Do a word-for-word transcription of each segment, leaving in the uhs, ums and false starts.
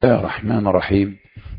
الله الرحمن الرحيم.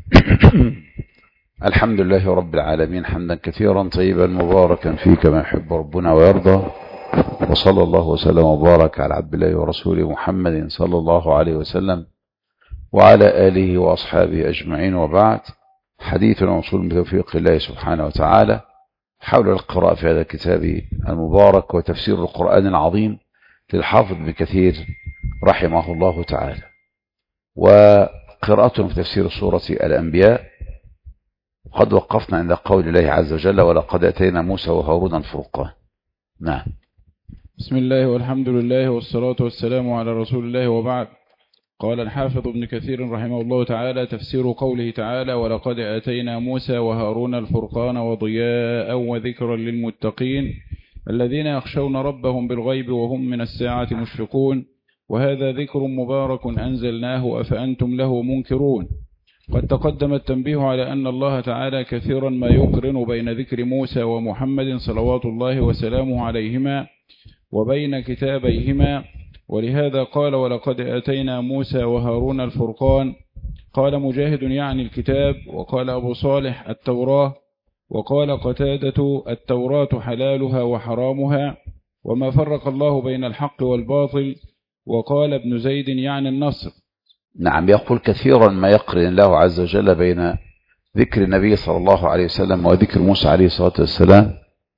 الحمد لله رب العالمين، حمدا كثيرا طيبا مباركا فيه كما يحب ربنا ويرضى، وصلى الله وسلم وبارك على عبد الله ورسوله محمد صلى الله عليه وسلم وعلى آله وأصحابه أجمعين، وبعد. حديثنا موصول بتوفيق الله سبحانه وتعالى حول القراءة في هذا الكتاب المبارك وتفسير القرآن العظيم للحافظ ابن كثير رحمه الله تعالى، وقراءتنا في تفسير سورة الأنبياء. قد وقفنا عند قول الله عز وجل: ولقد أتينا موسى وهارون الفرقان. نعم. بسم الله والحمد لله والصلاة والسلام على رسول الله، وبعد. قال الحافظ ابن كثير رحمه الله تعالى: تفسير قوله تعالى: ولقد آتينا موسى وهارون الفرقان وضياء وذكرا للمتقين الذين يخشون ربهم بالغيب وهم من الساعة مشفقون، وهذا ذكر مبارك أنزلناه أفأنتم له منكرون. قد تقدم التنبيه على أن الله تعالى كثيرا ما يقرن بين ذكر موسى ومحمد صلوات الله وسلامه عليهما وبين كتابيهما، ولهذا قال: ولقد آتينا موسى وهارون الفرقان. قال مجاهد يعني الكتاب، وقال أبو صالح التوراة، وقال قتادة التوراة حلالها وحرامها وما فرق الله بين الحق والباطل، وقال ابن زيد يعني النصر. نعم، يقول كثيرا ما يقرن الله عز وجل بين ذكر النبي صلى الله عليه وسلم وذكر موسى عليه الصلاة والسلام،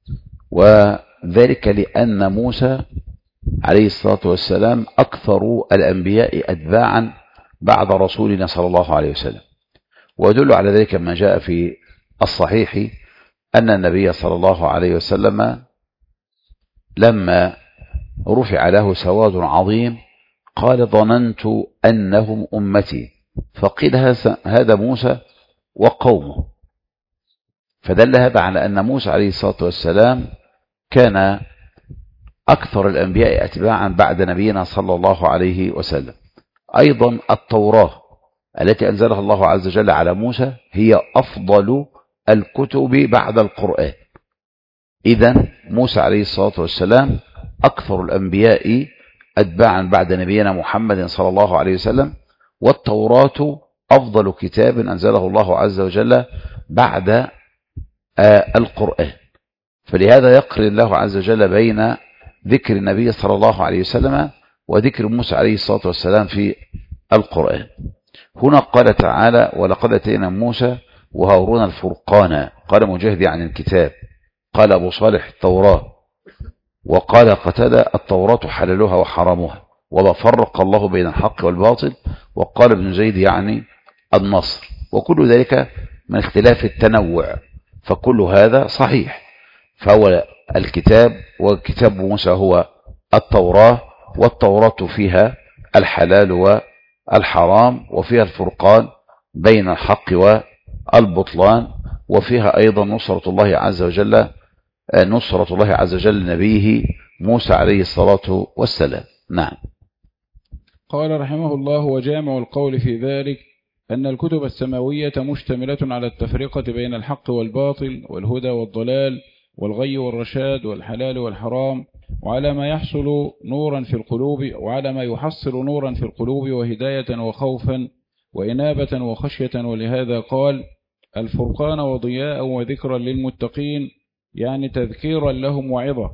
وذلك لأن موسى عليه الصلاة والسلام أكثر الأنبياء أتباعا بعد رسولنا صلى الله عليه وسلم. ويدل على ذلك ما جاء في الصحيح أن النبي صلى الله عليه وسلم لما رفع له سواد عظيم قال: ظننت أنهم أمتي، فقيل هذا موسى وقومه. فدل هذا على أن موسى عليه الصلاة والسلام كان أكثر الأنبياء أتباعا بعد نبينا صلى الله عليه وسلم. أيضا التوراة التي أنزلها الله عز وجل على موسى هي أفضل الكتب بعد القرآن. إذن موسى عليه الصلاة والسلام أكثر الأنبياء أتباعا بعد نبينا محمد صلى الله عليه وسلم، والتوراة أفضل كتاب أنزله الله عز وجل بعد آه القرآن. فلهذا يقرن الله عز وجل بين ذكر النبي صلى الله عليه وسلم وذكر موسى عليه الصلاة والسلام في القرآن. هنا قال تعالى: ولقد أتينا موسى وهارون الفرقان. قال مجاهد يعني الكتاب، قال أبو صالح التوراة، وقال قتادة التوراة حلالها وحرامها وما فرق الله بين الحق والباطل، وقال ابن زيد يعني النصر. وكل ذلك من اختلاف التنوع، فكل هذا صحيح. فهو الكتاب، وكتاب موسى هو التوراة، والتوراة فيها الحلال والحرام، وفيها الفرقان بين الحق والبطلان، وفيها أيضا نصرة الله عز وجل نصرة الله عز وجل لنبيه موسى عليه الصلاة والسلام. نعم. قال رحمه الله: وجامع القول في ذلك أن الكتب السماوية مشتملة على التفرقة بين الحق والباطل والهدى والضلال والغي والرشاد والحلال والحرام، وعلى ما يحصل نورا في القلوب وعلى ما يحصل نورا في القلوب وهداية وخوفا وإنابة وخشية. ولهذا قال: الفرقان وضياء وذكرا للمتقين، يعني تذكيرا لهم وعظة.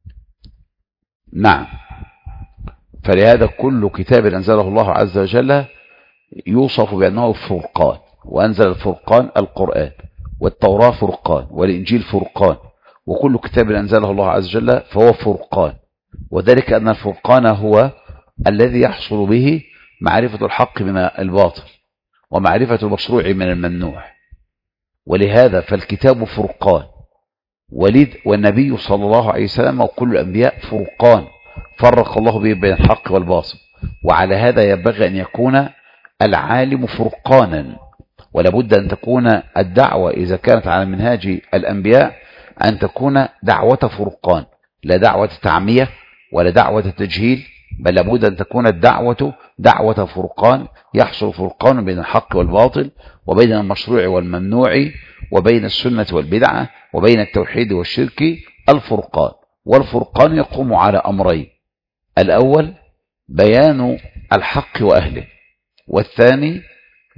نعم. فلهذا كل كتاب أنزله الله عز وجل يوصف بأنه فرقان، وأنزل الفرقان القرآن، والتوراة فرقان، والإنجيل فرقان، وكل كتاب أنزله الله عز وجل فهو فرقان. وذلك أن الفرقان هو الذي يحصل به معرفة الحق من الباطل ومعرفة المشروع من الممنوع. ولهذا فالكتاب فرقان، ولد والنبي صلى الله عليه وسلم وكل الأنبياء فرقان، فرق الله به بين الحق والباطل. وعلى هذا ينبغي أن يكون العالم فرقانا، ولابد أن تكون الدعوة إذا كانت على منهاج الأنبياء أن تكون دعوة فرقان، لا دعوة تعمية ولا دعوة تجهيل، بل لابد أن تكون الدعوة دعوة فرقان، يحصل فرقان بين الحق والباطل، وبين المشروع والممنوع، وبين السنة والبدعة، وبين التوحيد والشرك. الفرقان، والفرقان يقوم على أمرين: الأول بيان الحق وأهله، والثاني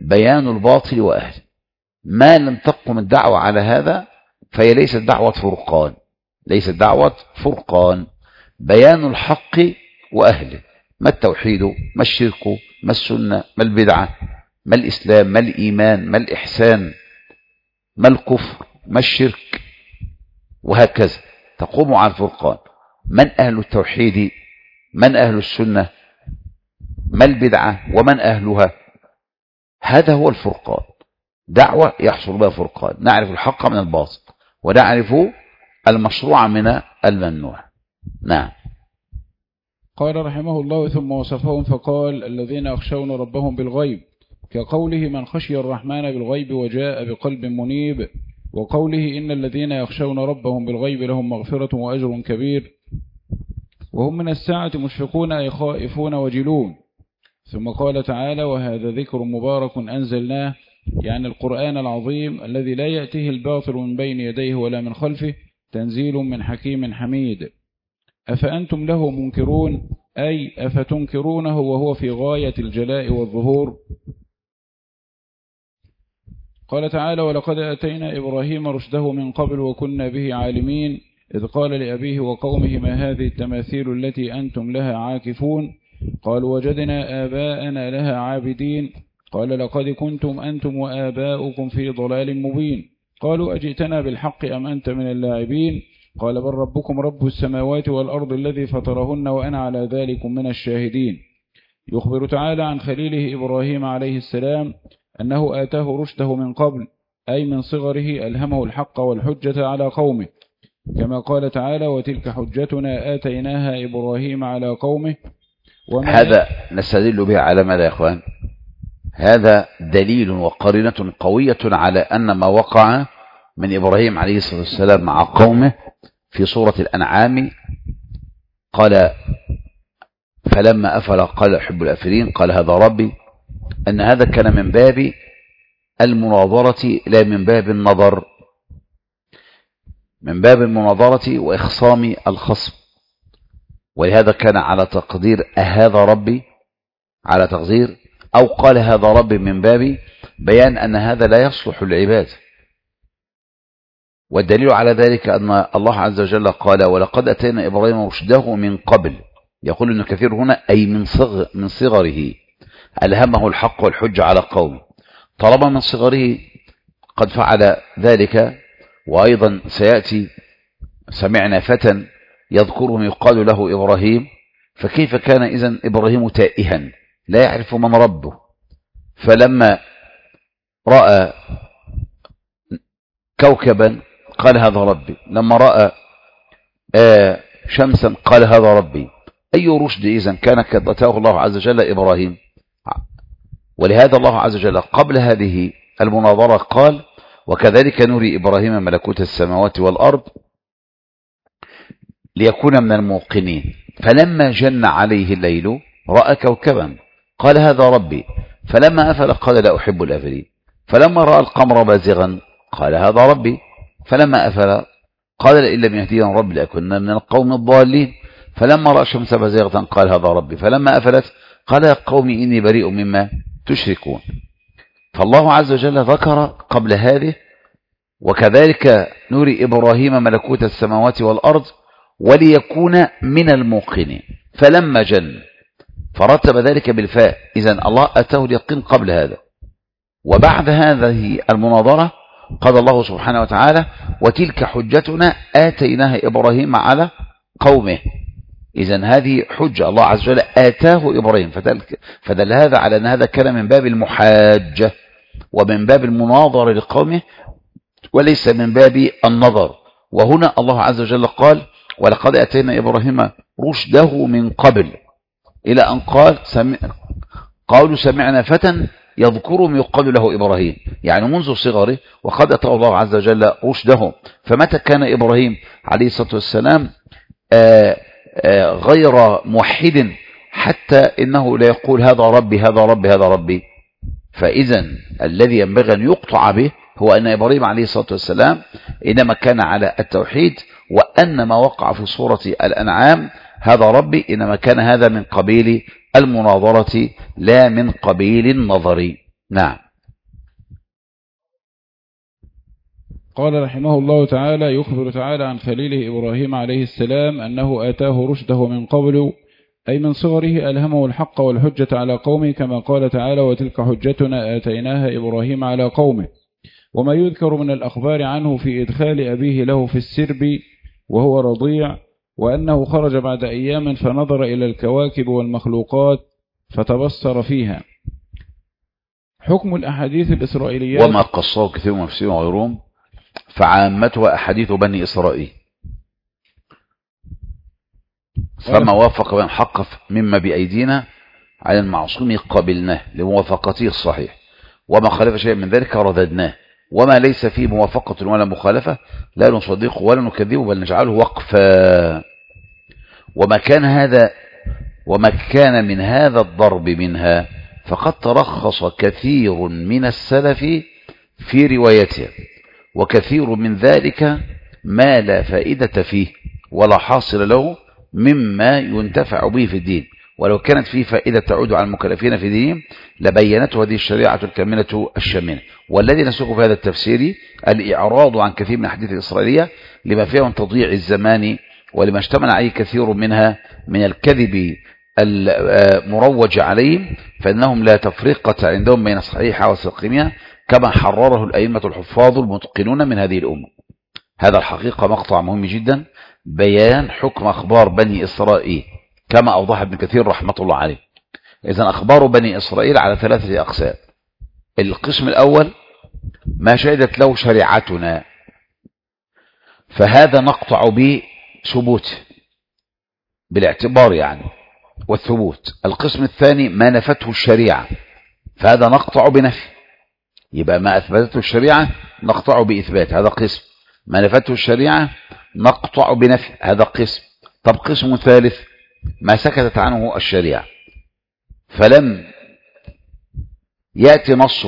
بيان الباطل وأهله. ما لم تقم الدعوة على هذا فهي ليست دعوة فرقان، ليست دعوة فرقان. بيان الحق وأهله، ما التوحيد، ما الشرك، ما السنة، ما البدعة، ما الإسلام، ما الإيمان، ما الإحسان، ما الكفر، ما الشرك، وهكذا تقوم على الفرقان. من أهل التوحيد، من أهل السنة، ما البدعة، ومن أهلها. هذا هو الفرقان. دعوة يحصل بها فرقان، نعرف الحق من الباطل ونعرف المشروع من الممنوع. نعم. قال رحمه الله: ثم وصفهم فقال: الذين يخشون ربهم بالغيب، كقوله: من خشي الرحمن بالغيب وجاء بقلب منيب، وقوله: إن الذين يخشون ربهم بالغيب لهم مغفرة وأجر كبير، وهم من الساعة مشفقون أي خائفون وجلون. ثم قال تعالى: وهذا ذكر مبارك أنزلناه، يعني القرآن العظيم الذي لا يأتيه الباطل من بين يديه ولا من خلفه، تنزيل من حكيم حميد. أفأنتم له منكرون، أي أفتنكرونه وهو في غاية الجلاء والظهور. قال تعالى: ولقد أتينا إبراهيم رشده من قبل وكنا به عالمين، إذ قال لأبيه وقومه: ما هذه التماثيل التي أنتم لها عاكفون؟ قالوا: وجدنا آباءنا لها عابدين. قال: لقد كنتم أنتم وآباؤكم في ضلال مبين. قالوا: أجئتنا بالحق أم أنت من اللاعبين؟ قال: بل ربكم رب السماوات والأرض الذي فطرهن وأنا على ذلك من الشاهدين. يخبر تعالى عن خليله إبراهيم عليه السلام أنه آتاه رشده من قبل، أي من صغره ألهمه الحق والحجة على قومه، كما قال تعالى: وتلك حجتنا آتيناها إبراهيم على قومه. هذا نستدل به على ماذا يا أخوان؟ هذا دليل وقرينة قوية على أن ما وقع من إبراهيم عليه الصلاة والسلام مع قومه في سورة الأنعام، قال: فلما أفل قال أحب الآفلين، قال: هذا ربي، أن هذا كان من باب المناظرة لا من باب النظر، من باب المناظرة وإخصام الخصم. ولهذا كان على تقدير أهذا ربي، على تقدير أو قال هذا ربي من باب بيان أن هذا لا يصلح العباد. والدليل على ذلك أن الله عز وجل قال: ولقد أتينا إبراهيم رشده من قبل. يقول ابن كثير هنا أي من صغر من صغره ألهمه الحق والحج على قوم. طالما من صغره قد فعل ذلك، وأيضا سيأتي سمعنا فتى يذكرهم يقال له إبراهيم، فكيف كان إذن إبراهيم تائها لا يعرف من ربه؟ فلما رأى كوكبا قال: هذا ربي. لما رأى آه شمسا قال: هذا ربي. أي رشد إذن كان قد أتاه الله عز وجل إبراهيم؟ ولهذا الله عز وجل قبل هذه المناظرة قال: وكذلك نري إبراهيم ملكوت السماوات والأرض ليكون من الموقنين. فلما جن عليه الليل رأى كوكبا قال: هذا ربي. فلما أفل قال: لا أحب الآفلين. فلما رأى القمر بازغا قال: هذا ربي. فلما أفل قال: لئن لم يهدينا ربي لأكون من القوم الضالين. فلما رأى الشمس بازغة قال: هذا ربي. فلما أفلت قال: يا قوم إني بريء مما تشركون. فالله عز وجل ذكر قبل هذه: وكذلك نري إبراهيم ملكوت السماوات والأرض وليكون من الموقنين. فلما جن فرتب ذلك بالفاء، إذن الله أتاه اليقين قبل هذا. وبعد هذه المناظرة قال الله سبحانه وتعالى: وتلك حجتنا آتيناها إبراهيم على قومه. إذن هذه حجة الله عز وجل آتاه إبراهيم، فدل, فدل هذا على أن هذا كان من باب المحاجة ومن باب المناظرة لقومه وليس من باب النظر. وهنا الله عز وجل قال: ولقد أتينا إبراهيم رشده من قبل، إلى أن قال: سمع قالوا سمعنا فتى يذكرهم يقال له إبراهيم، يعني منذ صغره وقد أتاه الله عز وجل رشده. فمتى كان إبراهيم عليه الصلاة والسلام آآ آآ غير موحد حتى إنه لا يقول هذا ربي هذا ربي هذا ربي؟ فإذا الذي ينبغي أن يقطع به هو أن إبراهيم عليه الصلاة والسلام إنما كان على التوحيد، وأن ما وقع في سورة الأنعام هذا ربي إنما كان هذا من قبيل المناظرة لا من قبيل النظر. نعم. قال رحمه الله تعالى: يخبر تعالى عن خليله إبراهيم عليه السلام أنه آتاه رشده من قبل، أي من صغره ألهمه الحق والحجة على قومه، كما قال تعالى: وتلك حجتنا آتيناها إبراهيم على قومه. وما يذكر من الأخبار عنه في إدخال أبيه له في السرب وهو رضيع، وأنه خرج بعد أيام فنظر إلى الكواكب والمخلوقات فتبصر فيها. حكم الأحاديث الإسرائيليات وما قصه كثير من المفسرين وغيرهم فعامتها أحاديث بني إسرائيل، فما وافق بين حق مما بأيدينا على المعصوم قبلناه لموافقته الصحيح، وما خالف شيء من ذلك رددناه، وما ليس فيه موافقة ولا مخالفة لا نصدقه ولا نكذبه بل نجعله وقفا. وما كان هذا وما كان من هذا الضرب منها فقد ترخص كثير من السلف في روايتها، وكثير من ذلك ما لا فائدة فيه ولا حاصل له مما ينتفع به في الدين، ولو كانت فيه فائدة تعود على المكلفين في دينهم لبينته هذه الشريعة الكاملة الشاملة. والذي نسوق في هذا التفسير الإعراض عن كثير من الأحاديث الإسرائيلية لما فيها من تضييع الزمان ولما اشتمل عليه كثير منها من الكذب المروج عليهم، فإنهم لا تفرقة عندهم بين صحيحة وسقيمها كما حرره الأئمة الحفاظ المتقنون من هذه الأمة. هذا الحقيقة مقطع مهم جدا، بيان حكم أخبار بني إسرائيل كما أوضح ابن كثير رحمة الله عليه. إذن أخبار بني إسرائيل على ثلاثة أقسام. القسم الأول ما شهدت له شريعتنا، فهذا نقطع به ثبوته بالاعتبار يعني والثبوت. القسم الثاني ما نفته الشريعة، فهذا نقطع بنفي، يبقى ما أثبتته الشريعة نقطع بإثبات، هذا قسم. ما نفته الشريعة نقطع بنفي، هذا قسم. طب قسم ثالث ما سكتت عنه الشريعة فلم يأتي نص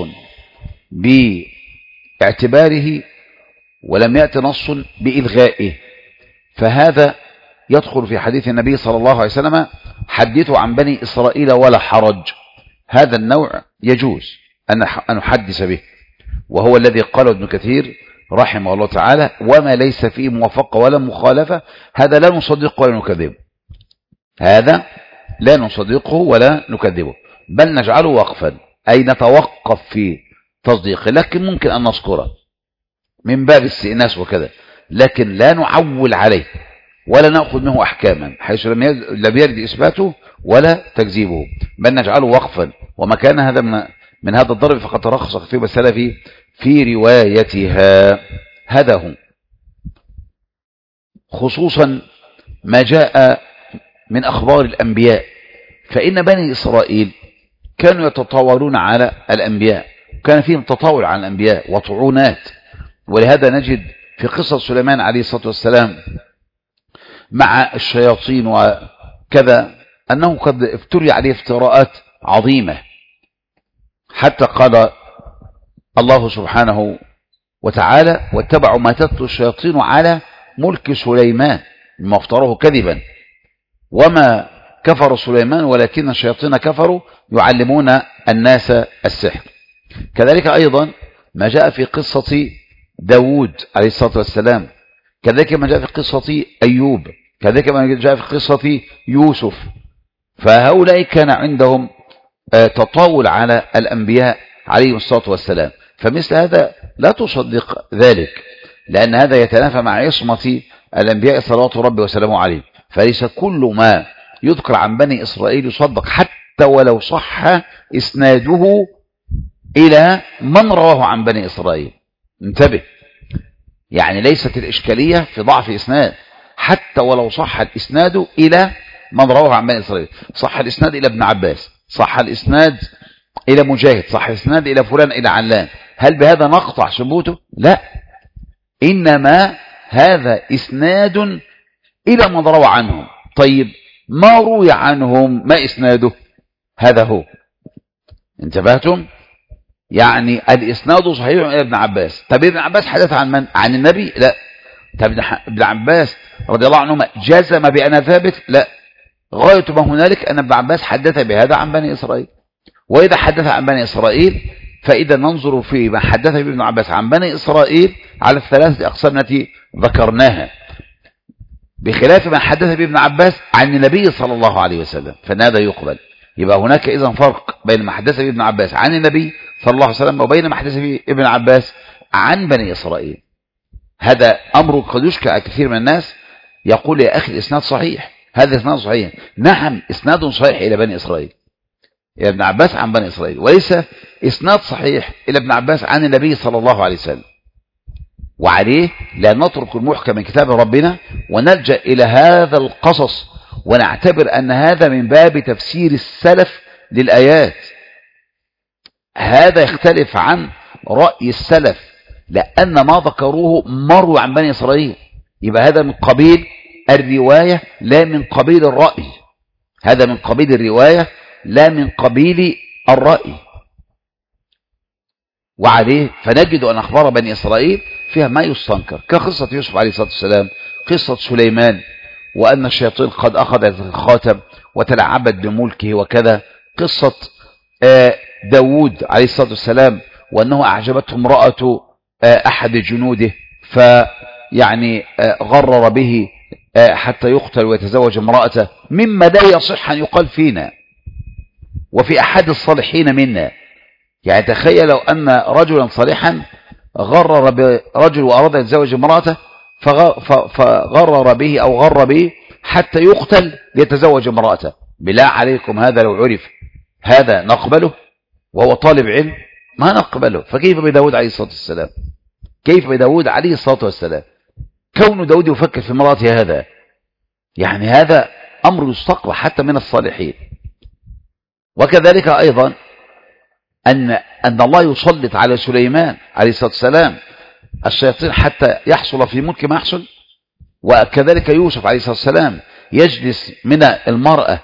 باعتباره ولم يأتي نص بإلغائه، فهذا يدخل في حديث النبي صلى الله عليه وسلم: حدثوا عن بني إسرائيل ولا حرج. هذا النوع يجوز أن نحدث به، وهو الذي قاله ابن كثير رحمه الله تعالى: وما ليس فيه موافقة ولا مخالفة هذا لا نصدقه ولا نكذبه، هذا لا نصدقه ولا نكذبه بل نجعله وقفا، أي نتوقف في تصديقه، لكن ممكن أن نذكره من باب الاستئناس وكذا، لكن لا نعول عليه ولا نأخذ منه أحكاما حيث لم يرد إثباته ولا تكذيبه، بل نجعله وقفا. وما كان هذا من, من هذا الضرب فقد ترخص كثير السلف في روايتها. هذا هو خصوصا ما جاء من أخبار الأنبياء، فإن بني إسرائيل كانوا يتطاولون على الأنبياء، كان فيهم تطاول على الأنبياء وطعونات. ولهذا نجد في قصة سليمان عليه الصلاة والسلام مع الشياطين وكذا أنه قد افتري عليه افتراءات عظيمة، حتى قال الله سبحانه وتعالى: واتبعوا ما تتلو الشياطين على ملك سليمان مما افتراه كذبا وما كفر سليمان ولكن الشياطين كفروا يعلمون الناس السحر. كذلك أيضا ما جاء في قصة داود عليه الصلاة والسلام، كذلك ما جاء في قصة أيوب، كذلك ما جاء في قصة يوسف. فهؤلاء كان عندهم تطاول على الأنبياء عليهم الصلاة والسلام، فمثل هذا لا تصدق ذلك، لأن هذا يتنافى مع عصمة الأنبياء صلوات ربي وسلامه عليهم. فليس كل ما يذكر عن بني إسرائيل يصدق حتى ولو صح إسناده إلى من رواه عن بني إسرائيل. انتبه، يعني ليست الإشكالية في ضعف إسناد، حتى ولو صح الإسناد إلى من رواه عن بني إسرائيل. صح الإسناد إلى ابن عباس، صح الإسناد إلى مجاهد، صح الإسناد إلى فلان إلى علان، هل بهذا نقطع ثبوته؟ لا، إنما هذا إسناد إلى من روى عنهم. طيب ما روي عنهم ما إسناده؟ هذا هو. انتبهتم؟ يعني الإسناد صحيح إلى ابن عباس. طب ابن عباس حدث عن من؟ عن النبي؟ لا. طب ابن عباس رضي الله عنهما جزم بأنه ثابت؟ لا. غاية ما هنالك أن ابن عباس حدث بهذا عن بني إسرائيل، وإذا حدث عن بني إسرائيل فإذا ننظر في ما حدث به ابن عباس عن بني إسرائيل على الثلاثة أقسام التي ذكرناها، بخلاف ما حدث به ابن عباس عن النبي صلى الله عليه وسلم، فإن هذا يقبل. يبقى هناك إذن فرق بين ما حدث به ابن عباس عن النبي صلى الله عليه وسلم وبين ما حدث به ابن عباس عن بني إسرائيل. هذا أمر قد يشكى كثير من الناس، يقول يا أخي الإسناد صحيح، هذا إسناد صحيح. نعم إسناد صحيح إلى بني إسرائيل، إلى ابن عباس عن بني إسرائيل، وليس إسناد صحيح إلى ابن عباس عن النبي صلى الله عليه وسلم. وعليه لا نترك المحكم من كتاب ربنا ونلجأ إلى هذا القصص ونعتبر أن هذا من باب تفسير السلف للآيات. هذا يختلف عن رأي السلف، لأن ما ذكروه مروا عن بني إسرائيل، يبقى هذا من قبيل الرواية لا من قبيل الرأي. هذا من قبيل الرواية لا من قبيل الرأي. وعليه فنجد أن أخبار بني إسرائيل فيها ما يستنكر، كقصة يوسف عليه الصلاة والسلام، قصة سليمان، وأن الشياطين قد أخذت الخاتم وتلعبت بملكه وكذا، قصة داود عليه الصلاة والسلام وأنه أعجبته امرأة أحد جنوده فيعني غرر به حتى يقتل ويتزوج امرأته، مما لا يصح أن يقال فينا وفي أحد الصالحين منا. يعني تخيل لو أن رجلا صالحا غرر برجل وأراد أن يتزوج امرأته فغرر به أو غر به حتى يقتل ليتزوج امرأته، بالله عليكم هذا لو عرف هذا نقبله وهو طالب علم؟ ما نقبله. فكيف بداود عليه الصلاة والسلام؟ كيف بداود عليه الصلاة والسلام كون داود يفكر في امرأته؟ هذا يعني هذا أمر يستقبح حتى من الصالحين. وكذلك أيضا أن أن الله يسلط على سليمان عليه الصلاة والسلام الشياطين حتى يحصل في ملك ما يحصل. وكذلك يوسف عليه الصلاة والسلام يجلس من المرأة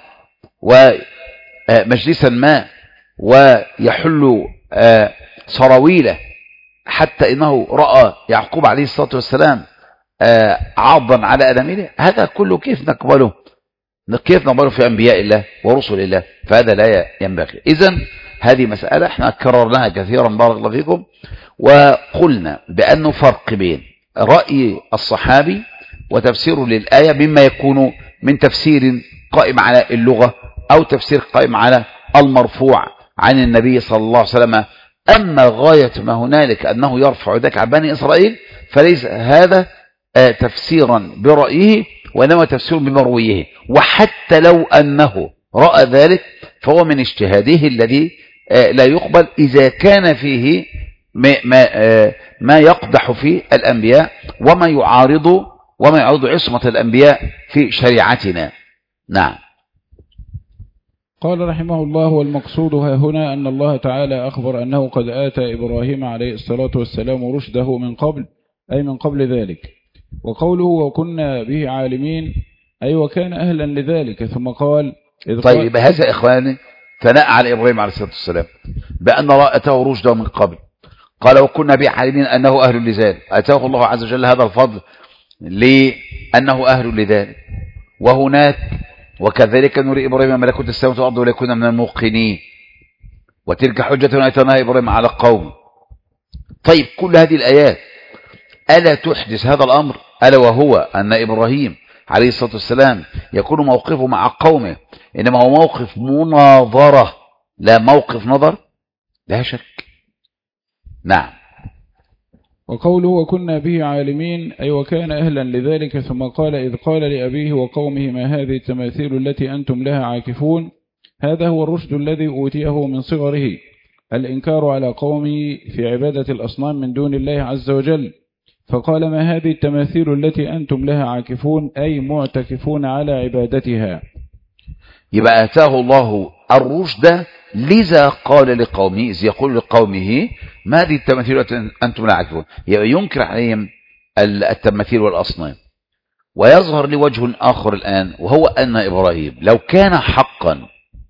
ومجلسا ما ويحل سراويله حتى إنه رأى يعقوب عليه الصلاة والسلام عاضا على أنامله. هذا كله كيف نقبله؟ كيف نقبله في أنبياء الله ورسل الله؟ فهذا لا ينبغي. إذن هذه مسألة احنا كررناها كثيرا بارك الله فيكم، وقلنا بأنه فرق بين رأي الصحابي وتفسيره للآية مما يكون من تفسير قائم على اللغة أو تفسير قائم على المرفوع عن النبي صلى الله عليه وسلم. أما غاية ما هنالك أنه يرفع ذلك عن بني إسرائيل فليس هذا تفسيرا برأيه وإنما تفسير بمرويه. وحتى لو أنه رأى ذلك فهو من اجتهاده الذي لا يقبل إذا كان فيه ما ما يقدح في الأنبياء وما يعارض وما يعارض عصمة الأنبياء في شريعتنا. نعم. قال رحمه الله: والمقصود ها هنا أن الله تعالى أخبر أنه قد آتى إبراهيم عليه الصلاة والسلام رشده من قبل، أي من قبل ذلك. وقوله وكنا به عالمين أي وكان أهلا لذلك. ثم قال إذ طيب هذا إخواني ثناء على إبراهيم عليه الصلاة والسلام بأن رأته رشده من قبل. قال وكنا به عالمين أنه أهل لذلك، أتاه الله عز وجل هذا الفضل لأنه أهل لذلك. وهناك وكذلك نري إبراهيم ملكوت السماوات والأرض وليكون من الموقنين، وتلك حجتنا آتيناها إبراهيم على قوم. طيب كل هذه الآيات ألا تحدث هذا الأمر؟ ألا وهو أن إبراهيم عليه الصلاة والسلام يكون موقفه مع قومه إنما هو موقف مناظرة لا موقف نظر، لا شك. نعم. وقوله وكنا به عالمين أي وكان أهلا لذلك. ثم قال إذ قال لأبيه وقومه ما هذه التماثيل التي أنتم لها عاكفون. هذا هو الرشد الذي أوتيه من صغره، الإنكار على قومه في عبادة الأصنام من دون الله عز وجل. فقال ما هذه التماثيل التي أنتم لها عاكفون أي معتكفون على عبادتها. يبقى أتاه الله الرشد لذا قال لقومه إذ يقول لقومه ما هذه التماثيل التي أنتم لها عاكفون، يبقى ينكر عليهم التماثيل والأصنام. ويظهر لي وجه آخر الآن وهو أن إبراهيم لو كان حقا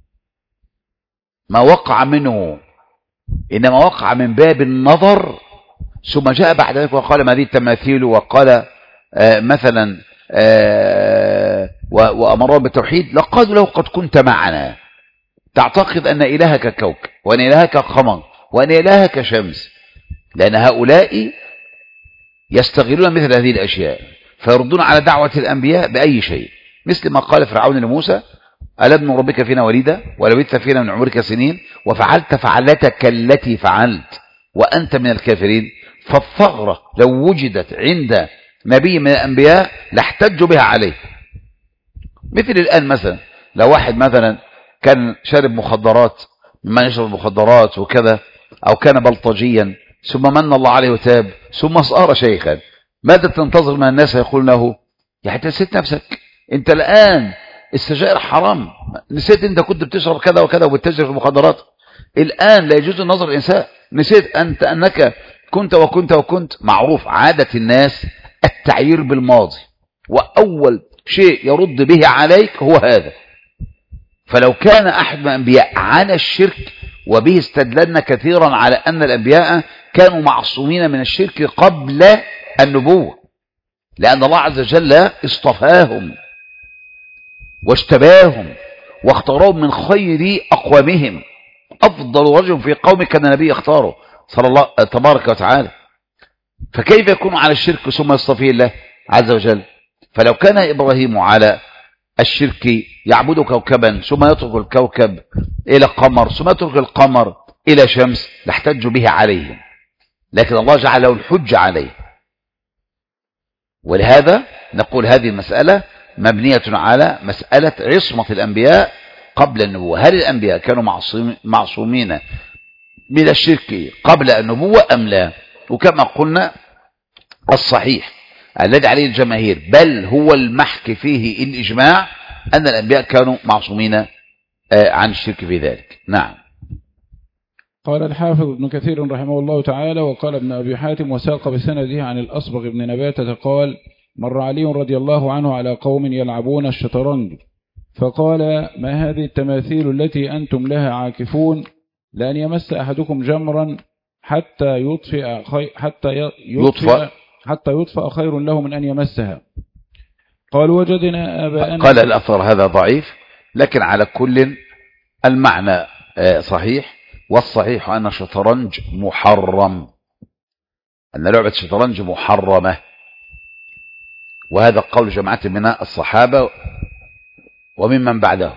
ما وقع منه إنما وقع من باب النظر، ثم جاء بعد ذلك وقال ما هذه التماثيل وقال آه مثلا آه وأمرهم بالتوحيد، لقالوا له قد كنت معنا تعتقد أن إلهك كوكب وأن إلهك قمر وأن إلهك شمس، لأن هؤلاء يستغلون مثل هذه الأشياء فيردون على دعوة الأنبياء بأي شيء، مثل ما قال فرعون لموسى: ألم نربك فينا وليدا ولبثت فينا من عمرك سنين وفعلت فعلتك التي فعلت وأنت من الكافرين. فالثغرة لو وجدت عند نبي من الأنبياء لاحتجوا بها عليه. مثل الآن مثلا لو واحد مثلا كان شارب مخدرات ممن يشرب مخدرات وكذا، أو كان بلطجيا ثم من الله عليه وتاب ثم صار شيخا، ماذا تنتظر من الناس يقول له؟ يعني نسيت نفسك انت الآن، السجائر حرام، نسيت انت كنت بتشرب كذا وكذا وبتتاجر في المخدرات، الآن لا يجوز النظر الإنسان، نسيت أنت أنك كنت وكنت وكنت. معروف عادة الناس التعيير بالماضي، وأول شيء يرد به عليك هو هذا. فلو كان أحد من الأنبياء عن الشرك، وبه استدللنا كثيرا على أن الأنبياء كانوا معصومين من الشرك قبل النبوة، لأن الله عز وجل اصطفاهم واجتباهم واختارهم من خير أقوامهم. أفضل رجل في قومه كان النبي اختاره صلى الله تبارك وتعالى، فكيف يكون على الشرك ثم يصطفيه الله عز وجل؟ فلو كان إبراهيم على الشرك يعبد كوكبا ثم يترك الكوكب إلى قمر ثم يترك القمر إلى شمس لاحتجوا به عليهم، لكن الله جعل له الحج عليه. ولهذا نقول هذه المسألة مبنية على مسألة عصمة الأنبياء قبل النبوة. هل الأنبياء كانوا معصومين من الشرك قبل النبوة أم لا؟ وكما قلنا الصحيح الذي عليه الجماهير بل هو المحك فيه الإجماع أن الأنبياء كانوا معصومين عن الشرك في ذلك. نعم. قال الحافظ ابن كثير رحمه الله تعالى: وقال ابن أبي حاتم وساق بسنده عن الأصبغ بن نباتة قال: مر علي رضي الله عنه على قوم يلعبون الشطرنج، فقال: ما هذه التماثيل التي أنتم لها عاكفون؟ لأن يمس أحدكم جمرا حتى يطفئ خي... حتى يطفئ حتى يطفئ خير له من أن يمسها. قالوا: وجدنا آباءنا. قال الأثر هذا ضعيف، لكن على كل المعنى صحيح، والصحيح أن الشطرنج محرم، أن لعبة الشطرنج محرمة، وهذا قول جماعة من الصحابة وممن بعده.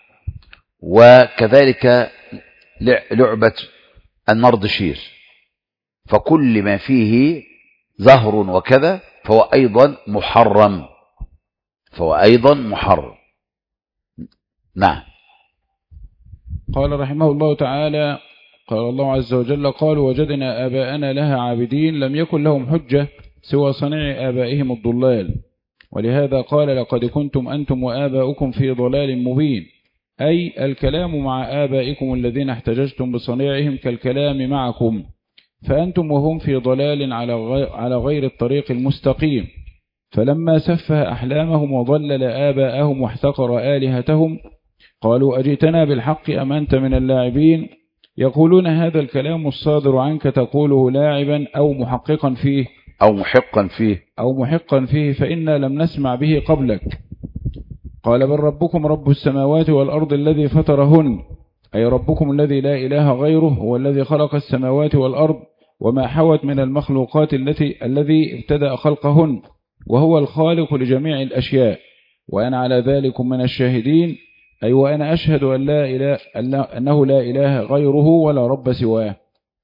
وكذلك لعبة النردشير، فكل ما فيه زهر وكذا فهو أيضا محرم، فهو أيضا محرم. نعم. قال رحمه الله تعالى: قال الله عز وجل: قالوا وجدنا آباءنا لها عابدين، لم يكن لهم حجة سوى صنيع آبائهم الضلال. ولهذا قال: لقد كنتم أنتم وآباؤكم في ضلال مبين، أي الكلام مع آبائكم الذين احتججتم بصنيعهم كالكلام معكم، فأنتم وهم في ضلال على غير الطريق المستقيم. فلما سفه أحلامهم وضلل آباءهم واحتقر آلهتهم قالوا: أجئتنا بالحق أم أنت من اللاعبين؟ يقولون هذا الكلام الصادر عنك تقوله لاعبا أو محققا فيه أو محقا فيه أو محقا فيه فإنا لم نسمع به قبلك. قال: بل ربكم رب السماوات والأرض الذي فطرهن، أي ربكم الذي لا إله غيره، هو الذي خلق السماوات والأرض وما حوت من المخلوقات التي الذي ابتدأ خلقهن، وهو الخالق لجميع الأشياء، وأنا على ذلك من الشاهدين، أي وأنا أشهد أن لا إله أنه لا إله غيره ولا رب سواه.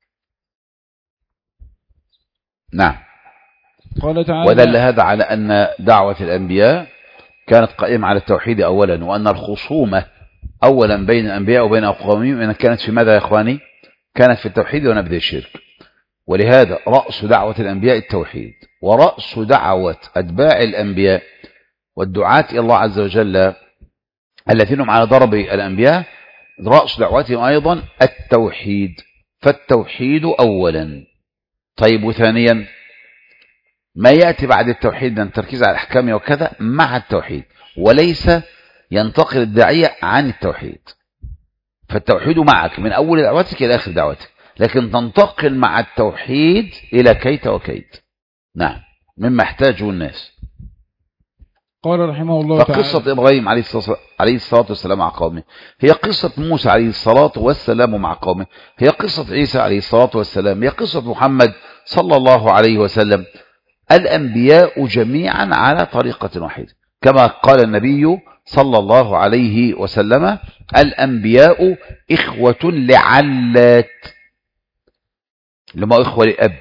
نعم. قال تعالى: ودل هذا على أن دعوة الأنبياء كانت قائمة على التوحيد أولا، وأن الخصومة أولا بين الأنبياء وبين أقوامهم إن كانت في ماذا يا إخواني؟ كانت في التوحيد ونبذ الشرك. ولهذا رأس دعوة الأنبياء التوحيد، ورأس دعوة أتباع الأنبياء والدعاة إلى الله عز وجل الذين هم على ضرب الأنبياء رأس دعوتهم أيضا التوحيد. فالتوحيد أولا. طيب، وثانيا ما يأتي بعد التوحيد من تركيز على الأحكام وكذا مع التوحيد، وليس ينتقل الداعية عن التوحيد. فالتوحيد معك من أول دعوتك إلى آخر دعوتك، لكن تنتقل مع التوحيد إلى كيت وكيت. نعم، مما يحتاجه الناس. قال رحمه الله تعالى: فقصة إبراهيم عليه الصلاة والسلام مع قومه هي قصة موسى عليه الصلاة والسلام مع قومه، هي قصة عيسى عليه الصلاة والسلام، هي قصة محمد صلى الله عليه وسلم. الأنبياء جميعا على طريقة واحدة، كما قال النبي صلى الله عليه وسلم: الأنبياء إخوة لعلات، لما إخوة لأب،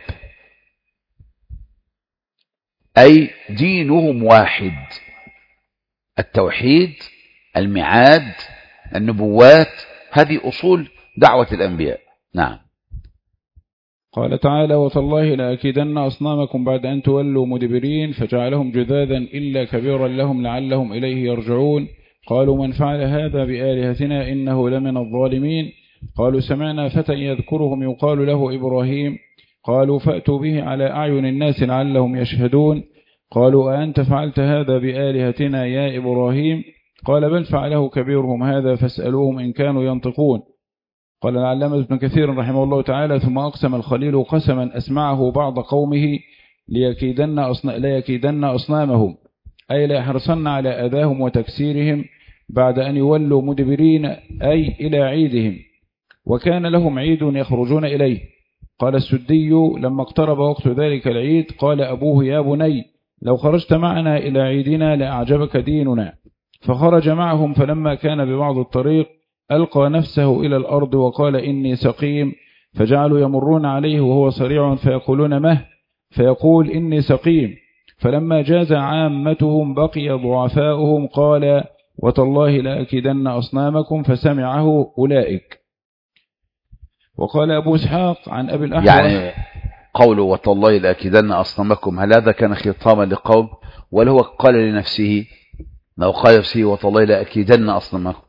أي دينهم واحد، التوحيد، الميعاد، النبوات، هذه أصول دعوة الأنبياء. نعم. قال تعالى: وتالله لأكيدن أصنامكم بعد أن تولوا مدبرين فجعلهم جذاذا إلا كبيرا لهم لعلهم إليه يرجعون. قالوا: من فعل هذا بآلهتنا إنه لمن الظالمين. قالوا: سمعنا فتى يذكرهم يقال له إبراهيم. قالوا: فأتوا به على أعين الناس لعلهم يشهدون. قالوا: أأنت فعلت هذا بآلهتنا يا إبراهيم؟ قال: بل فعله كبيرهم هذا فاسألوهم إن كانوا ينطقون. قال العلامة ابن كثير رحمه الله تعالى: ثم أقسم الخليل قسما أسمعه بعض قومه ليكيدن, أصنا... ليكيدن أصنامهم، أي لا يحرصن على أذاهم وتكسيرهم بعد أن يولوا مدبرين، أي إلى عيدهم، وكان لهم عيد يخرجون إليه. قال السدي: لما اقترب وقت ذلك العيد قال أبوه: يا بني لو خرجت معنا إلى عيدنا لأعجبك ديننا. فخرج معهم، فلما كان ببعض الطريق ألقى نفسه إلى الأرض وقال: إني سقيم. فجعلوا يمرون عليه وهو صريع فيقولون: مه؟ فيقول: إني سقيم. فلما جاز عامتهم بقي ضعفاؤهم. قال: وتالله لأكيدن أصنامكم. فسمعه أولئك. وقال أبو إسحاق عن أبي الأحوص، يعني قوله وتالله لأكيدن أصنامكم، هل هذا كان خطابا لقوم ولا هو قال لنفسه؟ لو قال نفسه وتالله لأكيدن أصنامكم،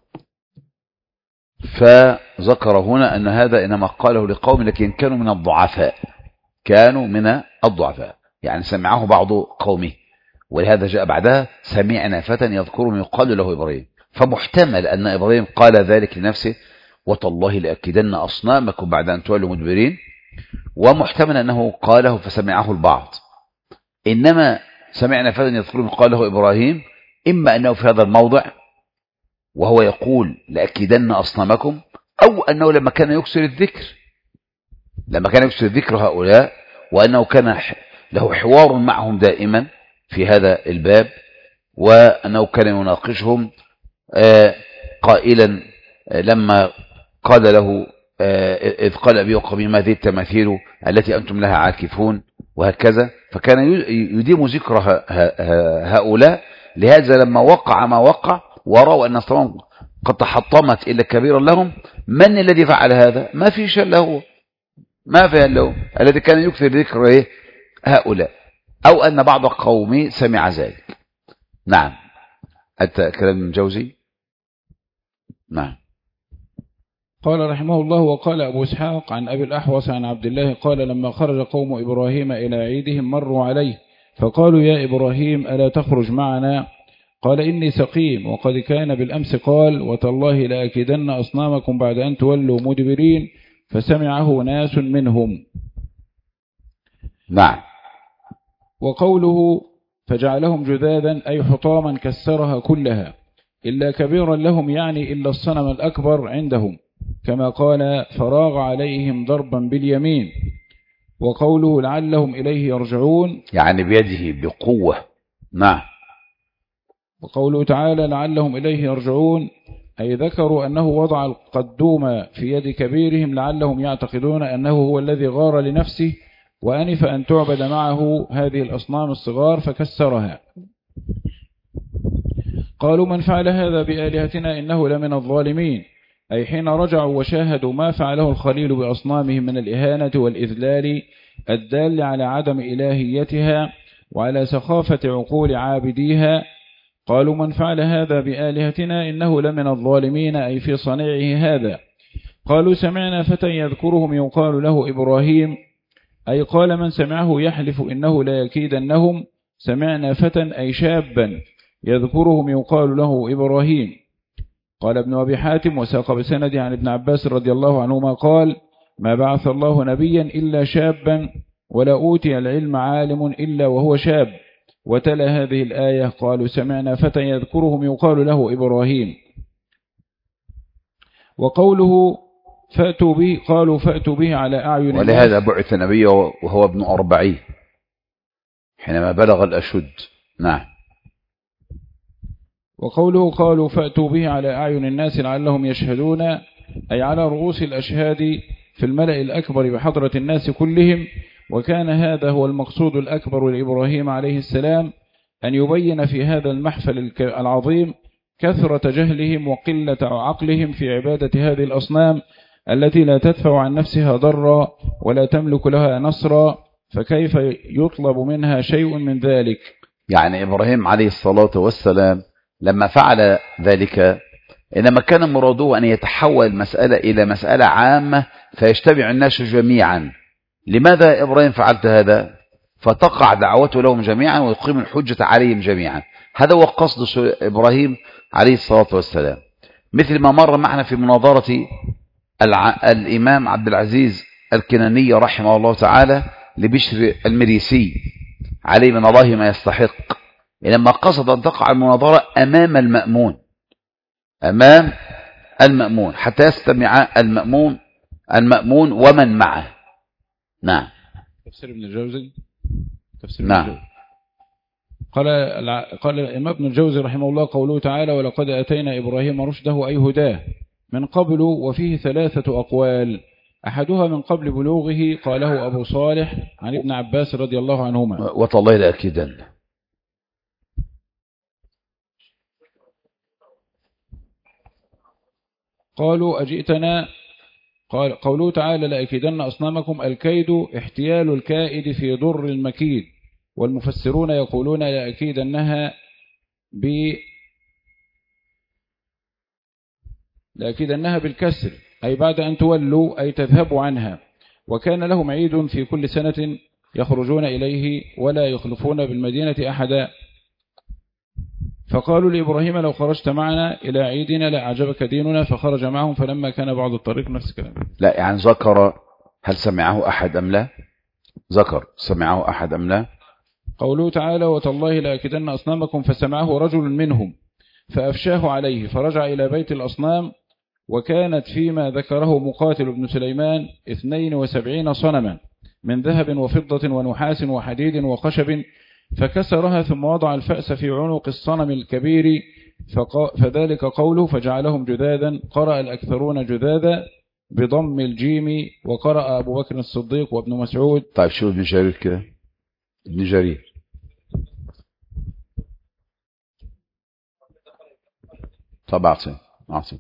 فذكر هنا أن هذا إنما قاله لقوم لكن كانوا من الضعفاء، كانوا من الضعفاء، يعني سمعه بعض قومه، ولهذا جاء بعدها: سمعنا فتى يذكرهم يقال له إبراهيم. فمحتمل أن إبراهيم قال ذلك لنفسه: وتالله لأكيدن أصنامكم بعد أن تولوا مدبرين، ومحتمل أنه قاله فسمعه البعض. إنما سمعنا فتى يذكرهم يقال له إبراهيم، إما أنه في هذا الموضع وهو يقول لأكيدن أصنامكم، أو أنه لما كان يكسر الذكر لما كان يكسر ذكر هؤلاء، وأنه كان له حوار معهم دائما في هذا الباب، وأنه كان يناقشهم قائلا لما قال له: إذ قال أبي وقومي هذه التماثيل التي أنتم لها عاكفون، وهكذا. فكان يديم ذكر هؤلاء، لهذا لما وقع ما وقع ورأوا أن أصنامهم قد تحطمت إلا كبيرا لهم، من الذي فعل هذا؟ ما في شيء له، ما في له الذي كان يكثر ذكر إيه؟ هؤلاء، أو أن بعض قومي سمع ذلك. نعم. أتى كلام ابن جوزي. نعم. قال رحمه الله: وقال أبو إسحاق عن أبي الأحوص عن عبد الله قال: لما خرج قوم إبراهيم إلى عيدهم مروا عليه فقالوا: يا إبراهيم ألا تخرج معنا؟ قال: إني سقيم. وقد كان بالأمس قال: وتالله لأكيدن أصنامكم بعد أن تولوا مدبرين. فسمعه ناس منهم. نعم. وقوله فجعلهم جذاذا أي حطاما كسرها كلها إلا كبيرا لهم، يعني إلا الصنم الأكبر عندهم، كما قال: فراغ عليهم ضربا باليمين. وقوله لعلهم إليه يرجعون، يعني بيده بقوة. نعم. وقوله تعالى لعلهم إليه يرجعون أي ذكروا أنه وضع القدوم في يد كبيرهم لعلهم يعتقدون أنه هو الذي غار لنفسه وأنف أن تعبد معه هذه الأصنام الصغار فكسرها. قالوا: من فعل هذا بآلهتنا إنه لمن الظالمين، أي حين رجعوا وشاهدوا ما فعله الخليل بأصنامهم من الإهانة والإذلال الدال على عدم إلهيتها وعلى سخافة عقول عابديها. قالوا: من فعل هذا بآلهتنا إنه لمن الظالمين، أي في صنيعه هذا. قالوا: سمعنا فتى يذكرهم يقال له إبراهيم، أي قال من سمعه يحلف إنه لا يكيدنهم. سمعنا فتى أي شابا يذكرهم يقال له إبراهيم. قال ابن أبي حاتم وساق بسند عن ابن عباس رضي الله عنهما قال: ما بعث الله نبيا إلا شابا ولا أوتي العلم عالم إلا وهو شاب. وتلا هذه الآية قالوا سمعنا فتى يذكرهم يقال له إبراهيم. وقوله فأتوا به قالوا فأتوا به على أعين ولهذا بعث النبي وهو ابن أربعين حينما بلغ الأشد. نعم. وقوله قالوا فأتوا به على أعين الناس لعلهم يشهدون، أي على رؤوس الأشهاد في الملأ الأكبر بحضرة الناس كلهم. وكان هذا هو المقصود الأكبر لإبراهيم عليه السلام، أن يبين في هذا المحفل العظيم كثرة جهلهم وقلة عقلهم في عبادة هذه الأصنام التي لا تدفع عن نفسها ضرا ولا تملك لها نصرا، فكيف يطلب منها شيء من ذلك؟ يعني إبراهيم عليه الصلاة والسلام لما فعل ذلك إنما كان مراده أن يتحول المسألة إلى مسألة عامة فيجتمع الناس جميعا. لماذا إبراهيم فعلت هذا؟ فتقع دعوته لهم جميعا ويقيم الحجة عليهم جميعا. هذا هو قصد إبراهيم عليه الصلاة والسلام، مثل ما مر معنا في مناظرة الإمام عبد العزيز الكناني رحمه الله تعالى لبشر المريسي عليه من الله ما يستحق، لما قصد أن تقع المناظرة أمام المأمون أمام المأمون حتى يستمع المأمون المأمون ومن معه. نعم. تفسير ابن الجوزي تفسير نعم. ابن الجوزي. قال قال الإمام ابن الجوزي رحمه الله قوله تعالى ولقد أتينا إبراهيم رشده أي هداه من قبل، وفيه ثلاثة أقوال، أحدها من قبل بلوغه قاله أبو صالح عن ابن عباس رضي الله عنهما. وتالله لأكيدن. قالوا أجئتنا قال قوله تعالى لأكيدن أصنامكم، الكيد احتيال الكائد في ضر المكيد، والمفسرون يقولون لأكيدنها ب لأكيدنها بالكسر، أي بعد أن تولوا أي تذهبوا عنها. وكان لهم عيد في كل سنة يخرجون إليه ولا يخلفون بالمدينة أحدا، فقالوا لإبراهيم لو خرجت معنا إلى عيدنا لا أعجبك ديننا، فخرج معهم فلما كان بعض الطريق نفس الكلام. لا يعني ذكر هل سمعه أحد أم لا؟ ذكر سمعه أحد أم لا؟ قوله تعالى وتالله لأكيدن أصنامكم، فسمعه رجل منهم فأفشاه عليه فرجع إلى بيت الأصنام، وكانت فيما ذكره مقاتل بن سليمان اثنين وسبعين صنما من ذهب وفضة ونحاس وحديد وخشب، فكسرها ثم وضع الفأس في عنق الصنم الكبير، فذلك قوله فجعلهم جذاذا. قرأ الأكثرون جذاذا بضم الجيم، وقرأ أبو بكر الصديق وابن مسعود. طيب شو ابن جرير كده؟ ابن جرير طب أعطي أعطي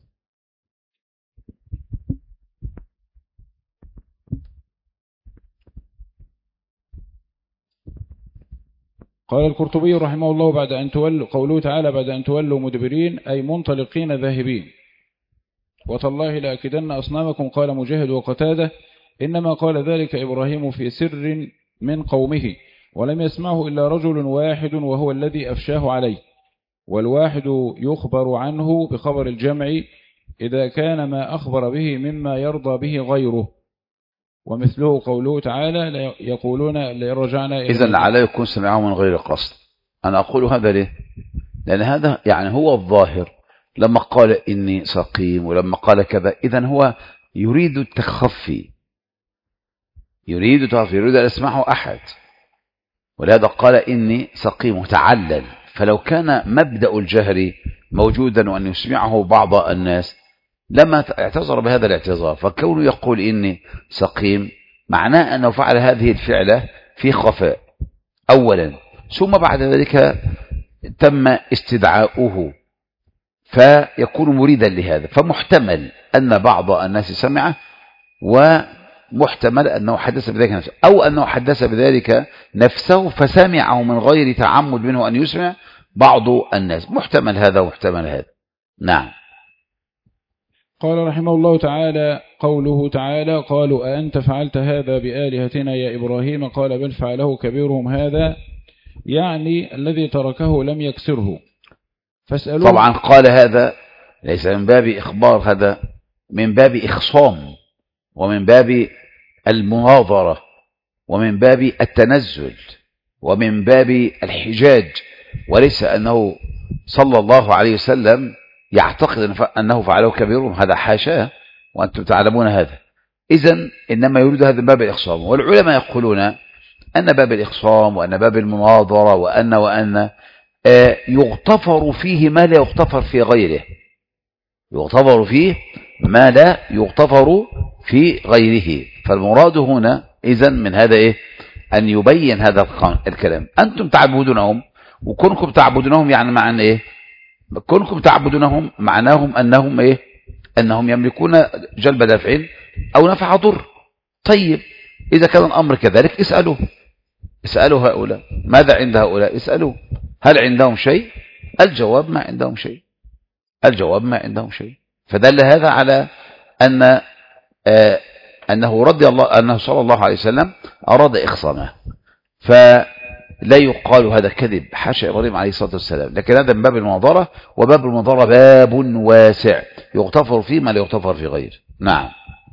قال القرطبي رحمه الله بعد أن تولوا قوله تعالى بعد أن تولوا مدبرين أي منطلقين ذاهبين. وتالله لأكيدن أصنامكم قال مجاهد وقتاده إنما قال ذلك إبراهيم في سر من قومه، ولم يسمعه إلا رجل واحد وهو الذي أفشاه عليه، والواحد يخبر عنه بخبر الجمع إذا كان ما أخبر به مما يرضى به غيره، ومثله قوله تعالى يقولون لرجعنا إذن لعله يكون سمعه من غير قصد. أنا أقول هذا ليه؟ لأن هذا يعني هو الظاهر لما قال إني سقيم ولما قال كذا، إذن هو يريد التخفي، يريد التخفي، يريد أن يسمعه أحد، ولهذا قال إني سقيم متعلل. فلو كان مبدأ الجهر موجودا وأن يسمعه بعض الناس لما اعتذر بهذا الاعتذار. فكونه يقول إني سقيم معناه أنه فعل هذه الفعلة في خفاء أولا، ثم بعد ذلك تم استدعاؤه فيكون مريدا لهذا. فمحتمل أن بعض الناس سمعه، ومحتمل أنه حدث بذلك نفسه، أو أنه حدث بذلك نفسه فسمعه من غير تعمد منه أن يسمع بعض الناس. محتمل هذا ومحتمل هذا. نعم. قال رحمه الله تعالى قوله تعالى قالوا أأنت فعلت هذا بآلهتنا يا إبراهيم؟ قال بل فعله كبيرهم هذا، يعني الذي تركه لم يكسره فاسألوه. طبعا قال هذا ليس من باب إخبار، هذا من باب إخصام ومن باب المناظرة ومن باب التنزل، ومن باب الحجاج، وليس أنه صلى الله عليه وسلم يعتقد أنه فعله كبيرهم، هذا حاشاه وأنتم تعلمون هذا. إذن إنما يريد هذا باب الإخصام. والعلماء يقولون أن باب الإخصام وأن باب المناظرة وأن وأن يغتفر فيه ما لا يغتفر في غيره، يغتفر فيه ما لا يغتفر في غيره. فالمراد هنا إذن من هذا إيه؟ أن يبين هذا الكلام. أنتم تعبدونهم، وكونكم تعبدونهم يعني معنى إيه؟ كونكم تعبدونهم معناهم أنهم إيه؟ أنهم يملكون جلب دافع أو نفع ضر. طيب إذا كان الأمر كذلك اسألوه، اسألوا هؤلاء ماذا عند هؤلاء، اسألوا هل عندهم شيء؟ الجواب ما عندهم شيء، الجواب ما عندهم شيء. فدل هذا على أن آه أنه رضي الله أنه صلى الله عليه وسلم أراد إخصامه، فلا يقال هذا كذب، حاشا إبراهيم عليه الصلاة والسلام. لكن هذا من باب المناظرة، وباب المناظرة باب واسع يغتفر فيه ما لا يغتفر في غيره. نعم.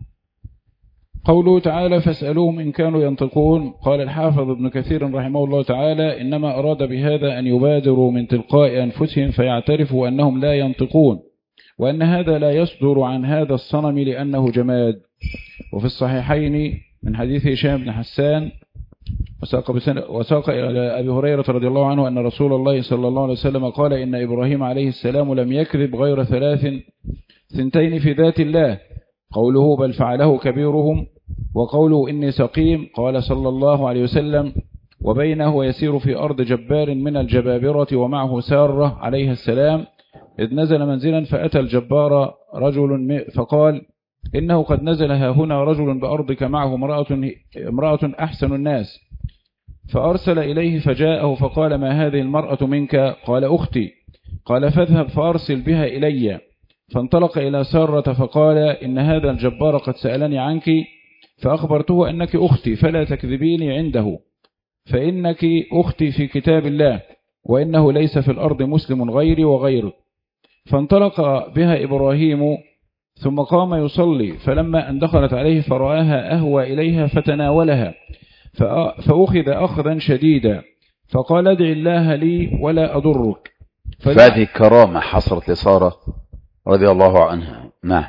قوله تعالى فاسألوهم إن كانوا ينطقون. قال الحافظ ابن كثير رحمه الله تعالى إنما أراد بهذا أن يبادروا من تلقاء أنفسهم فيعترفوا أنهم لا ينطقون، وأن هذا لا يصدر عن هذا الصنم لأنه جماد. وفي الصحيحين من حديث هشام بن حسان وساق, وساق إلى أبي هريرة رضي الله عنه أن رسول الله صلى الله عليه وسلم قال إن إبراهيم عليه السلام لم يكذب غير ثلاث ثنتين في ذات الله، قوله بل فعله كبيرهم، وقوله إني سقيم، قال صلى الله عليه وسلم وبينه ويسير في أرض جبار من الجبابرة ومعه سارة عليها السلام، إذ نزل منزلا فأتى الجبار رجل فقال إنه قد نزل ها هنا رجل بأرضك معه امرأة, امرأة أحسن الناس، فأرسل إليه فجاءه فقال ما هذه المرأة منك؟ قال أختي. قال فاذهب فأرسل بها إلي. فانطلق إلى سارة فقال إن هذا الجبار قد سألني عنك، فأخبرته أنك أختي فلا تكذبيني عنده، فإنك أختي في كتاب الله، وإنه ليس في الأرض مسلم غيري وغيرك. فانطلق بها إبراهيم ثم قام يصلي، فلما أن دخلت عليه فرآها أهوى إليها فتناولها، فأخذ أخذا شديدا، فقال ادع الله لي ولا أضرك. فهذه كرامة حصلت لسارة رضي الله عنها. نعم.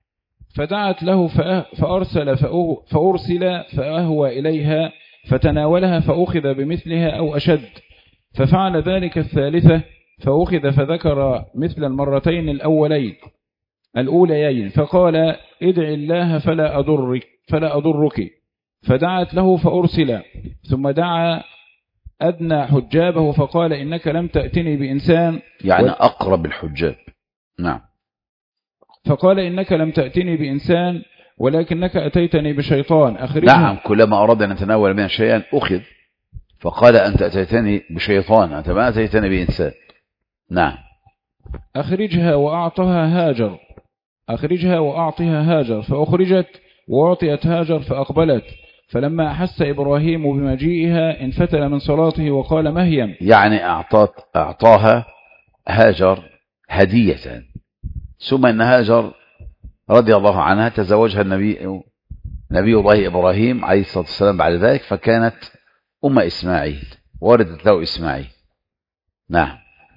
فدعت له فأرسل فأرسل فأهوى إليها فتناولها فأخذ بمثلها أو أشد، ففعل ذلك الثالثة فأخذ فذكر مثل المرتين الأولين الأوليين، فقال ادع الله فلا أضرك فلا أضرك. فدعت له فأرسل، ثم دعا أدنى حجابه فقال إنك لم تأتني بإنسان، يعني و... أقرب الحجاب. نعم. فقال إنك لم تأتني بإنسان ولكنك أتيتني بشيطان أخرجها. نعم، كلما أراد أن يتناول منها شيئا أخذ، فقال أنت أتيتني بشيطان أنت ما أتيتني بإنسان. نعم. أخرجها وأعطها هاجر أخرجها وأعطها هاجر فأخرجت وأعطيت هاجر فأقبلت، فلما أحس إبراهيم بمجيئها انفتل من صلاته وقال مهيم، يعني أعطت أعطاها هاجر هدية، ثم أن هاجر رضي الله عنها تزوجها النبي نبي الله إبراهيم عليه الصلاة والسلام بعد ذلك، فكانت أم إسماعيل، وردت له إسماعيل. نعم.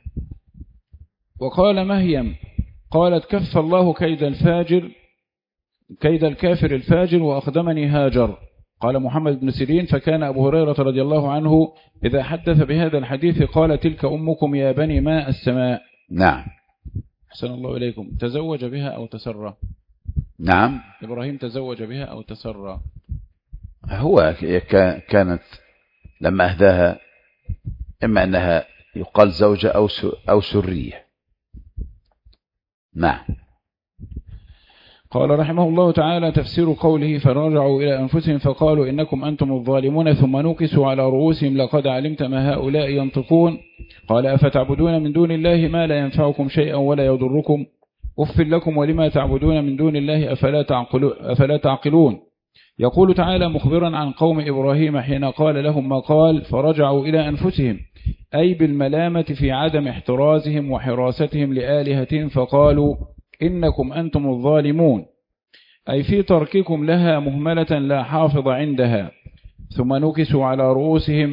وقال مهيم قالت كف الله كيد الفاجر كيد الكافر الفاجر وأخدمني هاجر. قال محمد بن سيرين فكان أبو هريرة رضي الله عنه إذا حدث بهذا الحديث قال تلك أمكم يا بني ماء السماء. نعم. أحسن الله إليكم. تزوج بها أو تسرى؟ نعم. إبراهيم تزوج بها أو تسرى؟ هو كانت لما أهداها إما أنها يقال زوجة أو أو سرية. نعم. قال رحمه الله تعالى تفسير قوله فرجعوا إلى أنفسهم فقالوا إنكم أنتم الظالمون ثم نوكسوا على رؤوسهم لقد علمت ما هؤلاء ينطقون. قال أفتعبدون من دون الله ما لا ينفعكم شيئا ولا يضركم أف لكم ولما تعبدون من دون الله أفلا تعقلون, أفلا تعقلون. يقول تعالى مخبرا عن قوم إبراهيم حين قال لهم ما قال فرجعوا إلى أنفسهم، أي بالملامة في عدم احترازهم وحراستهم لآلهتهم، فقالوا إنكم أنتم الظالمون، أي في ترككم لها مهملة لا حافظ عندها. ثم نكسوا على رؤوسهم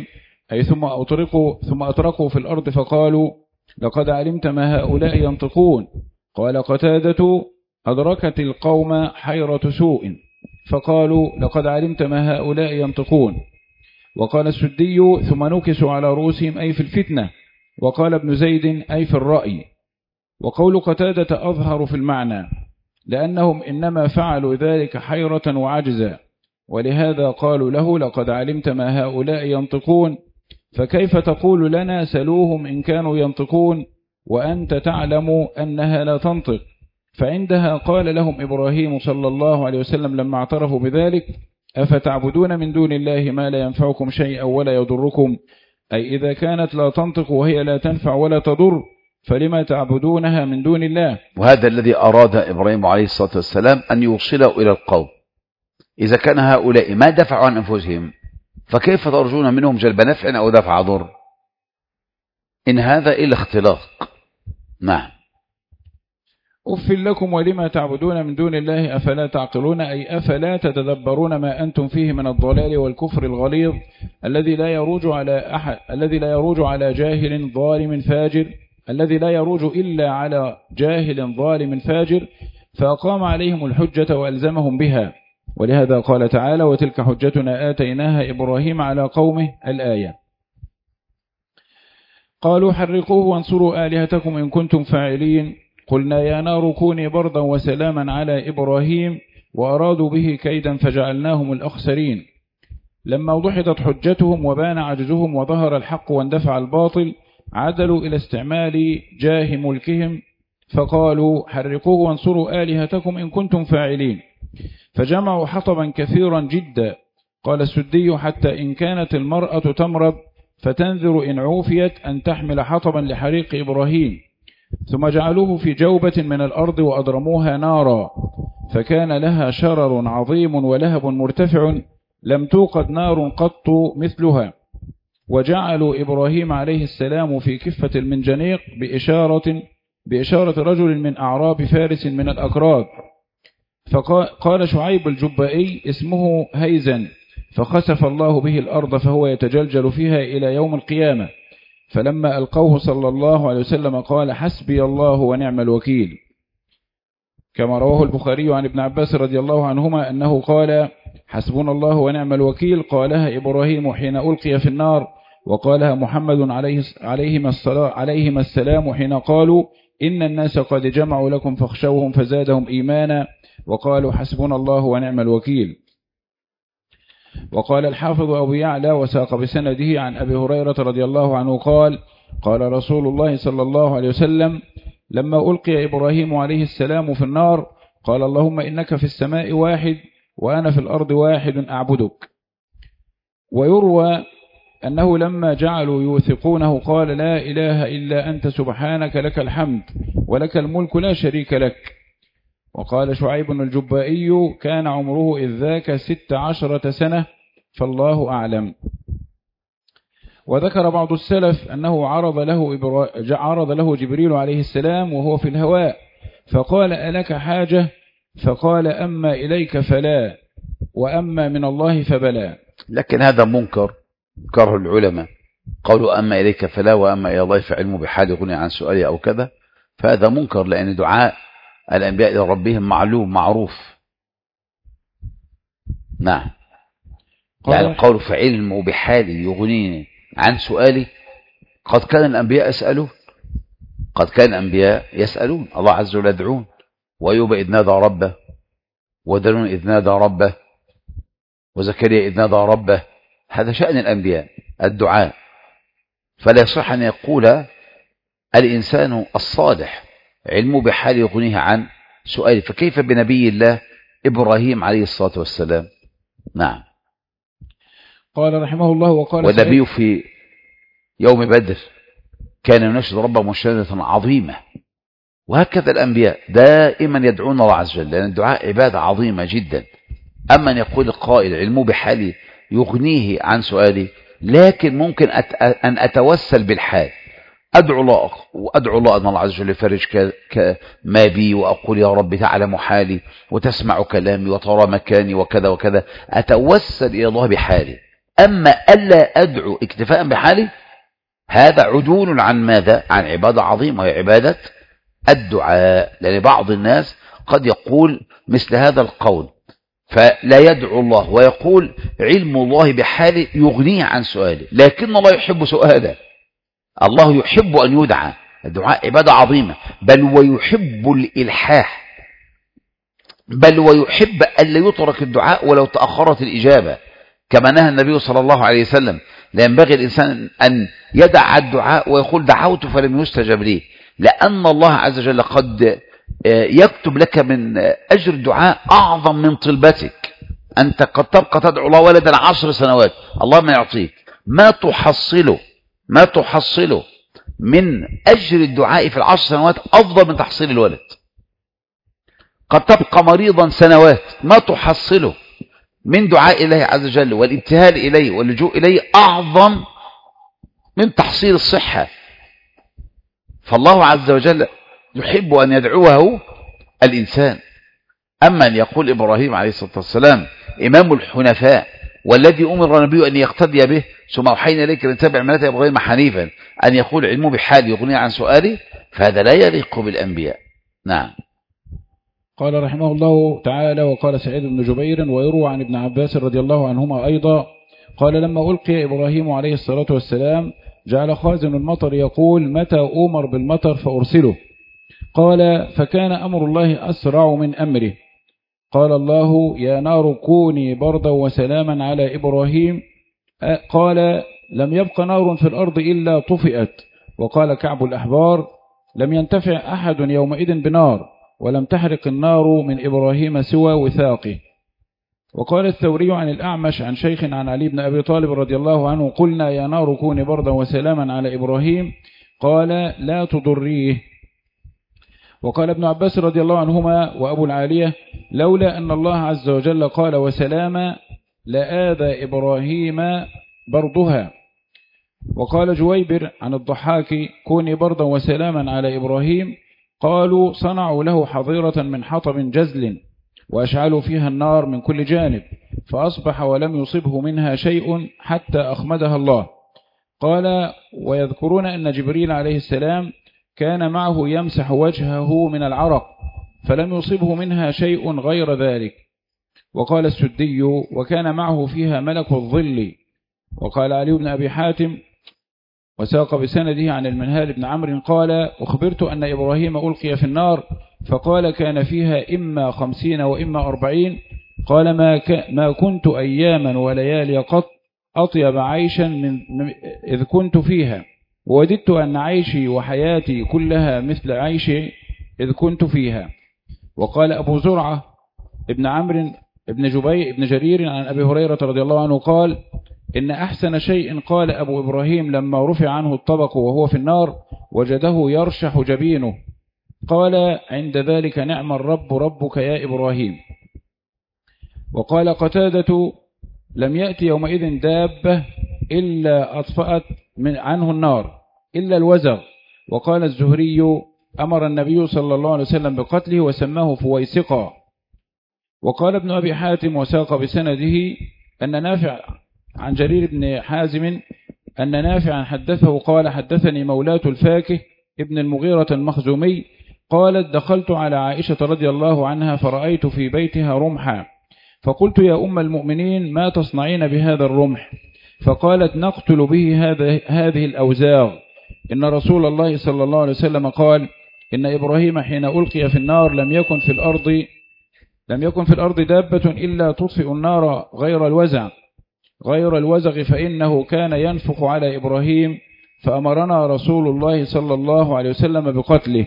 أي ثم أطرقوا, ثم أطرقوا في الأرض فقالوا لقد علمت ما هؤلاء ينطقون. قال قتادة أدركت القوم حيرة سوء فقالوا لقد علمت ما هؤلاء ينطقون. وقال السدي ثم نكسوا على رؤوسهم أي في الفتنة. وقال ابن زيد أي في الرأي. وقول قتادة أظهر في المعنى لأنهم إنما فعلوا ذلك حيرة وعجزا، ولهذا قالوا له لقد علمت ما هؤلاء ينطقون، فكيف تقول لنا سلوهم إن كانوا ينطقون وأنت تعلم أنها لا تنطق؟ فعندها قال لهم إبراهيم صلى الله عليه وسلم لما اعترفوا بذلك أفتعبدون من دون الله ما لا ينفعكم شيئا ولا يضركم؟ أي إذا كانت لا تنطق وهي لا تنفع ولا تضر فلما تعبدونها من دون الله. وهذا الذي أراد إبراهيم عليه الصلاة والسلام أن يوصله إلى القوم. إذا كان هؤلاء ما دفعوا عن أنفسهم فكيف ترجون منهم جلب نفع أو دفع ضر؟ إن هذا إلا اختلاق. نعم. أف لكم ولما تعبدون من دون الله أفلا تعقلون؟ أي أفلا تتدبرون ما أنتم فيه من الضلال والكفر الغليظ الذي لا يروج على أحد الذي لا يروج على جاهل ظالم فاجر الذي لا يروج إلا على جاهل ظالم فاجر، فأقام عليهم الحجة وألزمهم بها. ولهذا قال تعالى وتلك حجتنا آتيناها إبراهيم على قومه الآية. قالوا حرقوه وانصروا آلهتكم إن كنتم فاعلين. قلنا يا نار كوني بردا وسلاما على إبراهيم وأرادوا به كيدا فجعلناهم الأخسرين. لما ضحضت حجتهم وبان عجزهم وظهر الحق واندفع الباطل عدلوا إلى استعمال جاه ملكهم فقالوا حرقوه وانصروا آلهتكم إن كنتم فاعلين، فجمعوا حطبا كثيرا جدا. قال السدي حتى إن كانت المرأة تمرض فتنذر إن عوفيت أن تحمل حطبا لحريق إبراهيم، ثم جعلوه في جوبة من الأرض وأضرموها نارا، فكان لها شرر عظيم ولهب مرتفع لم توقد نار قط مثلها. وجعلوا إبراهيم عليه السلام في كفة المنجنيق بإشارة, بإشارة رجل من أعراب فارس من الأكراد. فقال شعيب الجبائي اسمه هيزن، فخسف الله به الأرض فهو يتجلجل فيها إلى يوم القيامة. فلما ألقوه صلى الله عليه وسلم قال حسبي الله ونعم الوكيل، كما رواه البخاري عن ابن عباس رضي الله عنهما أنه قال حسبنا الله ونعم الوكيل قالها إبراهيم حين ألقي في النار، وقالها محمد عليهما السلام حين قالوا إن الناس قد جمعوا لكم فاخشوهم فزادهم إيمانا وقالوا حسبنا الله ونعم الوكيل. وقال الحافظ أبو يعلى وساق بسنده عن أبي هريرة رضي الله عنه قال قال رسول الله صلى الله عليه وسلم لما ألقي إبراهيم عليه السلام في النار قال اللهم إنك في السماء واحد وأنا في الأرض واحد أعبدك. ويروى أنه لما جعلوا يوثقونه قال لا إله إلا أنت سبحانك لك الحمد ولك الملك لا شريك لك. وقال شعيب الجبائي كان عمره إذ ذاك ست عشرة سنة فالله أعلم. وذكر بعض السلف أنه عرض له, إبرا... عرض له جبريل عليه السلام وهو في الهواء فقال ألك حاجة؟ فقال أما إليك فلا وأما من الله فبلا. لكن هذا منكر كره العلماء، قالوا أما إليك فلا وأما إلى الله فعلمه بحال يغني عن سؤالي أو كذا، فهذا منكر لأن دعاء الأنبياء لربهم معلوم معروف. نعم. يعني قالوا فعلمه بحالي يغنيني عن سؤالي. قد كان الأنبياء يسألون قد كان الأنبياء يسألون الله عز وجل يدعون، وأيوب إذ نادى ربه، ودانون إذ نادى ربه، وزكريا إذ نادى ربه. هذا شأن الأنبياء الدعاء، فلا يصح أن يقول الإنسان الصالح علمه بحال يغنيه عن سؤاله، فكيف بنبي الله إبراهيم عليه الصلاة والسلام. نعم. قال رحمه الله وقال والنبي في يوم بدر كان يناشد ربه مناشدة عظيمة، وهكذا الأنبياء دائما يدعون الله عز وجل، لأن الدعاء عبادة عظيمة جدا. أما أن يقول القائل علمه بحالي يغنيه عن سؤالي، لكن ممكن أن أتوسل بالحال، أدعو الله وأدعو الله أن الله عز وجل يفرج ما بي، وأقول يا رب تعلم حالي وتسمع كلامي وترى مكاني وكذا وكذا، أتوسل إلى الله بحالي. أما ألا أدعو اكتفاء بحالي هذا عدول عن ماذا؟ عن عبادة عظيمة وهي عبادة الدعاء. لأن بعض الناس قد يقول مثل هذا القول فلا يدعو الله ويقول علم الله بحاله يغنيه عن سؤاله، لكن الله يحب سؤاله. الله يحب أن يدعى، الدعاء عبادة عظيمة، بل ويحب الإلحاح، بل ويحب أن لا يترك الدعاء ولو تأخرت الإجابة، كما نهى النبي صلى الله عليه وسلم. لا ينبغي الإنسان أن يدع الدعاء ويقول دعوت فلم يستجب لي، لأن الله عز وجل قد يكتب لك من أجر الدعاء أعظم من طلبتك. أنت قد تبقى تدعو الله ولدا عشر سنوات، الله ما يعطيك ما تحصله ما تحصله من أجر الدعاء في العشر سنوات أفضل من تحصيل الولد. قد تبقى مريضا سنوات ما تحصله من دعاء الله عز وجل والابتهال إليه واللجوء إليه أعظم من تحصيل الصحة. فالله عز وجل يحب أن يدعوه الإنسان. أما أن يقول إبراهيم عليه الصلاة والسلام إمام الحنفاء والذي أمر النبي أن يقتدي به ثم أوحينا إليك أن تتبع ملة إبراهيم حنيفا، أن يقول علمه بحال يغني عن سؤالي، فهذا لا يليق بالأنبياء. نعم. قال رحمه الله تعالى: وقال سعيد بن جبير ويروى عن ابن عباس رضي الله عنهما أيضا قال: لما ألقي إبراهيم عليه الصلاة والسلام جعل خازن المطر يقول: متى أؤمر بالمطر فأرسله؟ قال: فكان أمر الله أسرع من أمره. قال الله: يا نار كوني بردا وسلاما على إبراهيم. قال: لم يبق نار في الأرض إلا طفئت. وقال كعب الأحبار: لم ينتفع أحد يومئذ بنار، ولم تحرق النار من إبراهيم سوى وثاقه. وقال الثوري عن الأعمش عن شيخ عن علي بن أبي طالب رضي الله عنه: قلنا يا نار كوني بردا وسلاما على إبراهيم، قال: لا تضريه. وقال ابن عباس رضي الله عنهما وأبو العالية: لولا أن الله عز وجل قال وسلاما لآذى إبراهيم بردها. وقال جويبر عن الضحاك: كوني بردا وسلاما على إبراهيم. قالوا: صنعوا له حظيرة من حطب جزل وأشعلوا فيها النار من كل جانب، فأصبح ولم يصبه منها شيء حتى أخمدها الله. قال: ويذكرون أن جبريل عليه السلام كان معه يمسح وجهه من العرق فلم يصبه منها شيء غير ذلك. وقال السدي: وكان معه فيها ملك الظل. وقال علي بن أبي حاتم وساق بسنده عن المنهال بن عمرو قال: أخبرت أن إبراهيم ألقي في النار فقال: كان فيها إما خمسين وإما أربعين. قال: ما, ك... ما كنت أياما وليالي قط أطيب عيشا من إذ كنت فيها، ووددت أن عيشي وحياتي كلها مثل عيشي إذ كنت فيها. وقال أبو زرعة ابن عمرو ابن جبي ابن جرير عن أبي هريرة رضي الله عنه قال: إن أحسن شيء قال أبو إبراهيم لما رفع عنه الطبق وهو في النار وجده يرشح جبينه، قال: عند ذلك نعم الرب ربك يا إبراهيم. وقال قتادة: لم يأتي يومئذ دابة إلا أطفأت من عنه النار إلا الوزغ. وقال الزهري: أمر النبي صلى الله عليه وسلم بقتله وسماه فويسقا. وقال ابن أبي حاتم وساق بسنده أن نافع عن جرير بن حازم أن نافعا حدثه قال: حدثني مولاة الفاكه ابن المغيرة المخزومي قالت: دخلت على عائشة رضي الله عنها فرأيت في بيتها رمحا، فقلت: يا أم المؤمنين ما تصنعين بهذا الرمح؟ فقالت: نقتل به هذه الأوزاغ. إن رسول الله صلى الله عليه وسلم قال: إن إبراهيم حين ألقي في النار لم يكن في الأرض لم يكن في الأرض دابة إلا تطفئ النار غير الوزع غير الوزغ فإنه كان ينفخ على إبراهيم، فأمرنا رسول الله صلى الله عليه وسلم بقتله.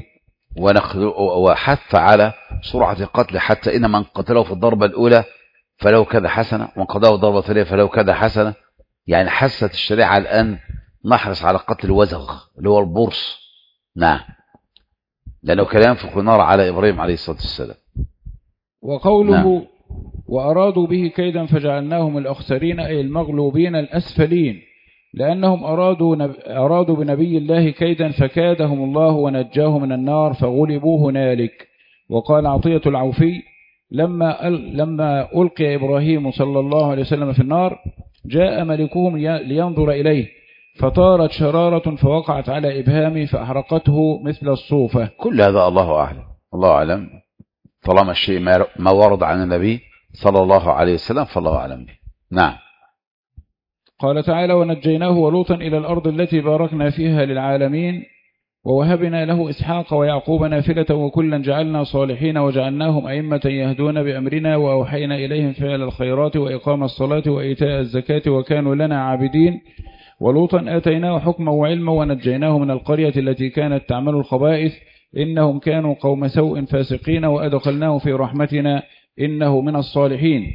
وحث على سرعة القتل، حتى إن من قتله في الضربة الأولى فلو كذا حسنة، ومن قتله الضربة الثانية فلو كذا حسنة. يعني حست الشريعة الآن نحرص على قتل الوزغ اللي هو البرص. نعم، لأنه كان ينفخ النار على إبراهيم عليه الصلاة والسلام. وقوله: نعم. وأرادوا به كيدا فجعلناهم الأخسرين، أي المغلوبين الأسفلين، لأنهم أرادوا, نب... أرادوا بنبي الله كيدا فكادهم الله ونجاه من النار فغلبوا هنالك. وقال عطية العوفي: لما, أل... لما ألقي إبراهيم صلى الله عليه وسلم في النار جاء ملكهم لينظر إليه فطارت شرارة فوقعت على إبهامي فأحرقته مثل الصوفة. كل هذا الله أعلم، الله أعلم، طالما الشيء ما ورد عن النبي صلى الله عليه وسلم فالله أعلم به. نعم. قال تعالى ونجيناه ولوطا إلى الأرض التي باركنا فيها للعالمين ووهبنا له إسحاق ويعقوب نافلة وكلا جعلنا صالحين وجعلناهم أئمة يهدون بأمرنا وأوحينا إليهم فعل الخيرات وإقام الصلاة وإيتاء الزكاة وكانوا لنا عابدين ولوطا آتيناه حكما وعلما ونجيناه من القرية التي كانت تعمل الخبائث إنهم كانوا قوم سوء فاسقين وأدخلناه في رحمتنا إنه من الصالحين.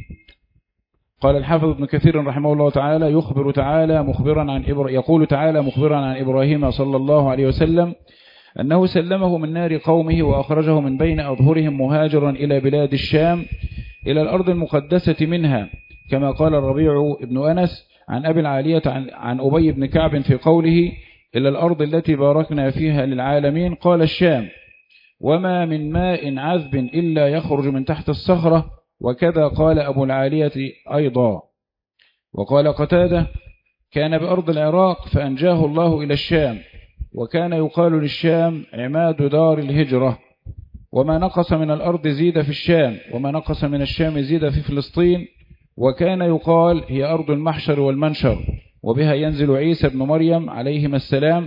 قال الحافظ ابن كثير رحمه الله تعالى يخبر تعالى مخبرا عن إبر... يقول تعالى مخبرا عن إبراهيم صلى الله عليه وسلم أنه سلمه من نار قومه وأخرجه من بين أظهرهم مهاجرا إلى بلاد الشام إلى الأرض المقدسة منها كما قال الربيع ابن أنس عن أبي العالية عن, عن أبي بن كعب في قوله إلى الأرض التي باركنا فيها للعالمين قال الشام وما من ماء عذب إلا يخرج من تحت الصخرة وكذا قال أبو العالية أيضا. وقال قتادة كان بأرض العراق فأنجاه الله إلى الشام وكان يقال للشام عماد دار الهجرة وما نقص من الأرض زيد في الشام وما نقص من الشام زيد في فلسطين وكان يقال هي أرض المحشر والمنشر وبها ينزل عيسى بن مريم عليهما السلام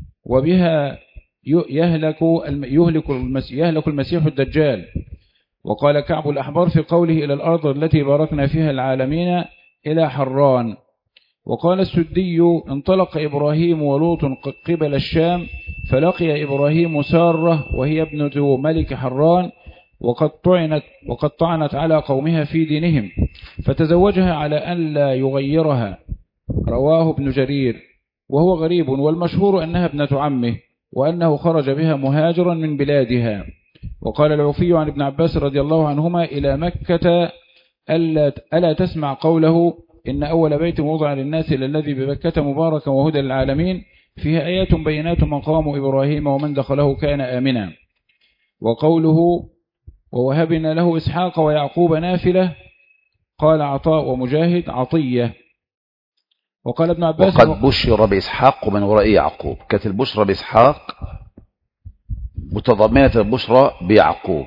وبها يهلك يهلك يهلك المسيح الدجال. وقال كعب الأحبار في قوله إلى الأرض التي باركنا فيها العالمين إلى حران. وقال السدي انطلق إبراهيم ولوط قبل الشام فلقي إبراهيم سارة وهي ابنة ملك حران وقد طعنت, وقد طعنت على قومها في دينهم فتزوجها على أن لا يغيرها رواه ابن جرير وهو غريب والمشهور أنها ابنة عمه وأنه خرج بها مهاجرا من بلادها. وقال العوفي عن ابن عباس رضي الله عنهما إلى مكة ألا تسمع قوله إن أول بيت وضع للناس للذي بمكة مباركا وهدى للعالمين فيها آيات بينات مقام إبراهيم ومن دخله كان آمنا. وقوله ووهبنا له إسحاق ويعقوب نافلة قال عطاء ومجاهد عطية. وقال ابن عباس وقد بشر بإسحاق ومن وراء يعقوب كانت البشرى بإسحاق متضمنة البشرى بيعقوب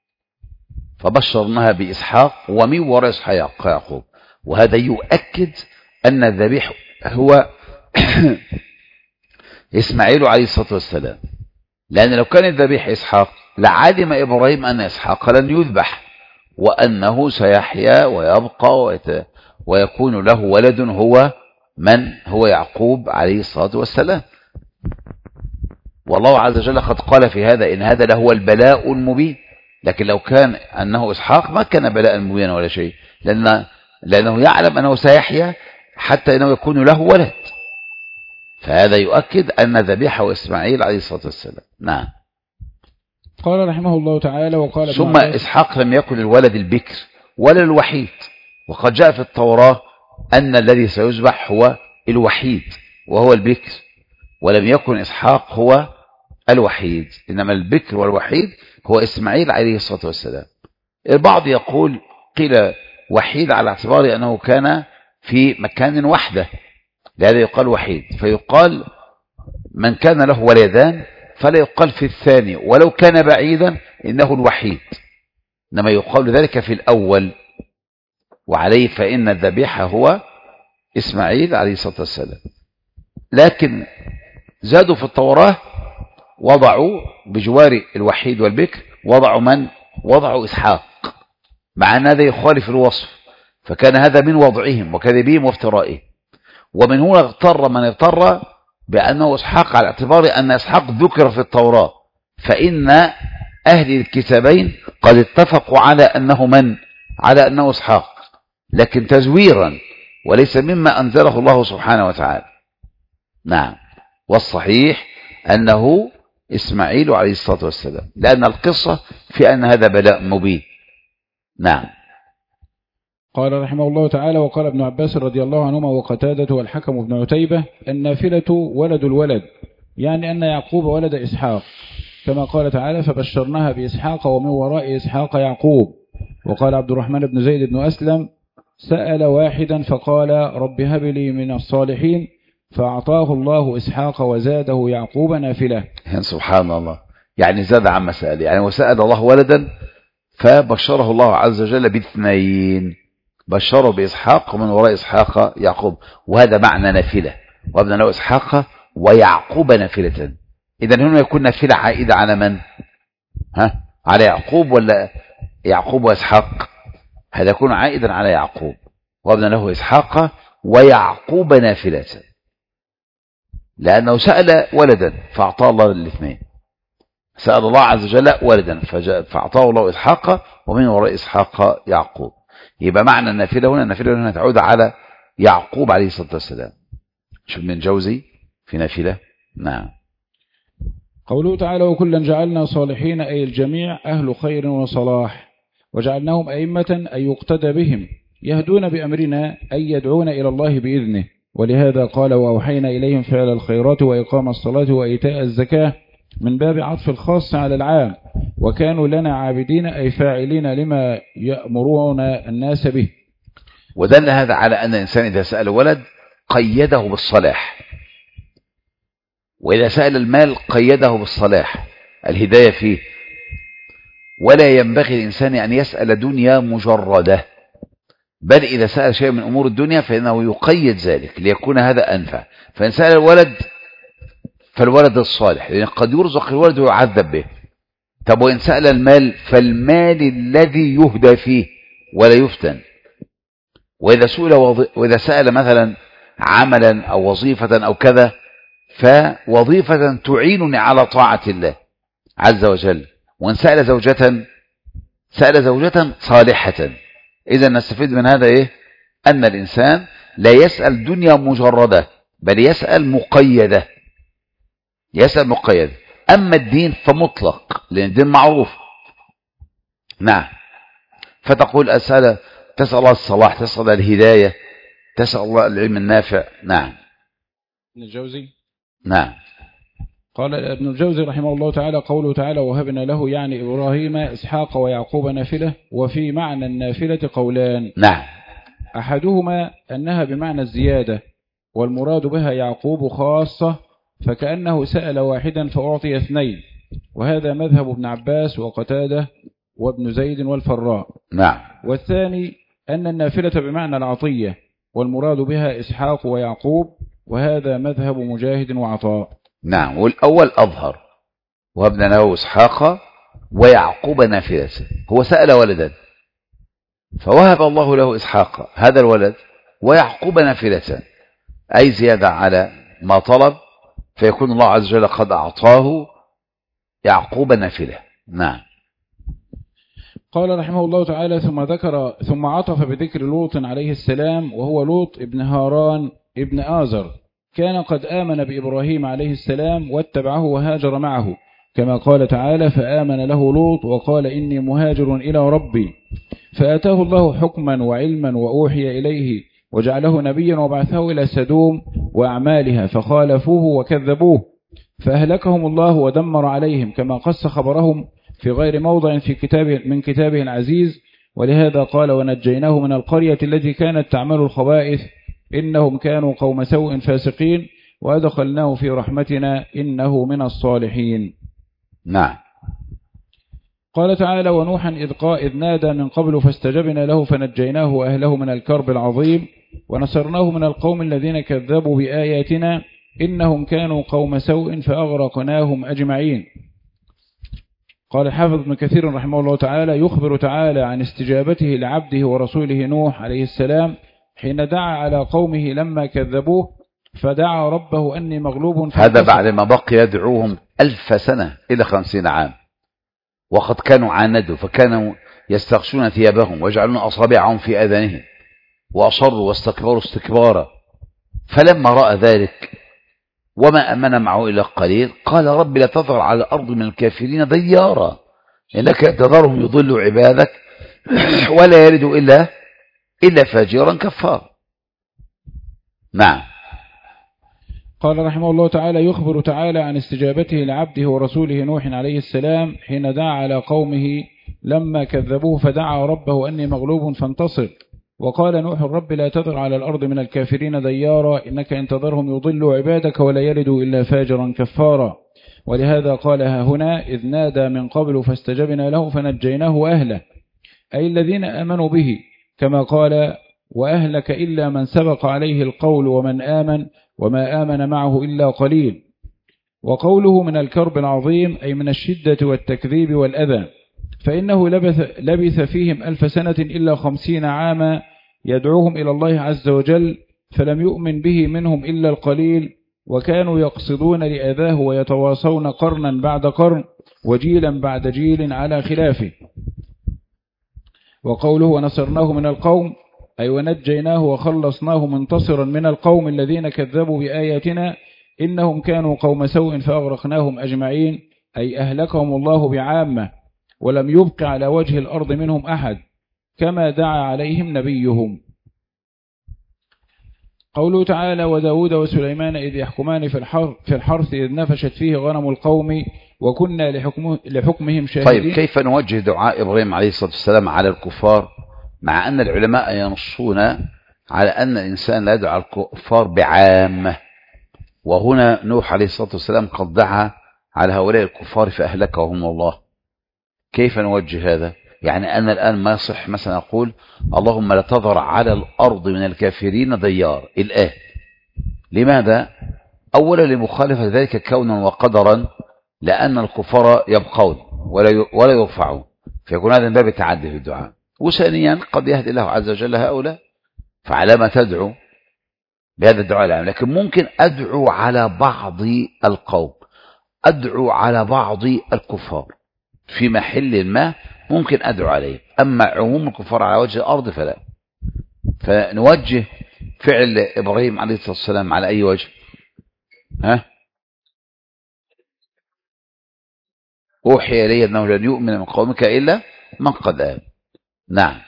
فبشرناها بإسحاق ومن وراء إسحاق يعقوب وهذا يؤكد أن الذبيح هو إسماعيل عليه الصلاة والسلام لأن لو كان الذبيح إسحاق لعلم إبراهيم أن إسحاق لن يذبح وأنه سيحيا ويبقى ويت... ويكون له ولد هو من هو يعقوب عليه الصلاة والسلام. والله عز وجل قد قال في هذا إن هذا لهو البلاء المبين لكن لو كان أنه إسحاق ما كان بلاء مبين ولا شيء لأن لأنه يعلم أنه سيحيا حتى أنه يكون له ولد فهذا يؤكد أن ذبيحه إسماعيل عليه الصلاة والسلام. نعم. قال رحمه الله تعالى وقال ثم إسحاق لم يكن الولد البكر ولا الوحيد وقد جاء في التوراة أن الذي سيذبح هو الوحيد وهو البكر ولم يكن إسحاق هو الوحيد إنما البكر والوحيد هو إسماعيل عليه الصلاة والسلام. البعض يقول قيل وحيد على اعتبار أنه كان في مكان وحده لهذا يقال وحيد فيقال من كان له ولدان فلا يقال في الثاني ولو كان بعيدا إنه الوحيد إنما يقال ذلك في الأول وعليه فإن الذبيحة هو إسماعيل عليه الصلاة والسلام. لكن زادوا في التوراة وضعوا بجوار الوحيد والبكر وضعوا من وضعوا إسحاق مع أن هذا يخالف الوصف فكان هذا من وضعهم وكذبهم وافترائهم ومن هنا اغتر من اغتر بأنه إسحاق على اعتبار أن إسحاق ذكر في التوراة فإن أهل الكتابين قد اتفقوا على أنه من على أنه إسحاق لكن تزويرا وليس مما أنزله الله سبحانه وتعالى. نعم. والصحيح أنه إسماعيل عليه الصلاة والسلام لأن القصة في أن هذا بلاء مبين. نعم. قال رحمه الله تعالى وقال ابن عباس رضي الله عنهما وقتادة والحكم بن عتيبة النافلة ولد الولد يعني أن يعقوب ولد إسحاق كما قال تعالى فبشرناها بإسحاق ومن وراء إسحاق يعقوب. وقال عبد الرحمن بن زيد بن أسلم سأل واحدا فقال رب هب لي من الصالحين فأعطاه الله إسحاق وزاده يعقوب نافلة. سبحان الله، يعني زاد عما سأل، يعني وسأل الله ولدا فبشره الله عز وجل باثنين، بشره بإسحاق ومن وراء إسحاق يعقوب، وهذا معنى نافلة، وابن له إسحاق ويعقوب نافلة. إذن هنا يكون نافلة عائدة على من؟ ها؟ على يعقوب ولا يعقوب وإسحاق؟ هذا يكون عائدا على يعقوب، وابن له إسحاق ويعقوب نافلة، لأنه سأل ولدا فأعطاه الله الاثنين، سأل الله عز وجل ولدا فأعطاه الله إسحاق ومن وراء إسحاق يعقوب. يبقى معنى النافلة هنا، النافلة هنا تعود على يعقوب عليه الصلاة والسلام. شوف من جوزي في نافلة. نعم. قوله تعالى وكلا جعلنا صالحين أي الجميع أهل خير وصلاح، وجعلناهم أئمة أي يقتدى بهم يهدون بأمرنا أي يدعون إلى الله بإذنه، ولهذا قال وأوحينا إليهم فعل الخيرات وإقام الصلاة وإيتاء الزكاة من باب عطف الخاص على العام، وكانوا لنا عابدين أي فاعلين لما يأمرون الناس به. ودل هذا على أن الإنسان إذا سأل ولد قيده بالصلاح، وإذا سأل المال قيده بالصلاح الهداية فيه، ولا ينبغي الإنسان أن يسأل دنيا مجردة، بل إذا سأل شيء من أمور الدنيا فإنه يقيد ذلك ليكون هذا أنفع. فإن سأل الولد فالولد الصالح، لأن قد يرزق الولد ويعذب به. طب وإن سأل المال فالمال الذي يهدى فيه ولا يفتن. وإذا سئل وظ... وإذا سأل مثلا عملا أو وظيفة أو كذا فوظيفة تعينني على طاعة الله عز وجل. وإن سأل زوجة سأل زوجة صالحة. إذا نستفيد من هذا إيه؟ أن الإنسان لا يسأل دنيا مجردة، بل يسأل مقيدة، يسأل مقيد. أما الدين فمطلق، لأن الدين معروف. نعم. فتقول أسأل، تسأل الله الصلاح، تسأل الهداية، تسأل الله العلم النافع. نعم. ابن الجوزي. نعم. قال ابن الجوزي رحمه الله تعالى قوله تعالى وهبنا له يعني إبراهيم إسحاق ويعقوب نافلة، وفي معنى النافلة قولان. نعم. أحدهما أنها بمعنى الزيادة، والمراد بها يعقوب خاصة، فكأنه سأل واحدا فأعطي اثنين، وهذا مذهب ابن عباس وقتادة وابن زيد والفراء. نعم. والثاني أن النافلة بمعنى العطية، والمراد بها إسحاق ويعقوب، وهذا مذهب مجاهد وعطاء. نعم. والأول أظهر، وابن له إسحاق ويعقوب نافلة. هو سأل ولدا فوهب الله له إسحاق هذا الولد ويعقوب نافلة، أي زيادة على ما طلب، فيكون الله عز وجل قد أعطاه يعقوب نافلة. نعم. قال رحمه الله تعالى ثم ذكر ثم عطف بذكر لوط عليه السلام، وهو لوط ابن هاران ابن آزر، كان قد آمن بإبراهيم عليه السلام واتبعه وهاجر معه، كما قال تعالى فآمن له لوط وقال إني مهاجر إلى ربي، فآتاه الله حكما وعلما وأوحي إليه وجعله نبيا وبعثه إلى سدوم وأعمالها فخالفوه وكذبوه، فأهلكهم الله ودمر عليهم، كما قص خبرهم في غير موضع في كتابه من كتابه العزيز. ولهذا قال ونجيناه من القرية التي كانت تعمل الخبائث إنهم كانوا قوم سوء فاسقين وأدخلناه في رحمتنا إنه من الصالحين. نعم. قال تعالى ونوحا إذ قال إذ نادى من قبل فاستجبنا له فنجيناه وأهله من الكرب العظيم ونصرناه من القوم الذين كذبوا بآياتنا إنهم كانوا قوم سوء فأغرقناهم أجمعين. قال الحافظ ابن كثير رحمه الله تعالى يخبر تعالى عن استجابته لعبده ورسوله نوح عليه السلام حين دعا على قومه لما كذبوه فدعا ربه أني مغلوب. هذا بعد ما بقي يدعوهم ألف سنة إلى خمسين عام، وقد كانوا عاندوا فكانوا يستغشون ثيابهم ويجعلون أصابعهم في آذانهم وأصروا واستكبروا استكبارا، فلما رأى ذلك وما أمن معه إلا قليل قال رب لا تذر على الأرض من الكافرين ديارا إنك تذرهم يضل عبادك ولا يرد إلا إلا فاجرا كفارا. نعم. قال رحمه الله تعالى يخبر تعالى عن استجابته لعبده ورسوله نوح عليه السلام حين دعا على قومه لما كذبوه فدعا ربه أني مغلوب فانتصر، وقال نوح رب لا تذر على الأرض من الكافرين ديارا إنك إن تذرهم يضلوا عبادك ولا يلدوا إلا فاجرا كفارا. ولهذا قالها هنا إذ نادى من قبل فاستجبنا له فنجيناه وأهله، أي الذين آمنوا به، كما قال وأهلك إلا من سبق عليه القول ومن آمن وما آمن معه إلا قليل. وقوله من الكرب العظيم أي من الشدة والتكذيب والأذى، فإنه لبث, لبث فيهم ألف سنة إلا خمسين عاما يدعوهم إلى الله عز وجل، فلم يؤمن به منهم إلا القليل، وكانوا يقصدون لأذاه ويتواصون قرنا بعد قرن وجيلا بعد جيل على خلافه. وقوله ونصرناه من القوم أي ونجيناه وخلصناه منتصرا من القوم الذين كذبوا بآياتنا إنهم كانوا قوم سوء فأغرقناهم أجمعين، أي أهلكهم الله بعامة ولم يبق على وجه الأرض منهم أحد كما دعا عليهم نبيهم. قوله تعالى وداود وسليمان إذ يحكمان في الحرث إذ نفشت فيه غنم القوم وكنا لحكمه لحكمهم شاهدين. طيب كيف نوجه دعاء إبراهيم عليه الصلاة والسلام على الكفار، مع أن العلماء ينصون على أن الإنسان لا يدعو الكفار بعامة، وهنا نوح عليه الصلاة والسلام قد دعا على هؤلاء الكفار فأهلكهم الله. كيف نوجه هذا؟ يعني أنا الآن ما يصح مثلا أقول اللهم لا تذر على الأرض من الكافرين ديار الآن. لماذا؟ أولا لمخالفة ذلك كونا وقدرا، لأن الكفار يبقون ولا ولا يرفعون، فيكون هذا من باب التعدي في الدعاء. وثانيا قد يهدي الله عز وجل هؤلاء، فعلى ما تدعو بهذا الدعاء العام. لكن ممكن أدعو على بعض القوم، أدعو على بعض الكفار في محل ما ممكن أدعو عليه، أما عموم الكفار على وجه الأرض فلا. فنوجه فعل إبراهيم عليه الصلاة والسلام على أي وجه؟ ها؟ أوحي إلي أنه لن يؤمن من قومك إلا من قد آمن. نعم.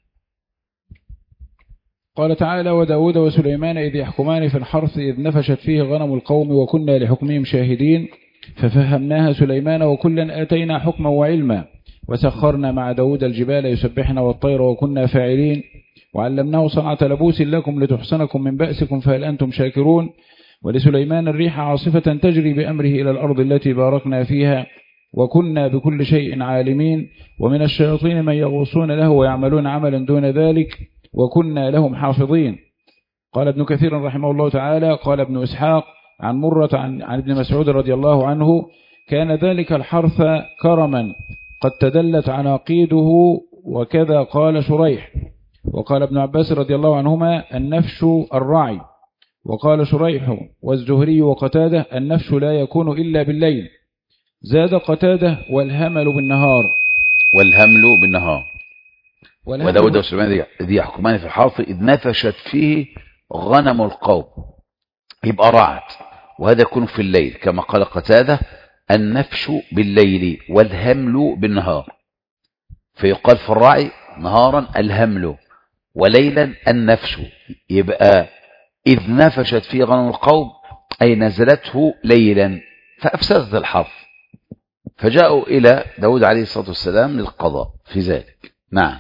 قال تعالى وداود وسليمان إذ يحكمان في الحرث إذ نفشت فيه غنم القوم وكنا لحكمهم شاهدين ففهمناها سليمان وكلا آتينا حكما وعلما وسخرنا مع داود الجبال يسبحن والطير وكنا فاعلين وعلمناه صنعة لبوس لكم لتحصنكم من بأسكم فهل أنتم شاكرون. ولسليمان الريح عاصفة تجري بأمره إلى الأرض التي باركنا فيها وكنا بكل شيء عالمين. ومن الشياطين من يغوصون له ويعملون عملا دون ذلك وكنا لهم حافظين. قال ابن كثير رحمه الله تعالى قال ابن إسحاق عن مرة عن, عن ابن مسعود رضي الله عنه كان ذلك الحرث كرما قد تدلت عناقيده وكذا قال شريح. وقال ابن عباس رضي الله عنهما النفش الرعي. وقال شريح والزهري وقتاده النفش لا يكون إلا بالليل. زاد قتاده والهمل بالنهار. والهمل بالنهار. وداود وسليمان إذ يحكمان في الحرث إذ نفشت فيه غنم القوم، يبقى رعت، وهذا يكون في الليل كما قال قتاده النفش بالليل والهمل بالنهار. فيقال في الرعي نهارا الهمل وليلا النفش. يبقى إذ نفشت فيه غنم القوم أي نزلته ليلا فأفسدت الحرث، فجاءوا إلى داود عليه الصلاة والسلام للقضاء في ذلك. نعم.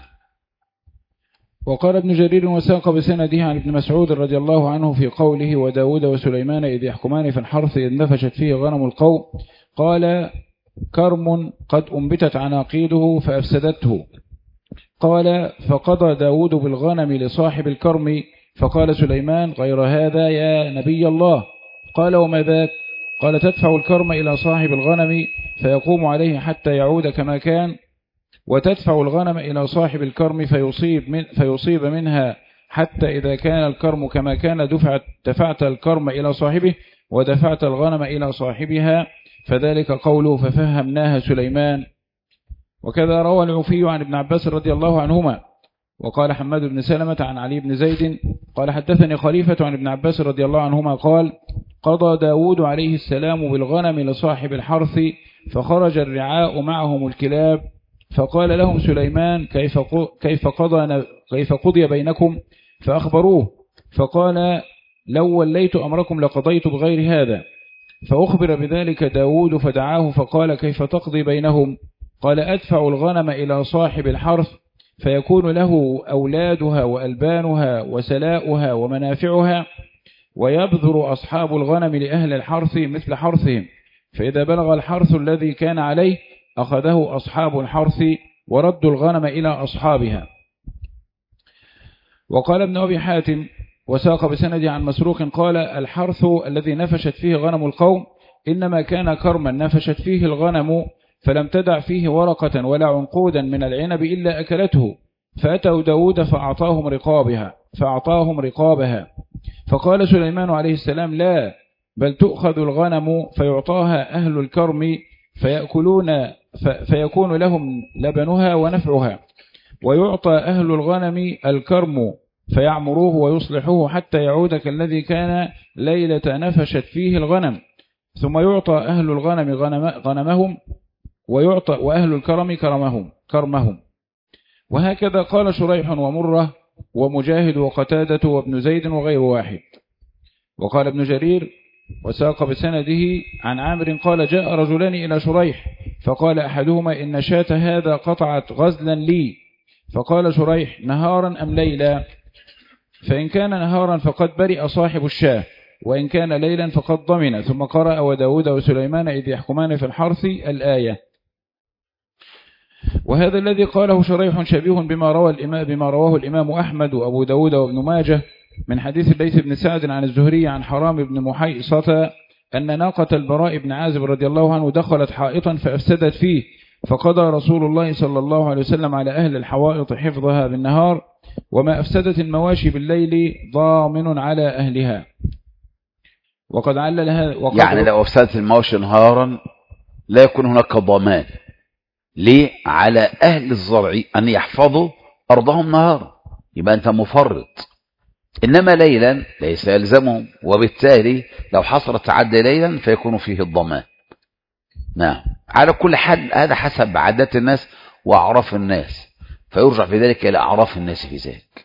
وقال ابن جرير وساق بسنده عن ابن مسعود رضي الله عنه في قوله وداود وسليمان إذ يحكمان في الحرث إذ نفشت فيه غنم القوم قال كرم قد أنبتت عناقيده فأفسدته. قال فقضى داود بالغنم لصاحب الكرم فقال سليمان غير هذا يا نبي الله. قال وما ذاك؟ قال تدفع الكرم إلى صاحب الغنم فيقوم عليه حتى يعود كما كان، وتدفع الغنم إلى صاحب الكرم فيصيب, من فيصيب منها حتى إذا كان الكرم كما كان دفعت دفعت الكرم إلى صاحبه ودفعت الغنم إلى صاحبها، فذلك قوله ففهمناها سليمان. وكذا روى العوفي عن ابن عباس رضي الله عنهما. وقال حماد بن سلمة عن علي بن زيد قال حدثني خليفة عن ابن عباس رضي الله عنهما قال قضى داود عليه السلام بالغنم لصاحب الحرث فخرج الرعاء معهم الكلاب فقال لهم سليمان كيف كيف قضى كيف قضي بينكم فأخبروه فقال لو وليت أمركم لقضيت بغير هذا. فأخبر بذلك داود فدعاه فقال كيف تقضي بينهم؟ قال أدفع الغنم إلى صاحب الحرث فيكون له أولادها وألبانها وسلاؤها ومنافعها، ويبذر أصحاب الغنم لأهل الحرث مثل حرثهم، فإذا بلغ الحرث الذي كان عليه أخذه أصحاب الحرث وردوا الغنم إلى أصحابها. وقال ابن أبي حاتم وساق بسنده عن مسروق قال: الحرث الذي نفشت فيه غنم القوم إنما كان كرما نفشت فيه الغنم فلم تدع فيه ورقة ولا عنقودا من العنب إلا أكلته، فأتوا داود فأعطاهم رقابها فأعطاهم رقابها. فقال سليمان عليه السلام: لا، بل تؤخذ الغنم فيعطاها أهل الكرم فيأكلون فيكون لهم لبنها ونفعها، ويعطى أهل الغنم الكرم فيعمروه ويصلحوه حتى يعود كالذي كان ليلة نفشت فيه الغنم، ثم يعطى أهل الغنم غنم غنمهم ويعطى وأهل الكرم كرمهم كرمهم. وهكذا قال شريح ومرة ومجاهد وقتادة وابن زيد وغير واحد. وقال ابن جرير وساق بسنده عن عامر قال: جاء رجلان إلى شريح فقال أحدهما: إن شاة هذا قطعت غزلا لي. فقال شريح: نهارا أم ليلا؟ فإن كان نهارا فقد برئ صاحب الشاه، وإن كان ليلا فقد ضمن. ثم قرأ: وداود وسليمان إذ يحكمان في الحرث الآية. وهذا الذي قاله شريح شبيه بما روى الإمام بما رواه الإمام أحمد وأبو داود وابن ماجه من حديث الليث بن سعد عن الزهري عن حرام بن محيصة أن ناقة البراء بن عازب رضي الله عنه دخلت حائطا فأفسدت فيه، فقضى رسول الله صلى الله عليه وسلم على أهل الحوائط حفظها بالنهار، وما أفسدت المواشي بالليل ضامن على أهلها. وقد علل هذا وقد يعني لو أفسدت المواشي نهارا لا يكون هناك ضمان، ليه؟ على أهل الزرع أن يحفظوا أرضهم نهارا، يبقى أنت مفرط. إنما ليلا ليس يلزمهم، وبالتالي لو حصل تعدي ليلا فيكون فيه الضمان. نعم، على كل حال هذا حسب عادات الناس وأعراف الناس، فيرجع في ذلك إلى أعراف الناس في ذلك.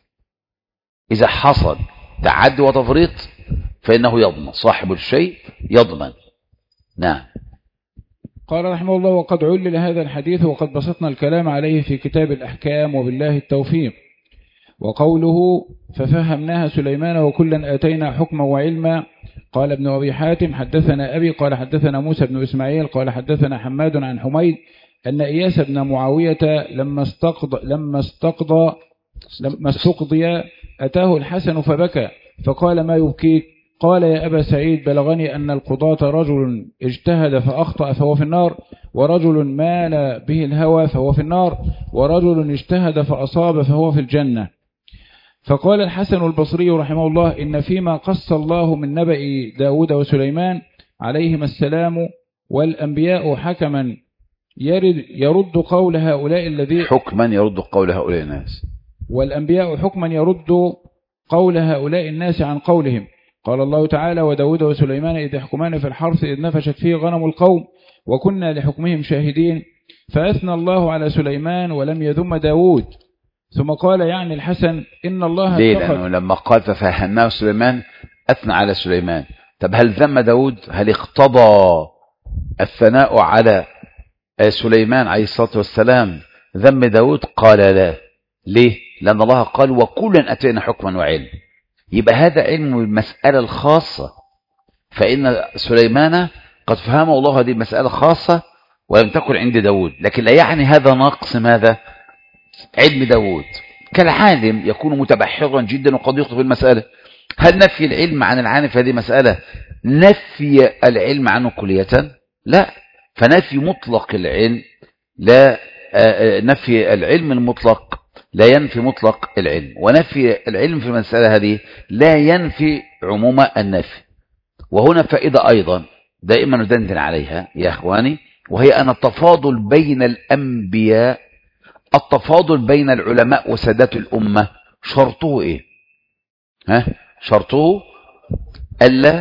إذا حصل تعدي وتفريط فإنه يضمن، صاحب الشيء يضمن. نعم. قال رحمه الله: وقد علل هذا الحديث وقد بسطنا الكلام عليه في كتاب الأحكام وبالله التوفيق. وقوله: ففهمناها سليمان وكلا آتينا حكما وعلما. قال ابن أبي حاتم: حدثنا أبي قال حدثنا موسى بن إسماعيل قال حدثنا حماد عن حميد أن إياس بن معاوية لما استقضى لما استقضى لما استقضي أتاه الحسن فبكى، فقال: ما يبكيك؟ قال: يا أبا سعيد، بلغني أن القضاة رجل اجتهد فأخطأ فهو في النار، ورجل مال به الهوى فهو في النار، ورجل اجتهد فأصاب فهو في الجنة. فقال الحسن البصري رحمه الله: إن فيما قص الله من نبأ داود وسليمان عليهما السلام والأنبياء حكما يرد, يرد قول هؤلاء الذين حكما يرد قول هؤلاء الناس والأنبياء حكما يرد قول هؤلاء الناس عن قولهم. قال الله تعالى: وداود وسليمان إذ يحكمان في الحرث إذ نفشت فيه غنم القوم وكنا لحكمهم شاهدين. فأثنى الله على سليمان ولم يذم داود. ثم قال يعني الحسن: إن الله ليه؟ لأنه لما قال ففهمناه سليمان أثنى على سليمان. طب هل ذم داود؟ هل اقتضى الثناء على سليمان عليه الصلاة والسلام ذم داود؟ قال لا. ليه؟ لأن الله قال: وكلا أتينا حكما وعلم. يبقى هذا علم المسألة الخاصة، فإن سليمان قد فهمه الله هذه المسألة الخاصة ولم تكن عند داود، لكن لا يعني هذا نقص ماذا؟ علم داود. كالعالم يكون متبحرا جدا وقد يخطئ في المسألة. هل نفي العلم عن العالم في هذه المسألة نفي العلم عنه كلية؟ لا، فنفي مطلق العلم لا نفي العلم المطلق لا ينفي مطلق العلم، ونفي العلم في المسألة هذه لا ينفي عموم النفي. وهنا فائدة أيضا دائما ندندن عليها يا أخواني، وهي أن التفاضل بين الأنبياء، التفاضل بين العلماء وسادات الأمة شرطه إيه؟ ها؟ شرطه ألا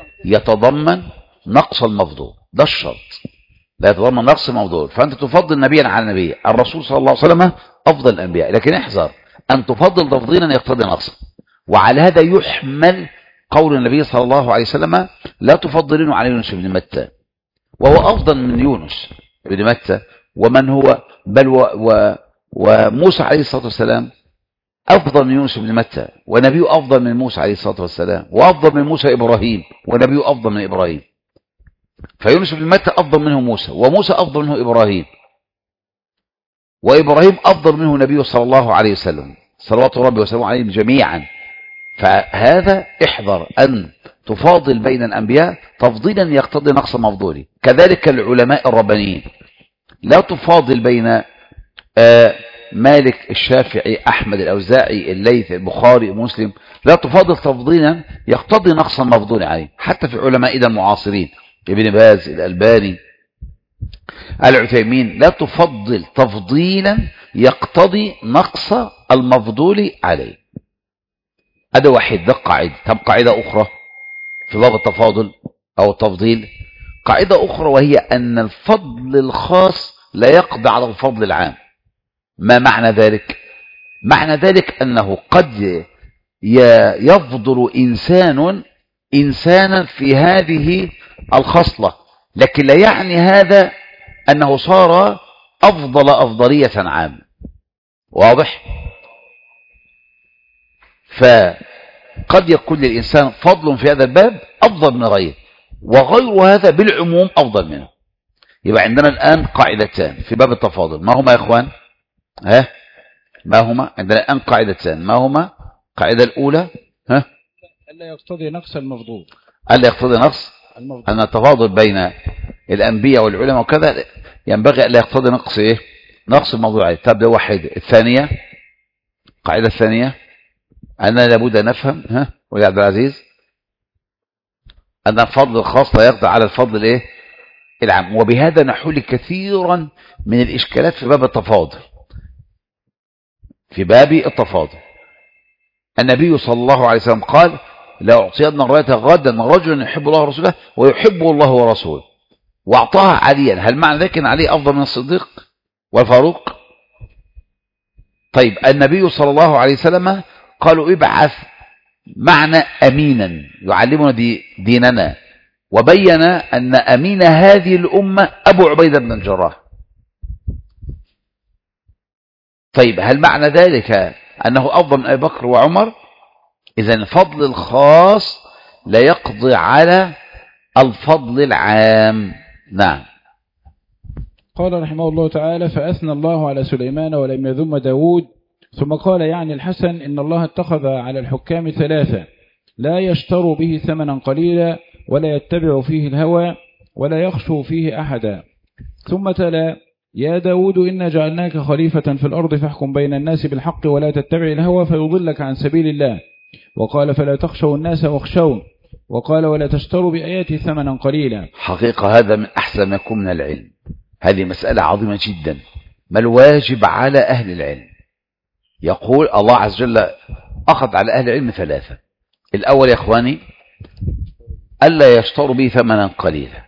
يتضمن نقص المفضول، ده الشرط، لا يتضمن نقص المفضول. فأنت تفضل نبيا على نبي، الرسول صلى الله عليه وسلم أفضل الأنبياء، لكن احذر أن تفضل تفضيلا يقتضي نقصا. وعلى هذا يحمل قول النبي صلى الله عليه وسلم: لا تفضلين على يونس بن متى، وهو أفضل من يونس بن متى، ومن هو بل و و وموسى عليه الصلاة والسلام أفضل من يونس بن متى، ونبيه أفضل من موسى عليه الصلاة والسلام، وأفضل من موسى إبراهيم، ونبيه أفضل من إبراهيم. فيونس بن متى أفضل منه موسى، وموسى أفضل منه إبراهيم، وإبراهيم أفضل منه نبيه صلى الله عليه وسلم صلوات ربي وسلامه عليهم جميعا. فهذا احذر أن تفاضل بين الأنبياء تفضيلا يقتضي نقص مفضولي. كذلك العلماء الربانيين لا تفاضل بين آه مالك، الشافعي، أحمد، الأوزاعي، الليث، البخاري، مسلم، لا تفاضل تفضيلا يقتضي نقص مفضول عليه. حتى في علمائنا المعاصرين ابن باز، الألباني، العثيمين، لا تفضل تفضيلا يقتضي نقص المفضول عليه. هذا واحد، ده قاعدة. طب قاعدة أخرى في باب التفاضل أو التفضيل، قاعدة أخرى، وهي أن الفضل الخاص لا يقضي على الفضل العام. ما معنى ذلك؟ معنى ذلك أنه قد يفضل إنسان إنسانا في هذه الخصلة، لكن لا يعني هذا أنه صار أفضل أفضلية عامة. واضح؟ فقد يكون للإنسان فضل في هذا الباب أفضل من غيره، وغير هذا بالعموم أفضل منه. يبقى عندنا الآن قاعدتان في باب التفاضل. ما هما يا إخوان؟ ها؟ ما هما؟ عندنا الآن قاعدتان. ما هما؟ القاعدة الأولى ها؟ ألا يقتضي نقص المفضول. ألا يقتضي نقص المفضول. أن التفاضل بين الأنبياء والعلماء وكذا ينبغي ألا يقتضي نقص إيه؟ نقص الموضوع عليه. طب ده واحد. الثانية، القاعدة الثانية أننا لابد أن نفهم ها ولي عبد العزيز أن الفضل الخاص لا يقضي على الفضل الإيه؟ العام. وبهذا نحل كثيرا من الإشكالات في باب التفاضل. في باب التفاضل النبي صلى الله عليه وسلم قال: لا أعطينا الراية غدا رجل يحب الله ورسوله ويحبه الله ورسوله، وأعطاها عليا. هل معنى ذلك أن علي أفضل من الصديق والفاروق؟ طيب النبي صلى الله عليه وسلم قالوا: ابعث معنا أمينا يعلمنا دي ديننا، وبين أن أمين هذه الأمة أبو عبيدة بن الجراح. طيب هل معنى ذلك أنه أفضل من أبي بكر وعمر؟ إذن الفضل الخاص لا يقضي على الفضل العام. نعم. قال رحمه الله تعالى: فأثنى الله على سليمان ولم يذم داود، ثم قال يعني الحسن: إن الله اتخذ على الحكام ثلاثة لا يشتروا به ثمنا قليلا ولا يتبع فيه الهوى ولا يخشوا فيه أحدا. ثم تلا: يا داود إنا جعلناك خليفة في الأرض فاحكم بين الناس بالحق ولا تتبع الهوى فيضلك عن سبيل الله. وقال: فلا تخشوا الناس واخشون. وقال: ولا تشتروا بآياتي ثمنا قليلا. حقيقة هذا من أحسن ما يكون من العلم. هذه مسألة عظيمة جدا. ما الواجب على أهل العلم؟ يقول الله عز وجل أخذ على أهل العلم ثلاثة. الأول يا إخواني ألا يشتروا به ثمنا قليلا.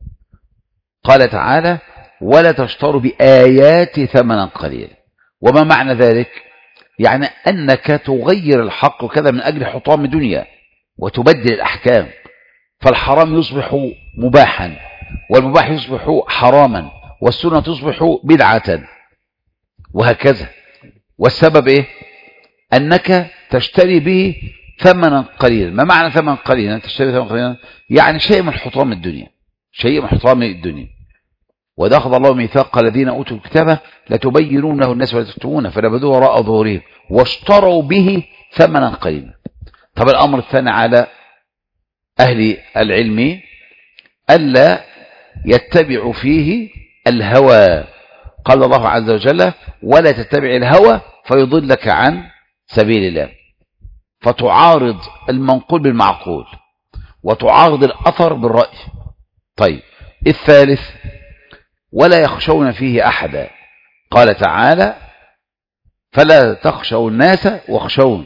قال تعالى: ولا تشتروا بآيات ثمنا قليلا. وما معنى ذلك؟ يعني أنك تغير الحق وكذا من أجل حطام دنيا وتبدل الأحكام، فالحرام يصبح مباحا والمباح يصبح حراما والسنة تصبح بدعة وهكذا. والسبب إيه؟ أنك تشتري به ثمنا قليلا. ما معنى ثمنا قليلا؟ تشتري ثمنا قليلا يعني شيء من حطام الدنيا، شيء من حطام الدنيا. وإذا أخذ الله ميثاق الذين أوتوا الكتاب لتبينونه الناس ولا تكتمونه فنبذوه وراء ظهورهم واشتروا به ثمنا قليلا. طب الأمر الثاني على أهل العلم ألا يتبعوا فيه الهوى. قال الله عز وجل: ولا تتبع الهوى فيضلك عن سبيل الله، فتعارض المنقول بالمعقول وتعارض الأثر بالرأي. طيب الثالث: ولا يخشون فيه أحدا. قال تعالى: فلا تخشوا الناس واخشون،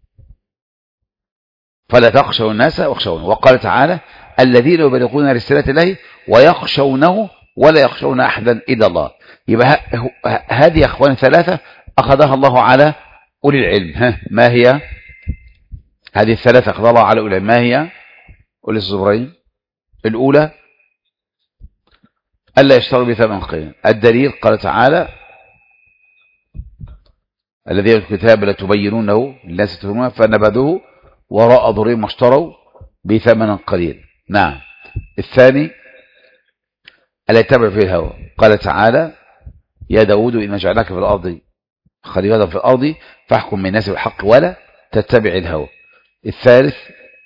فلا تخشوا الناس واخشون. وقال تعالى: الذين يبلغون رسالة الله ويخشونه ولا يخشون أحدا إلا الله. يبقى هذه يا أخوان ثلاثة أخذها الله على أولي العلم. ها ما هي هذه الثلاثة أخذها الله على أولي العلم؟ ما هي؟ أولي الزبرين. الأولى ألا يشتروا بثمن قليل. الدليل قال تعالى: الذي يتلو الكتاب لتبينونه للناس تفهمونه فنبذوه وراء ظهورهم واشتروا بثمن قليل. نعم. الثاني ألا يتبع فيه الهوى. قال تعالى يا داود إن جعلناك في الأرض خليفة في الأرض فاحكم من الناس بالحق ولا تتبع الهوى. الثالث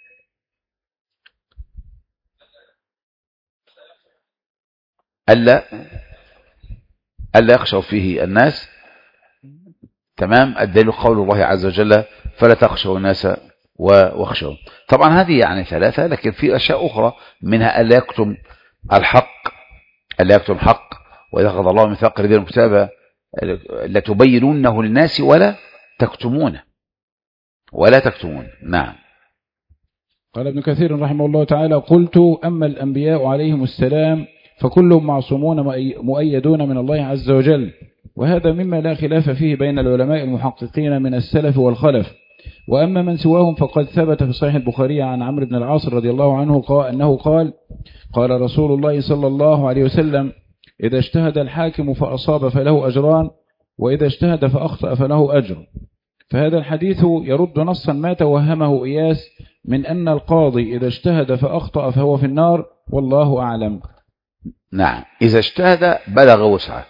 ألا ألا يخشوا فيه الناس. تمام. الدليل قول الله عز وجل فلا تخشوا الناس واخشوا. طبعا هذه يعني ثلاثة، لكن في أشياء أخرى منها ألا يكتم الحق، ألا يكتم الحق. وإذا أخذ الله ميثاق الذين الكتاب لتبينونه للناس ولا تكتمونه ولا تكتمون. نعم. قال ابن كثير رحمه الله تعالى قلت أما الأنبياء عليهم السلام فكلهم معصومون مؤيدون من الله عز وجل، وهذا مما لا خلاف فيه بين العلماء المحققين من السلف والخلف. وأما من سواهم فقد ثبت في صحيح البخاري عن عمرو بن العاص رضي الله عنه قال أنه قال قال رسول الله صلى الله عليه وسلم إذا اجتهد الحاكم فأصاب فله أجران، وإذا اجتهد فأخطأ فله أجر. فهذا الحديث يرد نصا ما توهمه إياس من أن القاضي إذا اجتهد فأخطأ فهو في النار، والله أعلم. نعم. إذا اجتهد بلغ وسعه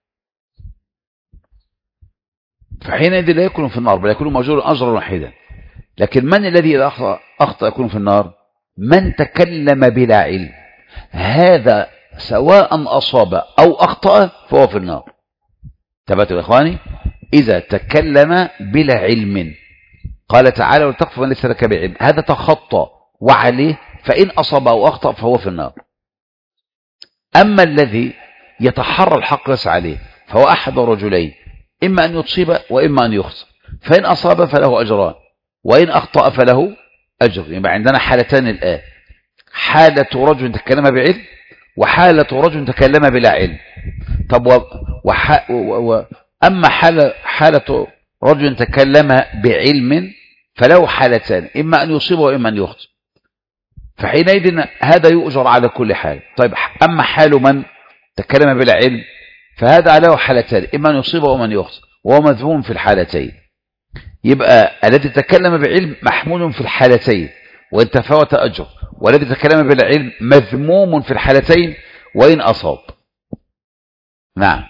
فحينئذ لا يكون في النار بل يكون مأجورا أجرا واحدا. لكن من الذي إذا أخطأ, أخطأ يكون في النار؟ من تكلم بلا علم، هذا سواء أصاب أو أخطأ فهو في النار. تبتوا يا إخواني؟ إذا تكلم بلا علم قال تعالى ولتقف من ليس لك بعلم، هذا تخطأ وعليه، فإن أصاب أو أخطأ فهو في النار. أما الذي يتحرى الحق يسعى عليه فهو أحد رجلين، إما أن يصيب وإما أن يخطئ، فإن أصاب فله أجران وإن أخطأ فله أجر. يبقى عندنا حالتان الآن، حالة رجل تكلم بعلم وحالة رجل تكلم بلا علم. طب و... وح... و... و... أما حالة... حالة رجل تكلم بعلم فله حالتان، إما أن يصيب وإما أن يخطئ، فحينئذ هذا يؤجر على كل حال. طيب أما حال من تكلم بلا علم فهذا له حالتان، إما أن يصيب وإما أن يخطئ، وهو مذموم في الحالتين. يبقى الذي تكلم بعلم محمول في الحالتين وإن تفاوت أجر، والذي تكلم بالعلم مذموم في الحالتين وإن أصاب. نعم.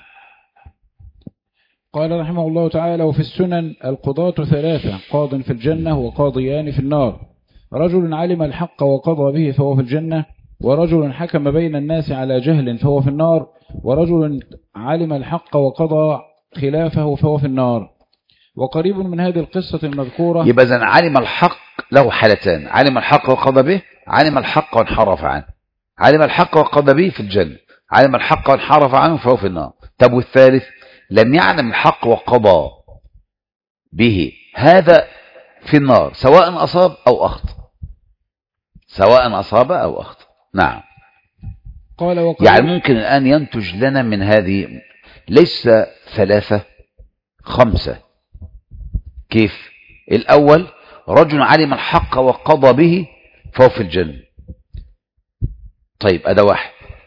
قال رحمه الله تعالى وفي السنن القضاة ثلاثة، قاض في الجنة وقاضيان في النار. رجل علم الحق وقضى به فهو في الجنة، ورجل حكم بين الناس على جهل فهو في النار، ورجل علم الحق وقضى خلافه فهو في النار. وقريب من هذه القصة المذكورة. يبقى إذن علم الحق له حالتان، علم الحق وقضى به، علم الحق وانحرف عنه. علم الحق وقضى به في الجنة، علم الحق وانحرف عنه فهو في النار. طب والثالث لم يعلم الحق وقضى به، هذا في النار سواء أصاب أو أخطأ، سواء أصاب أو أخطأ. نعم. قال وقال يعني ممكن الآن ينتج لنا من هذه ليس ثلاثة خمسة. كيف؟ الأول رجل علم الحق وقضى به فهو في الجنة. طيب هذا واحد.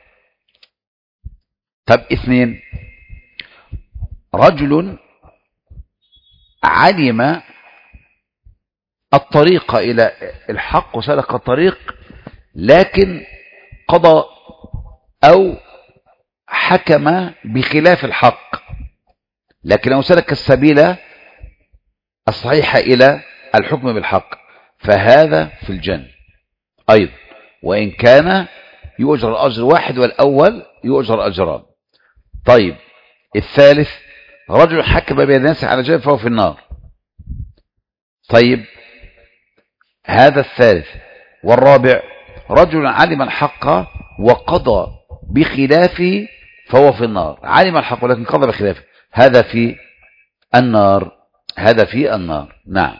طب اثنين، رجل علم الطريق إلى الحق وسلك الطريق لكن قضى أو حكم بخلاف الحق، لكن لو سلك السبيل الصحيح إلى الحكم بالحق فهذا في الجنة أيضا، وإن كان يؤجر الأجر واحد والأول يؤجر أجران. طيب الثالث رجل حكم بين الناس على جهل فهو في النار. طيب هذا الثالث. والرابع رجل علم الحق وقضى بخلافه فهو في النار، علم الحق ولكن قضى بخلافه، هذا في النار، هذا في النار. نعم.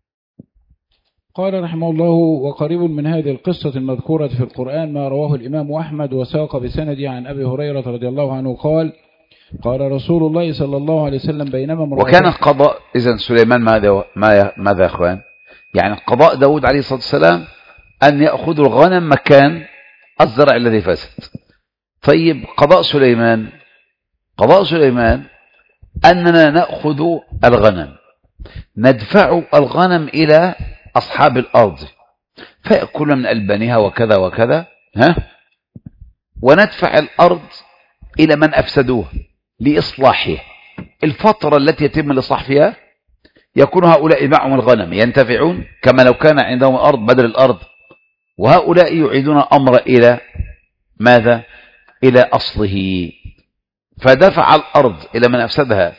قال رحمه الله وقريب من هذه القصة المذكورة في القرآن ما رواه الإمام أحمد وساق بسنده عن أبي هريرة رضي الله عنه قال قال رسول الله صلى الله عليه وسلم بينما امرأة. وكان القضاء إذن سليمان ماذا ماذا يا أخوان؟ يعني قضاء داود عليه الصلاة والسلام أن يأخذوا الغنم مكان الزرع الذي فسد. طيب قضاء سليمان قضاء سليمان أننا نأخذ الغنم ندفع الغنم إلى أصحاب الأرض فيأكل من ألبانها وكذا وكذا، ها، وندفع الأرض إلى من أفسدوها لإصلاحها. الفترة التي يتم الإصلاح فيها يكون هؤلاء معهم الغنم ينتفعون كما لو كان عندهم الأرض بدل الأرض، وهؤلاء يعيدون الأمر إلى ماذا؟ إلى أصله. فدفع الأرض إلى من أفسدها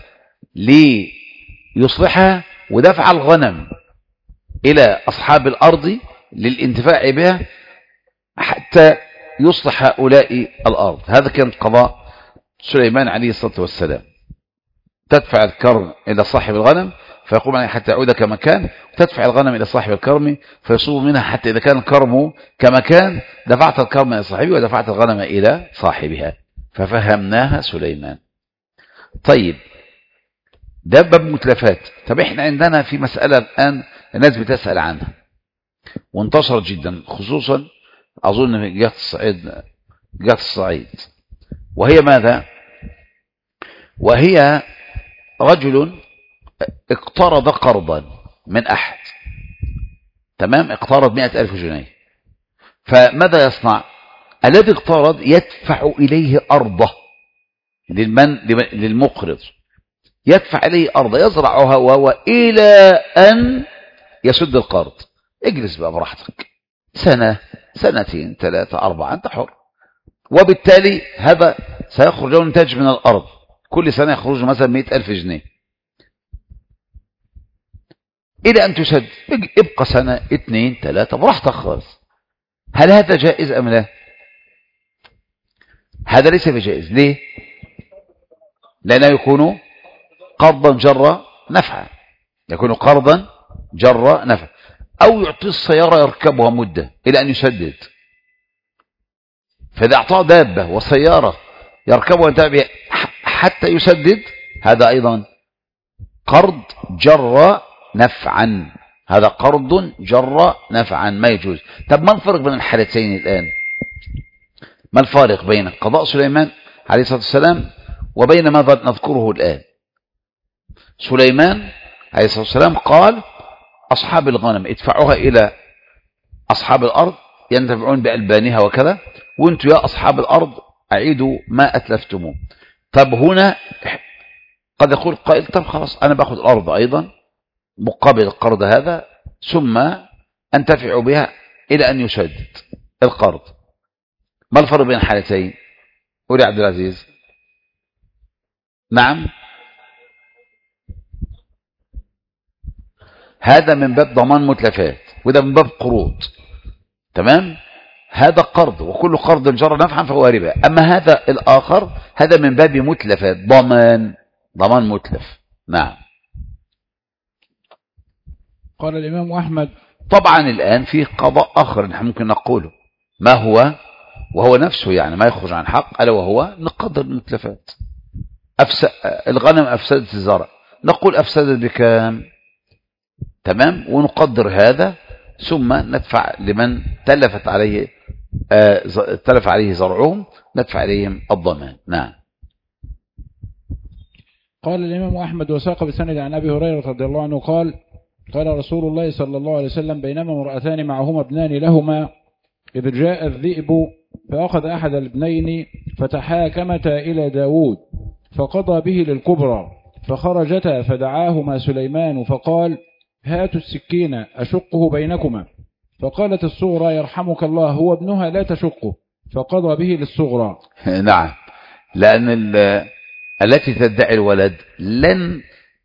ليصلحها، ودفع الغنم إلى أصحاب الأرض للانتفاع بها حتى يصلح هؤلاء الأرض. هذا كان قضاء سليمان عليه الصلاة والسلام. تدفع الكرم إلى صاحب الغنم فيقوم عليه حتى يعود كما كان، وتدفع الغنم إلى صاحب الكرم فيصوب منها حتى إذا كان الكرم كما كان دفعت الكرم إلى صاحبه ودفعت الغنم إلى صاحبها. ففهمناها سليمان. طيب، ده باب متلفات. طب احنا عندنا في مسألة الآن الناس بتسأل عنها وانتشرت جدا، خصوصا أظن في جهة الصعيد جهة الصعيد وهي ماذا؟ وهي رجل اقترض قرضا من أحد، تمام، اقترض مئة ألف جنيه. فماذا يصنع؟ الذي اقترض يدفع إليه أرضه للمن للمقرض، يدفع إليه أرضه يزرعها وهو إلى أن يسد القرض. اجلس بقى براحتك سنة سنتين ثلاثة أربعة أنت حر. وبالتالي هذا سيخرج له نتاج من الأرض، كل سنة يخرج مثلا مئة ألف جنيه إلى أن تسد. ابقى سنة اثنين ثلاثة براحتك خالص. هل هذا جائز أم لا؟ هذا ليس بجائز. ليه؟ لأنه يكون قرضا جر نفعا، يكون قرضا جر نفعا. أو يعطي السيارة يركبها مدة إلى أن يسدد، فإذا أعطاه دابة وسيارة يركبها حتى يسدد، هذا أيضا قرض جر نفعا، هذا قرض جر نفعا ما يجوز. طب ما الفرق بين الحالتين الآن؟ ما الفارق بين قضاء سليمان عليه الصلاة والسلام وبين ماذا نذكره الآن؟ سليمان عليه الصلاة والسلام قال أصحاب الغنم ادفعوها إلى أصحاب الأرض ينتفعون بألبانها وكذا، وانتم يا أصحاب الأرض أعيدوا ما أتلفتموه. طب هنا قد يقول قائل طب خلاص أنا بأخذ الأرض أيضا مقابل القرض هذا ثم أنتفع بها إلى أن يسدد القرض. ما الفرق بين الحالتين؟ قول يا عبد العزيز. نعم، هذا من باب ضمان متلفات وده من باب قروض، تمام. هذا قرض وكل قرض جر نفعا فهو ربا. أما هذا الآخر هذا من باب متلفات، ضمان ضمان متلف. نعم. قال الإمام أحمد. طبعا الآن في قضاء آخر نحن ممكن نقوله، ما هو؟ وهو نفسه يعني ما يخرج عن حق، ألا وهو نقدر المتلفات. أفس... الغنم أفسدت الزرع، نقول أفسدت بكام، تمام، ونقدر هذا ثم ندفع لمن تلفت عليه آه تلف عليه زرعهم ندفع عليهم الضمان. نعم. قال الإمام أحمد وساق بسند عن أبي هريرة رضي الله عنه قال قال رسول الله صلى الله عليه وسلم بينما امرأتان معهما ابنان لهما إذ جاء الذئب فأخذ أحد الابنين فتحاكمتا إلى داود فقضى به للكبرى فخرجتا فدعاهما سليمان فقال هاتوا السكين أشقه بينكما، فقالت الصغرى يرحمك الله هو ابنها لا تشقه، فقضى به للصغرى. نعم، لأن التي تدعي الولد لن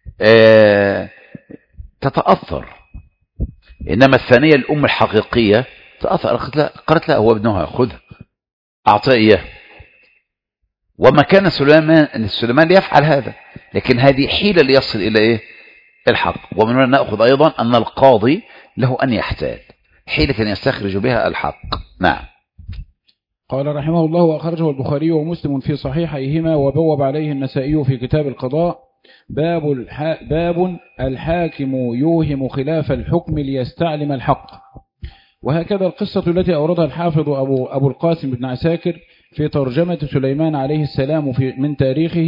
تتأثر، إنما الثانية الأم الحقيقية تأثر. قالت لا هو ابنها خذها أعطيه إياه. وما كان سليمان سليمان ليفعل هذا، لكن هذه حيلة ليصل إلى إيه؟ الحق. ومن هنا نأخذ أيضا أن القاضي له أن يحتال حيلة يستخرج بها الحق. نعم. قال رحمه الله وأخرجه البخاري ومسلم في صحيحيهما وبوب عليه النسائي في كتاب القضاء باب, الح... باب الحاكم يوهم خلاف الحكم ليستعلم الحق. وهكذا القصة التي أوردها الحافظ أبو, أبو القاسم بن عساكر في ترجمة سليمان عليه السلام في من تاريخه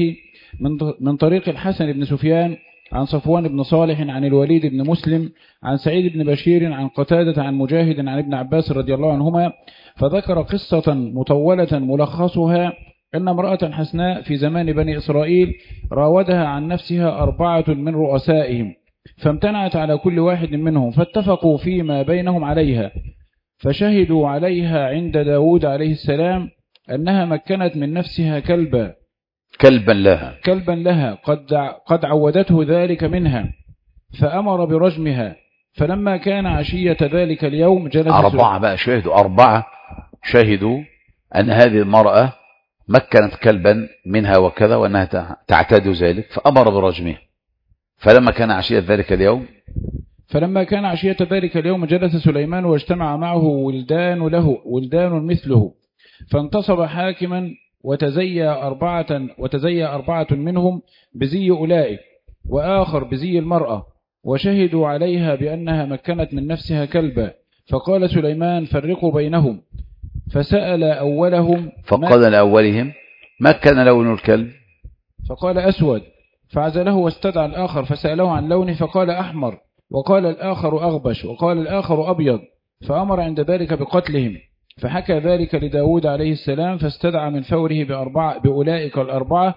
من طريق الحسن بن سفيان عن صفوان بن صالح عن الوليد بن مسلم عن سعيد بن بشير عن قتادة عن مجاهد عن ابن عباس رضي الله عنهما، فذكر قصة مطولة ملخصها أن امرأة حسناء في زمان بني إسرائيل راودها عن نفسها أربعة من رؤسائهم، فامتنعت على كل واحد منهم، فاتفقوا فيما بينهم عليها، فشهدوا عليها عند داود عليه السلام أنها مكنت من نفسها كلبا كلبا لها كلبا لها قد قد عودته ذلك منها، فأمر برجمها. فلما كان عشية ذلك اليوم جلس أربعة بقى شهدوا أربعة شهدوا أن هذه المرأة مكنت كلبا منها وكذا وأنها تعتاد ذلك، فأمر برجمها. فلما كان عشية ذلك اليوم فلما كان عشية ذلك اليوم جلس سليمان واجتمع معه ولدان له ولدان مثله، فانتصب حاكما وتزيى أربعة وتزيى أربعة منهم بزي أولئك وآخر بزي المرأة، وشهدوا عليها بأنها مكنت من نفسها كلبا. فقال سليمان فرقوا بينهم، فسأل أولهم فقال لأولهم ما كان لون الكلب؟ فقال أسود، فعزله واستدعى الآخر فسأله عن لونه فقال أحمر، وقال الآخر أغبش، وقال الآخر أبيض، فأمر عند ذلك بقتلهم. فحكى ذلك لداود عليه السلام، فاستدعى من فوره بأربعة بأولئك الأربعة،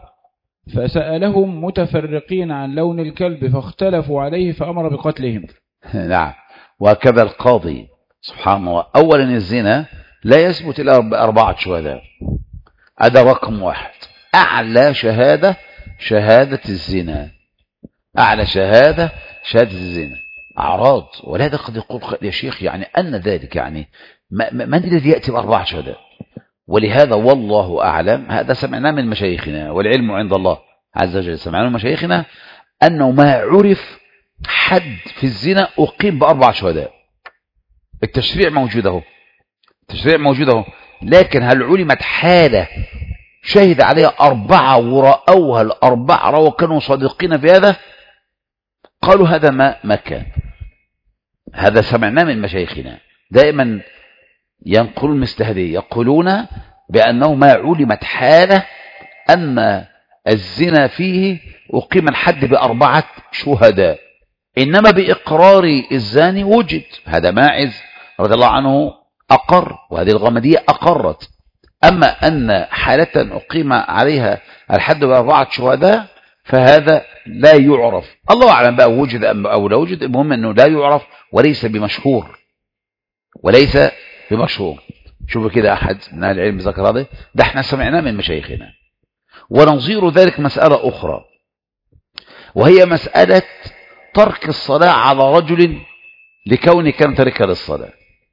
فسألهم متفرقين عن لون الكلب فاختلفوا عليه فأمر بقتلهم. نعم. وكذا القاضي سبحان الله، أولا الزنا لا يثبت إلا بأربعة شهداء، هذا رقم واحد. أعلى شهادة شهادة الزنا، أعلى شهادة شهادة الزنا. أعراض، ولهذا قد يقول يا شيخ يعني أن ذلك يعني من الذي يأتي بأربعة شهداء؟ ولهذا والله أعلم، هذا سمعناه من مشايخنا والعلم عند الله عز وجل، سمعناه من مشايخنا أنه ما عرف حد في الزنا أقيم بأربع شهداء. التشريع موجوده التشريع موجوده لكن هل علمت حالة شهد عليها أربعة ورأوها الأربعة وكانوا صادقين في هذا؟ قالوا هذا ما ما كان. هذا سمعناه من مشايخنا دائما ينقلون مثل هذه، يقولون بأنه ما علمت حالة أن الزنا فيه أقيم الحد بأربعة شهداء، إنما بإقرار الزاني وجد. هذا ماعز رضي الله عنه أقر، وهذه الغامدية أقرت. أما أن حالة أقيم عليها الحد بأربعة شهداء فهذا لا يعرف، الله أعلم بقى وجد أو لا وجد، المهم أنه لا يعرف وليس بمشهور وليس بمشهور. شوفوا كده أحد من أهل العلم ذكر هذا، ده احنا سمعناه من مشايخنا. ونظير ذلك مسألة أخرى، وهي مسألة ترك الصلاة على رجل لكونه كان تاركا للصلاة.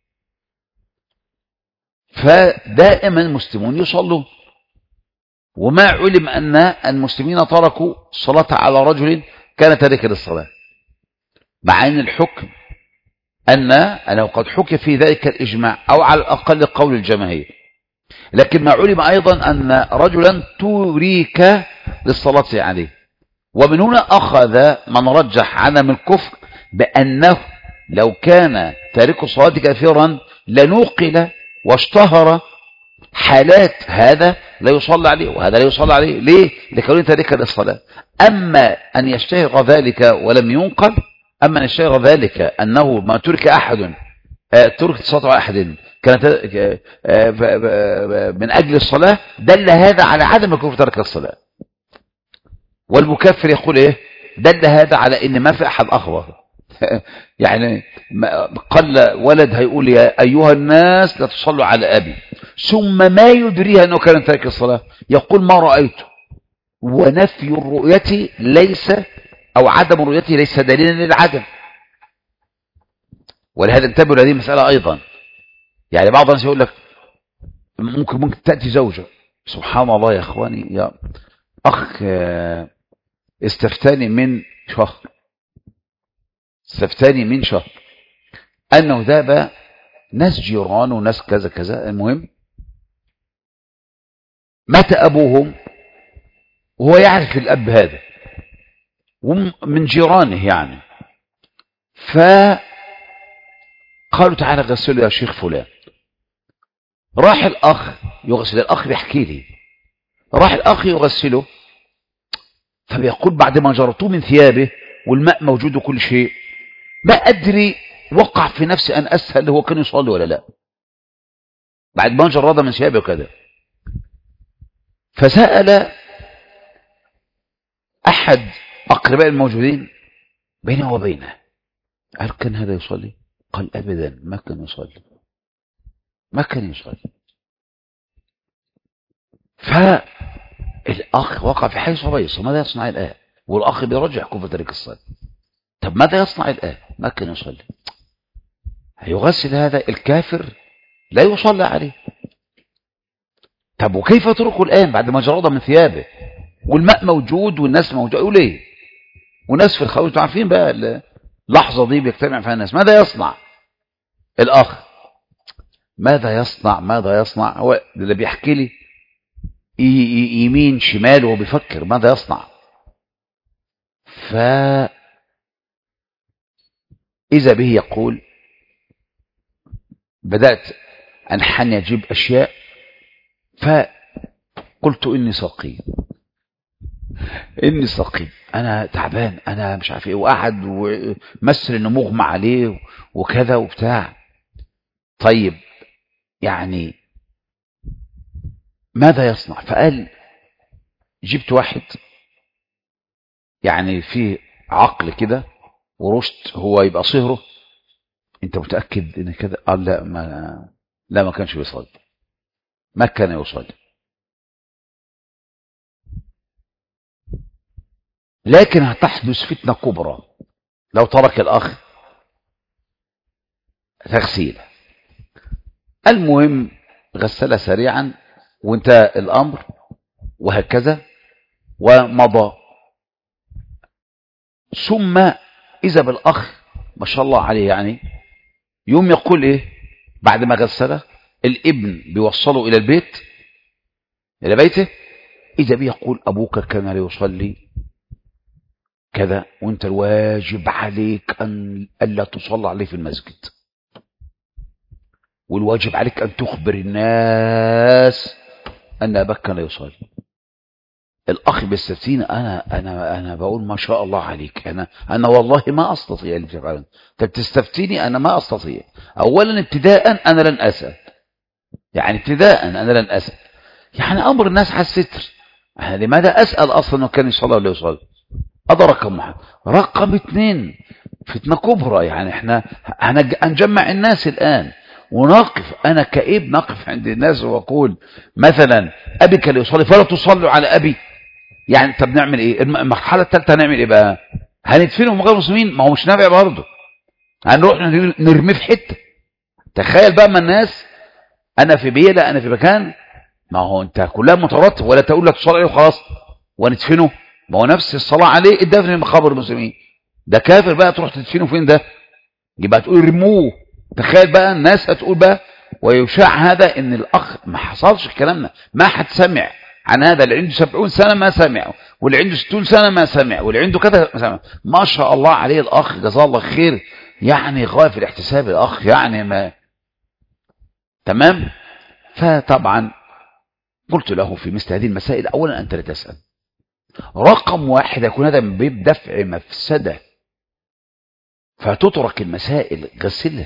فدائما المسلمون يصلوا، وما علم أن المسلمين تركوا الصلاة على رجل كان تاركا للصلاة، مع أن الحكم أن أنه قد حكي في ذلك الإجماع أو على الأقل قول الجماهير، لكن ما علم أيضا أن رجلا ترك للصلاة عليه. ومن هنا أخذ من رجح عدم الكفر بأنه لو كان تارك الصلاة كافرا لنوقل واشتهر حالات هذا لا يصلى عليه وهذا لا يصلى عليه. ليه؟ لكونه تاركا للصلاة. أما أن يشتهر ذلك ولم ينقل، أما أن يشتهر ذلك أنه ما ترك أحد ترك الصلاة أحد كانت من أجل الصلاة، دل هذا على عدم الكفر ترك الصلاة. والمكفر يقول إيه؟ دل هذا على إن ما في أحد أخبر. يعني قل ولد هيقول يا أيها الناس لا تصلوا على أبي، ثم ما يدريها أنه كان ترك الصلاة يقول ما رأيته. ونفي الرؤية ليس أو عدم الرؤية ليس دليلا للعدم. ولهذا انتبهوا لهذه المسألة أيضا. يعني بعض الناس يقول لك ممكن ممكن تأتي زوجة، سبحان الله يا أخواني، يا أخ استفتاني من شهر استفتاني من شهر أنه ذاب ناس جيران وناس كذا كذا، المهم مات أبوهم وهو يعرف الأب هذا ومن جيرانه يعني، فقالوا تعالى غسله يا شيخ فلان. راح الأخ يغسل، الأخ بيحكي لي، راح الأخ يغسله فبيقول بعد ما جرته من ثيابه والماء موجود وكل شيء، ما أدري وقع في نفسي أن أسأل هو كان يصلي ولا لا بعد ما جرد من ثيابه وكذا. فسأل أحد أقرباء الموجودين بينه وبينه، هل كان هذا يصلي؟ قال أبدا ما كان يصلي، ما كان يصلي. فالأخ وقع في حيث بيص، ماذا يصنع الآن؟ والأخ بيرجع كفة ترك الصلاة. طب ماذا يصنع الآن؟ ما كان يصلي. هيغسل هذا الكافر لا يصلى عليه. طب وكيف تركه الآن بعد ما جرد من ثيابه والماء موجود والناس موجود؟ يقول ايه؟ وناس في الخوف عارفين بقى اللحظة دي بيجتمع فيها الناس. ماذا يصنع الأخ؟ ماذا يصنع ماذا يصنع هو اللي بيحكي لي يمين شمال وهو بيفكر ماذا يصنع. فإذا به يقول بدأت أنحني أجيب أشياء، فقلت إني سقيم إني سقيم أنا تعبان أنا مش عارف إيه، وقعد ومثل إنه مغمى عليه وكذا وبتاع. طيب يعني ماذا يصنع؟ فقال جبت واحد يعني فيه عقل كده ورشد، هو يبقى صهره. انت متأكد ان كده؟ قال لا ما لا ما كانش بيصلي، ما كان يصلي، لكن هتحدث فتنة كبرى لو ترك الأخ تغسيله. المهم غسلها سريعا وانتهى الأمر وهكذا ومضى. ثم إذا بالأخ ما شاء الله عليه يعني يوم يقول إيه بعد ما غسله، الابن بيوصله إلى البيت إلى بيته، إذا بيقول أبوك كان لا يصلي كذا وانت الواجب عليك أن ألا تصلى عليه في المسجد، والواجب عليك أن تخبر الناس أن أباك كان لا يصلي. الأخ بيستفتيني، أنا أنا أنا بقول ما شاء الله عليك، أنا أنا والله ما أستطيع اللي بتفعله. أنت بتستفتيني أنا ما أستطيع. أولا ابتداء أنا لن أسأل، يعني ابتداء أنا لن أسأل، يعني أمر الناس على الستر. أنا لماذا أسأل أصلا وكان يصلي ولا يصلي؟ هذا رقم واحد. رقم اثنين فتنة كبرى، يعني احنا هنجمع الناس الآن ونقف، أنا كأب نقف عند الناس وأقول مثلا أبي كان يصلي فلا تصلوا على أبي. يعني طب نعمل إيه؟ المرحلة الثالثة هنعمل إيه بقى؟ هندفنه من غير مسلمين؟ ما هو مش نافع برضه، هنروح نرميه في حتة. تخيل بقى ما الناس أنا في بيئة أنا في مكان، ما هو أنت كلها مترتب، ولا تقول لا تصلي عليه وخلاص وندفنه. ما هو نفس الصلاة عليه الدفن من مقابر المسلمين. ده كافر بقى تروح تدفنه فين؟ ده يبقى تقول رموه. تخيل بقى الناس هتقول بقى ويشاع هذا ان الاخ ما حصلش الكلام ده، ما حد سمع عن هذا. اللي عنده سبعون سنة ما سمع، واللي عنده ستون سنة ما سمع، واللي عنده كذا ما سمع. ما شاء الله عليه الاخ جزاه الله خير، يعني غاية في الاحتساب الاخ، يعني ما تمام. فطبعا قلت له في مثل هذه المسائل اولا انت لا تسأل. رقم واحد يكون هذا من باب دفع مفسدة، فتترك المسائل غسلها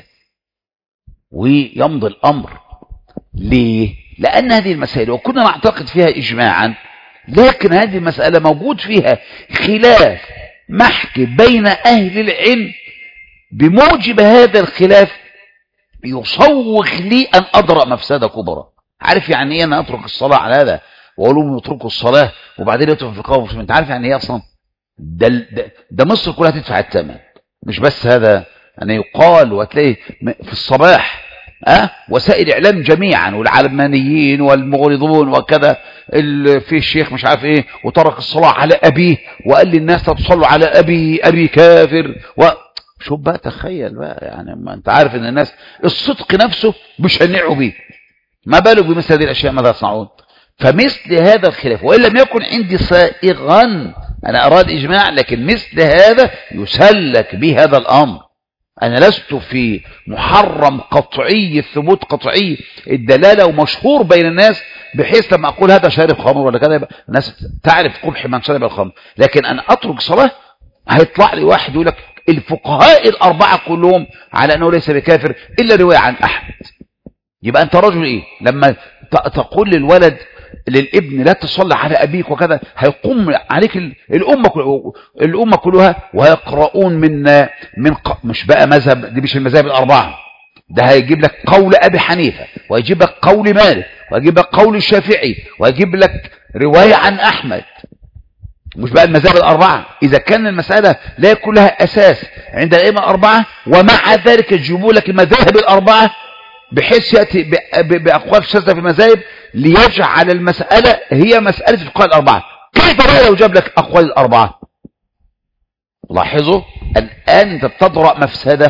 ويمضي الأمر. ليه؟ لأن هذه المسائل وكنا نعتقد فيها إجماعا، لكن هذه المسألة موجود فيها خلاف محكي بين أهل العلم، بموجب هذا الخلاف يصوغ لي أن أدرأ مفسدة كبرى. عارف يعني إيه أنا أترك الصلاة على هذا وأقول لهم يتركوا الصلاة وبعدين يتركوا في قوم مسلمين؟ أنت عارف يعني إيه أصلا؟ ده, ده, ده مصر كلها تدفع الثمن. مش بس هذا، أنا يقال وتلاقي في الصباح أه؟ وسائل إعلام جميعا والعلمانيين والمغرضون وكذا، في الشيخ مش عارف إيه وترك الصلاة على أبيه وقال للناس لا تصلوا على أبي، أبي كافر. شوف بقى، تخيل بقى، يعني ما أنت عارف أن الناس الصدق نفسه بيشنعوا به، ما بالك بمثل هذه الأشياء ماذا يصنعون؟ فمثل هذا الخلاف، وإن لم يكن عندي صائغا أنا أراد إجماع، لكن مثل هذا يسلك به هذا الأمر. أنا لست في محرم قطعي الثبوت قطعي الدلالة ومشهور بين الناس بحيث لما أقول هذا شارب خمر ولا كذا يبقى الناس تعرف قبح من شرب الخمر. لكن أنا أترك صلاة هيطلع لي واحد يقول لك الفقهاء الأربعة كلهم على أنه ليس بكافر إلا رواية عن أحمد. يبقى أنت رجل إيه لما تقول للولد للابن لا تصلي على أبيك وكذا، هيقوم عليك الأمة الأمة كلها ويقرؤون من من مش بقى مذهب، دي مش المذاهب الأربعة، ده هيجيب لك قول أبي حنيفة ويجيب لك قول مالك ويجيب لك قول الشافعي ويجيب لك رواية عن أحمد، مش بقى المذاهب الأربعة. إذا كان المسألة لا يكون لها أساس عند الأئمة الأربعة ومع ذلك يجيبوا لك المذاهب الأربعة بحيث يأتي بأقوال شاذة في المذاهب ليجعل المسألة هي مسألة الفقهاء الأربعة. كيف بقى لو جاب لك أقوال الأربعة؟ لاحظوا الآن أنت بتضرأ مفسدة.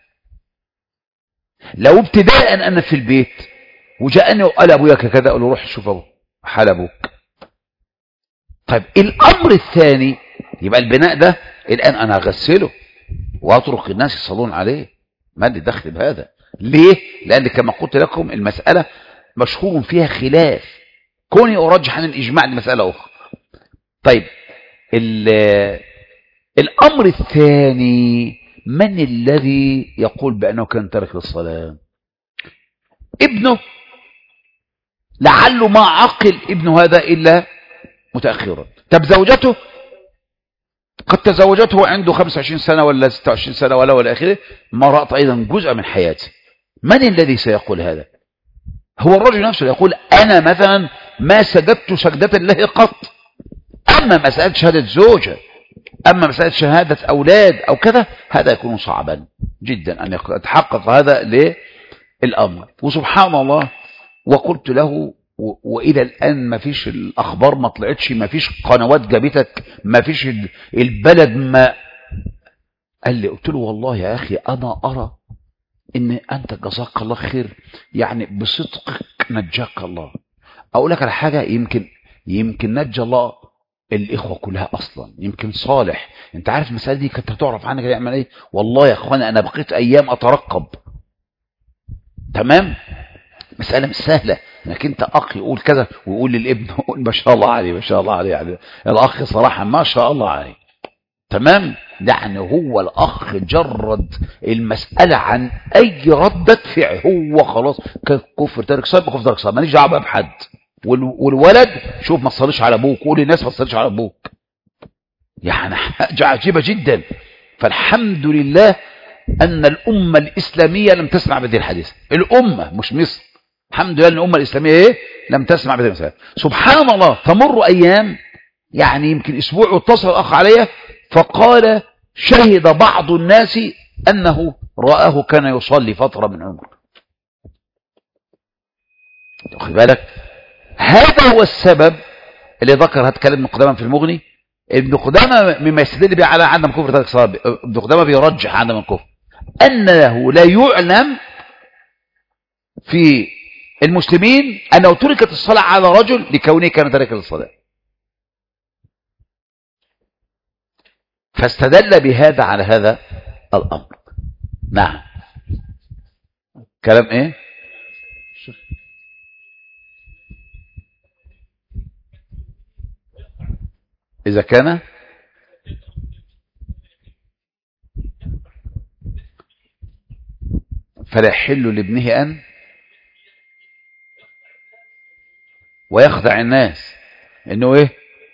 لو ابتداء أنا في البيت وجاءني وقال أبويا كذا، أقول له روح شوف أبوك حال أبوك. طيب الأمر الثاني يبقى البناء ده الآن أنا أغسله وأترك الناس يصلون عليه، ما اللي دخل بهذا؟ ليه؟ لأن كما قلت لكم المسألة مشهور فيها خلاف، كوني أرجح عن الإجماع لمسألة أخرى. طيب الأمر الثاني، من الذي يقول بأنه كان ترك للصلاة؟ ابنه، لعله ما عقل ابنه هذا إلا متأخرا. طب زوجته قد تزوجته عنده خمسة وعشرين سنة ولا ستة وعشرين سنة ولا ولا آخره، ما رأت أيضا جزء من حياته. من الذي سيقول هذا؟ هو الرجل نفسه يقول أنا مثلا ما سجدت سجدة الله قط. أما مسألة شهادة زوجة، أما مسألة شهادة أولاد أو كذا، هذا يكون صعبا جدا أن يتحقق هذا للأمر. وسبحان الله، وقلت له وإلى الآن ما فيش الأخبار ما طلعتش، ما فيش قنوات جابتك، ما فيش البلد ما قال لي. قلت له والله يا أخي أنا أرى إن أنت جزاك الله خير، يعني بصدقك نجاك الله. أقول لك على حاجة، يمكن يمكن نجى الله الإخوة كلها أصلا، يمكن صالح. أنت عارف المسألة دي كنت هتعرف عنك يعمل إيه؟ والله يا أخوانا أنا بقيت أيام أترقب. تمام؟ مسألة مش سهلة انك انت اخ يقول كذا ويقول للابن يقول ما شاء الله عليه ما شاء الله عليه، يعني الاخ صراحة ما شاء الله عليه. تمام؟ يعني هو الاخ جرد المسألة عن اي ردة فعل، هو خلاص كفر تارك صلاه كفر تارك صلاه، ماليش دعوه بحد. والولد شوف ما تصليش على ابوك، قول للناس ما تصليش على ابوك. يعني حاجة عجيبة جدا. فالحمد لله ان الامة الاسلامية لم تسمع بهذه الحديث، الامة مش مصر، الحمد لله ان الامة الاسلامية ايه لم تسمع بهذه المسألة. سبحان الله، تمر ايام، يعني يمكن اسبوع واتصل الاخ علي فقال شهد بعض الناس انه رآه كان يصلي فترة من عمره. واخد بالك؟ هذا هو السبب اللي ذكر هتكلم ابن قدامة في المغني. ابن قدامة مما يستدل به على عدم كفر تارك الصلاة، ابن قدامة بيرجح عدم الكفر انه لا يعلم في المسلمين انه تركت الصلاة على رجل لكونه كان تاركا للصلاة، فاستدل بهذا على هذا الامر. نعم. كلام ايه؟ اذا كان فلا يحل لابنه ان ويخدع الناس انه ايه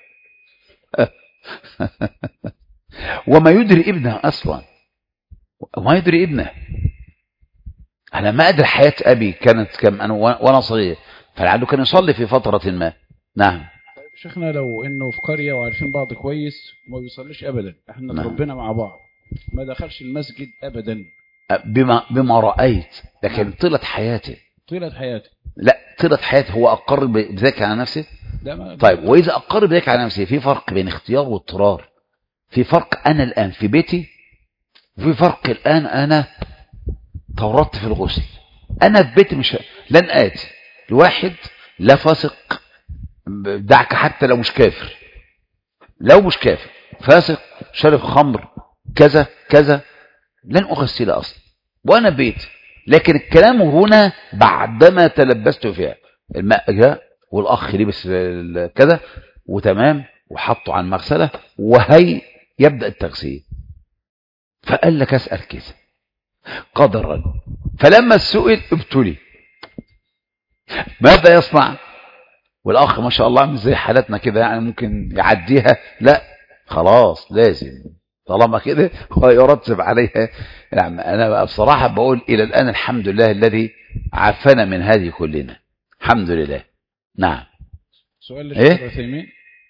وما يدري ابنه اصلا، وما يدري ابنه. انا ما ادري حياة ابي كانت كم انا وانا صغير، فلعله كان يصلي في فترة ما. نعم. شيخنا لو انه في قرية وعارفين بعض كويس وما بيصليش ابدا، احنا نعم. ربنا مع بعض، ما دخلش المسجد ابدا بما بما رأيت، لكن نعم. طلت حياته طلت حياته لا طلت حياته هو اقر بذلك على نفسه. لا طيب واذا اقر بذلك على نفسه، في فرق بين اختيار واضطرار. في فرق انا الان في بيتي، وفي فرق الان انا تورطت في الغسل. انا في بيتي مش لن اتي لواحد لا فاسق، دعك حتى لو مش كافر، لو مش كافر فاسق شرب خمر كذا كذا، لن أغسل أصلا وأنا بيت، لكن الكلام هنا بعدما تلبست فيها. الماء جاء والأخ لبس كذا وتمام وحطه على المغسلة وهي يبدأ التغسيل، فقال لك أسأل كذا قدرا، فلما السئل ابتلي ماذا يصنع؟ والأخ ما شاء الله مش زي حالتنا كده يعني ممكن يعديها، لا خلاص لازم طالما كده ويرتب عليها. يعني أنا بقى بصراحة بقول إلى الآن الحمد لله الذي عافانا من هذه كلنا، الحمد لله. نعم. سؤال للشيخ عثيمين.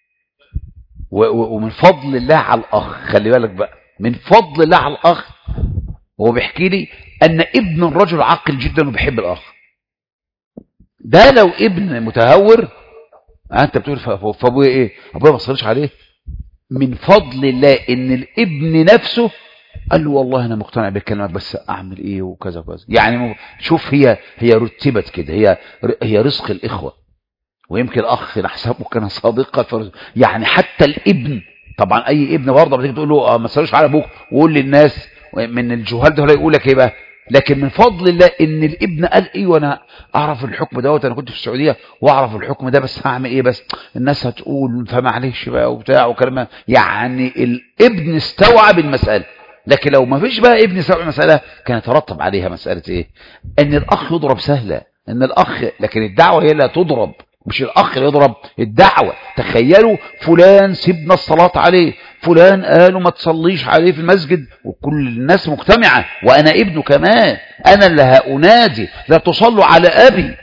ومن فضل الله على الأخ، خلي بالك بقى، من فضل الله على الأخ هو بيحكي لي أن ابن الرجل عاقل جدا وبيحب الأخ ده. لو ابن متهور أنت بتقول فأبويا إيه؟ أبويا ما صليش عليه. من فضل الله إن الابن نفسه قال له والله أنا مقتنع بكلامك بس أعمل إيه وكذا وكذا. يعني شوف هي هي رتبت كده، هي هي رزق الإخوة، ويمكن الأخ نحسبه كان صادقا. يعني حتى الابن طبعا أي ابن برضه بتيجي تقول له ما تصليش على أبوك وقول للناس من الجهال ده يقول لك إيه بقى. لكن من فضل الله ان الابن قال ايه وانا اعرف الحكم دوت، انا كنت في السعوديه واعرف الحكم ده بس هعمل ايه، بس الناس هتقول فمعلش بقى وبتاع وكلام. يعني الابن استوعب المساله. لكن لو ما فيش بقى ابن استوعب المساله كان يترتب عليها مساله ايه؟ ان الاخ يضرب سهله، ان الاخ، لكن الدعوه هي اللي تضرب مش الاخ اللي يضرب. الدعوه تخيلوا فلان سيبنا الصلاه عليه، فلان قالوا ما تصليش عليه في المسجد وكل الناس مجتمعة وأنا ابنه كمان، أنا اللي هأنادي لا تصلوا على أبي.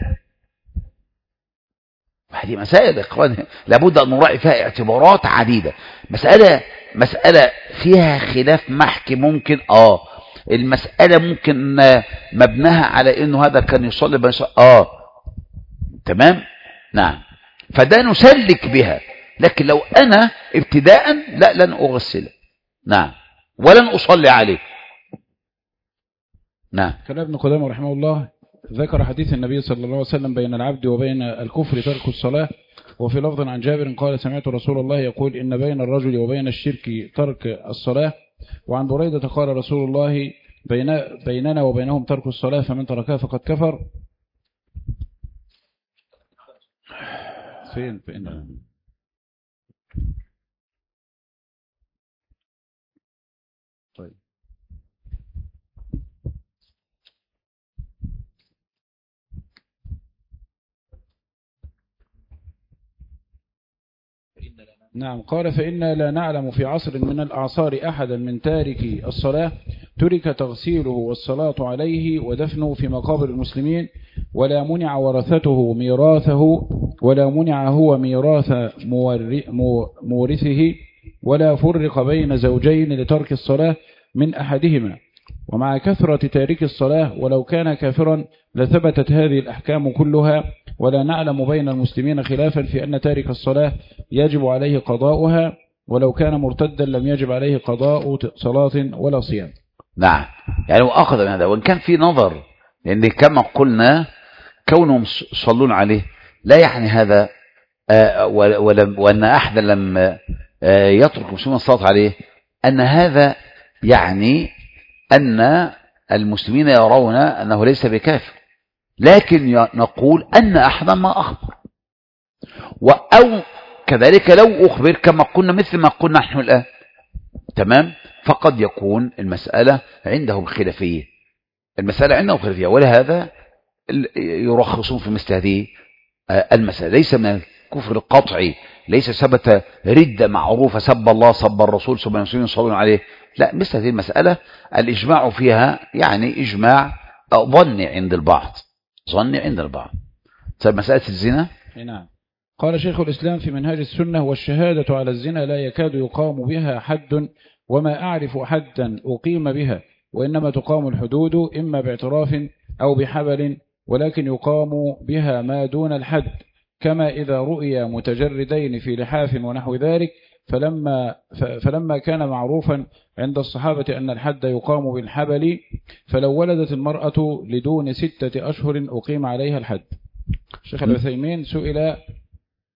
هذه مسائل يا إخواني لابد أن نراعي فيها اعتبارات عديدة. مسألة مسألة فيها خلاف محكي ممكن آه المسألة ممكن مبناها على إنه هذا كان يصلي بس آه تمام نعم، فده نسلك بها. لكن لو أنا ابتداء لا لن أغسله نعم ولن أصلي عليه. نعم. كان ابن قدامة رحمه الله ذكر حديث النبي صلى الله عليه وسلم بين العبد وبين الكفر ترك الصلاة، وفي لفظ عن جابر قال سمعت رسول الله يقول إن بين الرجل وبين الشرك ترك الصلاة. وعن بريدة قال رسول الله بين بيننا وبينهم ترك الصلاة فمن تركها فقد كفر. فين فين طيب. نعم. قال فإنا لا نعلم في عصر من الأعصار أحدا من تارك الصلاة ترك تغسيله والصلاة عليه ودفنه في مقابر المسلمين، ولا منع ورثته ميراثه، ولا منع هو ميراث مورثه، ولا فرق بين زوجين لترك الصلاة من أحدهما. ومع كثرة تارك الصلاة ولو كان كافرا لثبتت هذه الأحكام كلها، ولا نعلم بين المسلمين خلافا في أن تارك الصلاة يجب عليه قضاؤها، ولو كان مرتدا لم يجب عليه قضاء صلاة ولا صيام. نعم. يعني وأخذ من هذا وإن كان في نظر، لأن كما قلنا كونهم صلون عليه لا يعني هذا آه وأن أحدا لم آه يترك المسلمين الصلاة عليه أن هذا يعني أن المسلمين يرون أنه ليس بكافر، لكن نقول أن أحدا ما أخبر، أو كذلك لو أخبر كما قلنا مثل ما قلنا نحن الآن تمام، فقد يكون المسألة عندهم خلافية، المسألة عندهم خلافية، ولهذا يرخصون في مثل هذه المسألة. ليس من الكفر القطعي، ليس ثبت ردة معروفة سب الله سب الرسول سب المسلمين صلوا عليه، لا، مثل هذه المسألة الإجماع فيها يعني إجماع ظني عند البعض، ظني عند البعض. طيب مسألة الزنا. نعم. قال شيخ الإسلام في منهاج السنة والشهادة على الزنا لا يكاد يقام بها حد، وما أعرف حدا أقيم بها، وإنما تقام الحدود إما باعتراف أو بحبل، ولكن يقام بها ما دون الحد، كما إذا رؤيا متجردين في لحاف ونحو ذلك، فلما, فلما كان معروفا عند الصحابة أن الحد يقام بالحبل، فلو ولدت المرأة لدون ستة أشهر أقيم عليها الحد. الشيخ العثيمين سئل،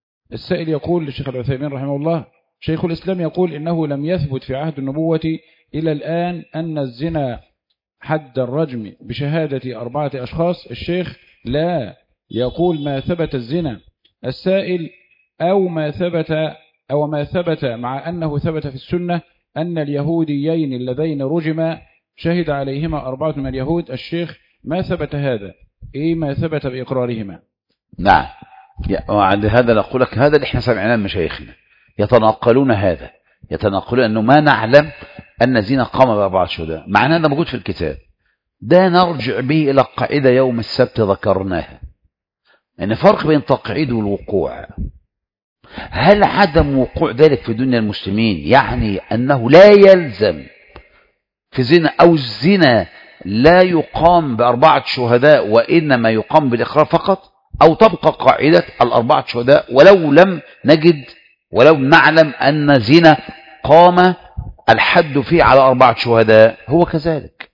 السائل يقول للشيخ العثيمين رحمه الله: شيخ الإسلام يقول إنه لم يثبت في عهد النبوة إلى الآن أن الزنا حد الرجم بشهادة أربعة أشخاص. الشيخ لا يقول ما ثبت الزنا السائل أو ما ثبت أو ما ثبت، مع أنه ثبت في السنة أن اليهوديين اللذين رجما شهد عليهما أربعة من اليهود. الشيخ ما ثبت هذا، إيه ما ثبت بإقرارهما؟ نعم، وعند هذا نقول لك هذا اللي احنا سمعناه من مشايخنا يتناقلون هذا، يتناقلون أنه ما نعلم أن الزنا قام بأربعة شهداء، معناه ده موجود في الكتاب. ده نرجع به إلى قاعدة يوم السبت ذكرناها، أن فرق بين تقعيد والوقوع. هل عدم وقوع ذلك في دنيا المسلمين يعني أنه لا يلزم في زنا، أو الزنا لا يقام بأربعة شهداء وإنما يقام بالإقرار فقط، أو تبقى قاعدة الأربعة شهداء ولو لم نجد ولو نعلم أن زنا قام الحد فيه على أربعة شهداء؟ هو كذلك.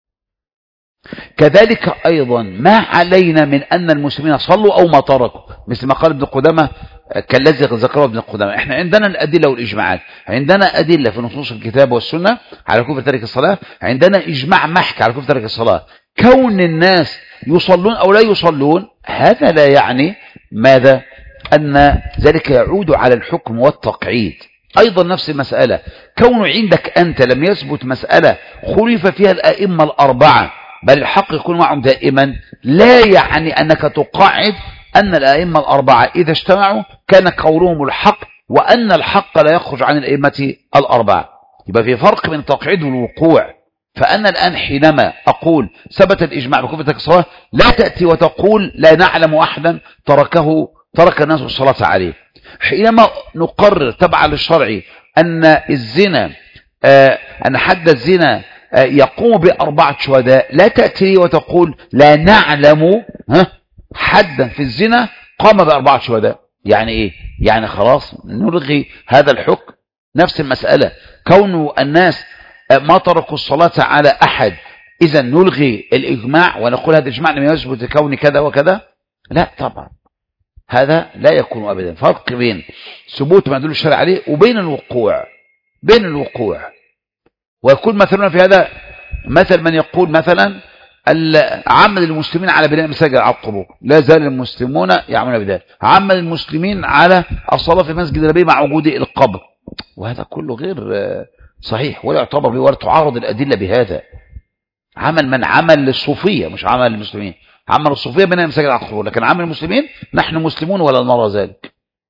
كذلك أيضا ما علينا من أن المسلمين صلوا أو ما تركوا، مثل ما قال ابن قدامة كالذي ذكره ابن قدامة. احنا عندنا الأدلة والإجماعات، عندنا أدلة في نصوص الكتاب والسنة على كفر ترك الصلاة، عندنا إجماع محكي على كفر ترك الصلاة. كون الناس يصلون أو لا يصلون هذا لا يعني ماذا؟ أن ذلك يعود على الحكم والتقعيد. أيضا نفس المسألة، كون عندك أنت لم يثبت مسألة خلف فيها الأئمة الأربعة بل الحق يكون معهم دائما، لا يعني أنك تقعد أن الأئمة الأربعة إذا اجتمعوا كان قولهم الحق، وأن الحق لا يخرج عن الأئمة الأربعة. يبقى في فرق بين التقعيد والوقوع. فأنا الآن حينما أقول ثبت الإجماع بكفر ترك الصلاة، لا تأتي وتقول لا نعلم أحدا تركه ترك الناس الصلاة عليه. حينما نقرر تبعا للشرع أن الزنا آه أن حد الزنا آه يقوم بأربعة شهداء، لا تأتي وتقول لا نعلم ها حدا في الزنا قام بأربعة شهداء. يعني إيه؟ يعني خلاص نلغي هذا الحكم. نفس المسألة، كون الناس ما تركوا الصلاة على أحد، إذا نلغي الإجماع ونقول هذا الإجماع لم يثبت كون كذا وكذا؟ لا طبعا، هذا لا يكون أبدا. فرق بين ثبوت ما يدل الشرع عليه وبين الوقوع. بين الوقوع ويكون مثلا في هذا مثل من يقول مثلا عمل المسلمين على بناء مساجد على القبور، لا زال المسلمون يعملون بذلك. عمل المسلمين على الصلاة في مسجد النبي مع وجود القبر، وهذا كله غير صحيح ولا يعتبر به ولا تعارض الأدلة بهذا. عمل من عمل الصوفية مش عمل المسلمين، عمل الصوفية بناء مساجد على القبور، لكن عمل المسلمين نحن مسلمون ولا نرى ذلك.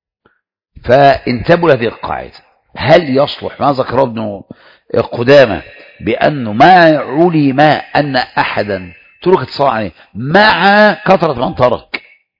فانتبهوا لهذه القاعدة. هل يصلح ما ذكره ابن قدامة بأنه ما علم أن أحدا تركت الصلاة عليه مع كثرة من ترك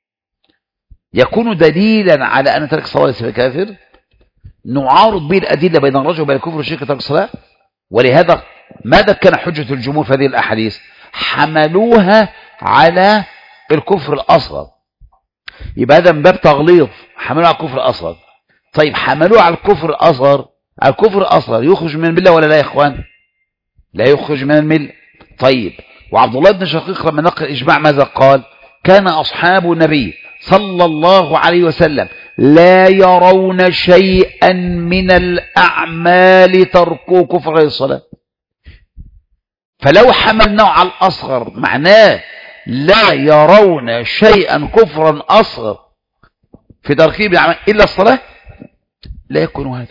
يكون دليلا على أن ترك الصلاة ليس بكافر؟ نعارض به الأدلة بين الرجل وبين الكفر والشرك ترك الصلاة. ولهذا ماذا كان حجة الجمهور في هذه الأحاديث؟ حملوها على الكفر الأصغر. يبقى هذا من باب تغليظ، حملوها على الكفر الأصغر. طيب حملوها على الكفر الأصغر، على الكفر الأصغر يخرج من الملة ولا لا يا إخوان؟ لا يخرج من الملة. طيب وعبد الله بن شقيق لما نقل الإجماع ماذا قال؟ كان أصحاب النبي صلى الله عليه وسلم لا يرون شيئا من الأعمال تركوا كفر غير الصلاة. فلو حملناه على الأصغر معناه لا يرون شيئا كفرا أصغر في تركيب الأعمال إلا الصلاة، لا يكون هذا.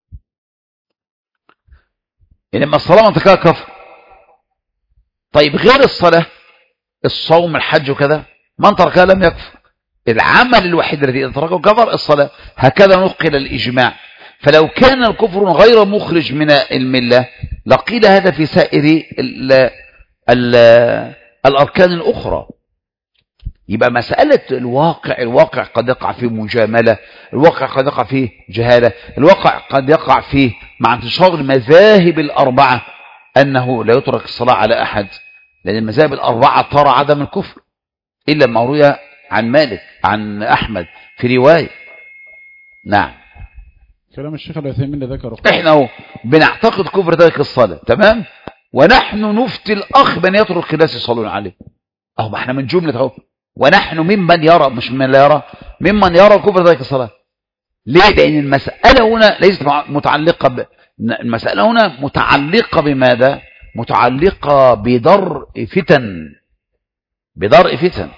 إنما الصلاة منطقها كفر. طيب غير الصلاة، الصوم الحج وكذا، من تركها لم يكفر. العمل الوحيد الذي تركه كفر الصلاة. هكذا نقل الإجماع. فلو كان الكفر غير مخرج من الملة لقيل هذا في سائر ال ال الأركان الأخرى. يبقى مسألة الواقع، الواقع قد يقع فيه مجاملة، الواقع قد يقع فيه جهالة، الواقع قد يقع فيه مع انتشار المذاهب الأربعة أنه لا يترك الصلاة على أحد، لأن المذاهب الأربعة ترى عدم الكفر إلا ما روي عن مالك عن أحمد في رواية. نعم كلام الشيخ العثيمين ذكره. احنا بنعتقد كفر ترك الصلاة تمام، ونحن نفتي الأخ من يترك الناس يصلون عليه. أهو ما احنا من جملة اهو، ونحن ممن يرى مش من لا يرى، ممن يرى كفر ترك الصلاة. ليه؟ لأن المسألة هنا ليست متعلقة المسألة هنا متعلقة بماذا؟ متعلقة بدرء فتن، بدرء فتن.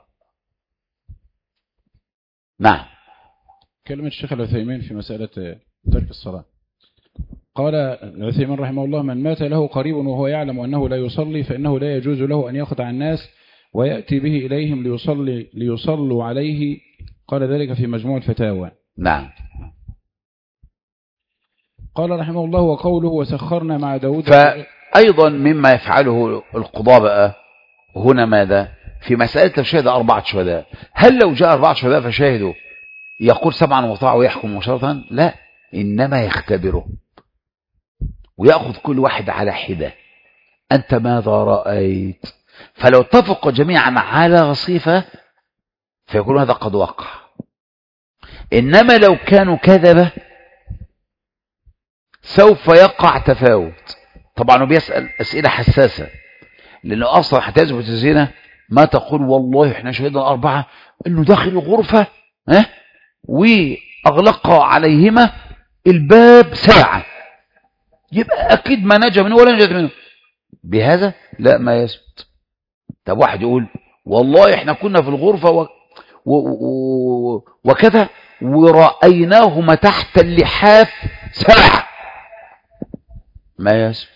نعم. كلمة الشيخ العثيمين في مسألة ترك الصلاة، قال العثيمين رحمه الله: من مات له قريب وهو يعلم أنه لا يصلي فإنه لا يجوز له أن يخدع الناس ويأتي به إليهم ليصلي ليصلوا عليه. قال ذلك في مجموع الفتاوى. نعم. قال رحمه الله: وقوله وسخرنا مع داود. فأيضا مما يفعله القضاء بقى هنا ماذا؟ في مسألة لو شهد أربعة شهداء، هل لو جاء أربعة شهداء فشاهدوا يقول سمعا وطاعة ويحكم مباشرة؟ لا، إنما يختبره ويأخذ كل واحد على حدة. أنت ماذا رأيت؟ فلو اتفقوا جميعا على صفة فيقول هذا قد وقع. إنما لو كانوا كذبة سوف يقع تفاوت. طبعا بيسأل أسئلة حساسة، لأنه أصلا حتى يثبت الزنا ما تقول والله احنا شهدنا أربعة إنه داخل الغرفة ها وأغلق عليهما الباب ساعة، يبقى أكيد ما نجا منه ولا نجت منه. بهذا لا، ما يثبت. طب واحد يقول والله احنا كنا في الغرفة و... و... و... وكذا ورأيناهما تحت اللحاف ساعة، ما يثبت.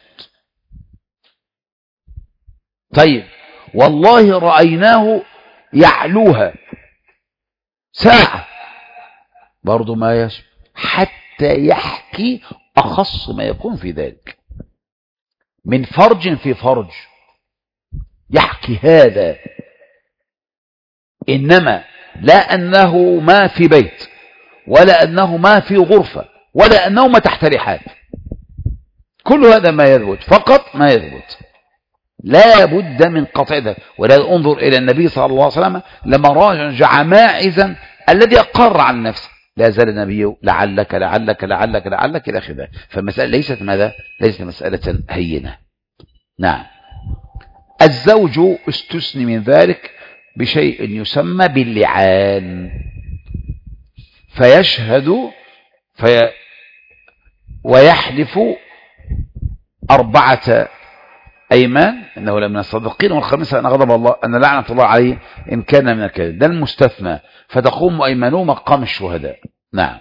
طيب والله رأيناه يعلوها ساعة، برضو ما يثبت، حتى يحكي أخص ما يكون في ذلك من فرج في فرج يحكي هذا. إنما لا أنه ما في بيت ولا أنه ما في غرفة ولا أنه ما تحت لحاف، كل هذا ما يثبت، فقط ما يثبت لا بد من قطع ذلك. ولا انظر إلى النبي صلى الله عليه وسلم لما راجع ماعزا الذي أقر عن نفسه، لا زال النبي لعلك لعلك لعلك لعلك إلى آخره. فالمسألة ليست ماذا؟ ليست مسألة هينة. نعم. الزوج استثني من ذلك بشيء يسمى باللعان، فيشهد في ويحلف أربعة أيمان إنه لمن الصادقين، والخامسة أن غضب الله أن لعنة الله عليه إن كان من الكاذبين. ده المستثنى، فتقوم أيمانه مقام الشهداء. نعم.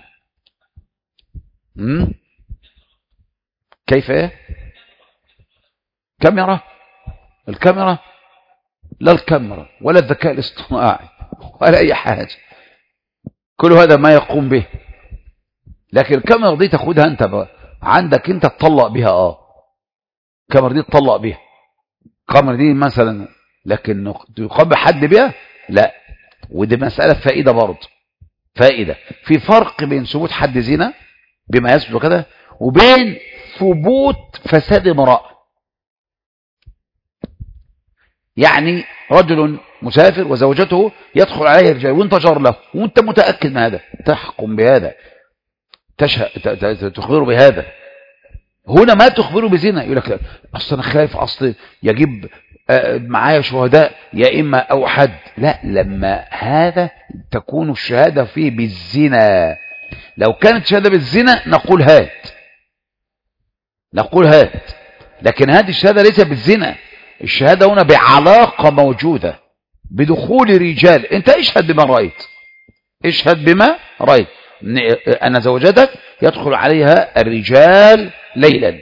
مم؟ كيف إيه؟ كاميرا، الكاميرا لا الكاميرا ولا الذكاء الاصطناعي ولا أي حاجة، كل هذا ما يقوم به. لكن الكاميرا دي تاخدها أنت بقى عندك أنت تطلق بها. آه الكاميرا دي تطلق بها، الكاميرا دي مثلا، لكن يقام حد بها لا. ودي مسألة فائدة برضه، فائدة في فرق بين ثبوت حد زنا بما يثبت كده وبين ثبوت فساد امرأة. يعني رجل مسافر وزوجته يدخل عليه رجال وانت جار له وانت متأكد من هذا، تحكم بهذا، تشهد تخبره بهذا. هنا ما تخبره بزنا، يقول لك اصل انا خايف، اصل يجيب معايا شهداء يا اما او حد. لا، لما هذا تكون الشهاده فيه بالزنا. لو كانت شهاده بالزنا نقول هات، نقول هات، لكن هذه الشهاده ليس بالزنا. الشهاده هنا بعلاقه موجوده، بدخول رجال. انت اشهد بما رايت، اشهد بما رايت ان زوجتك يدخل عليها الرجال ليلا.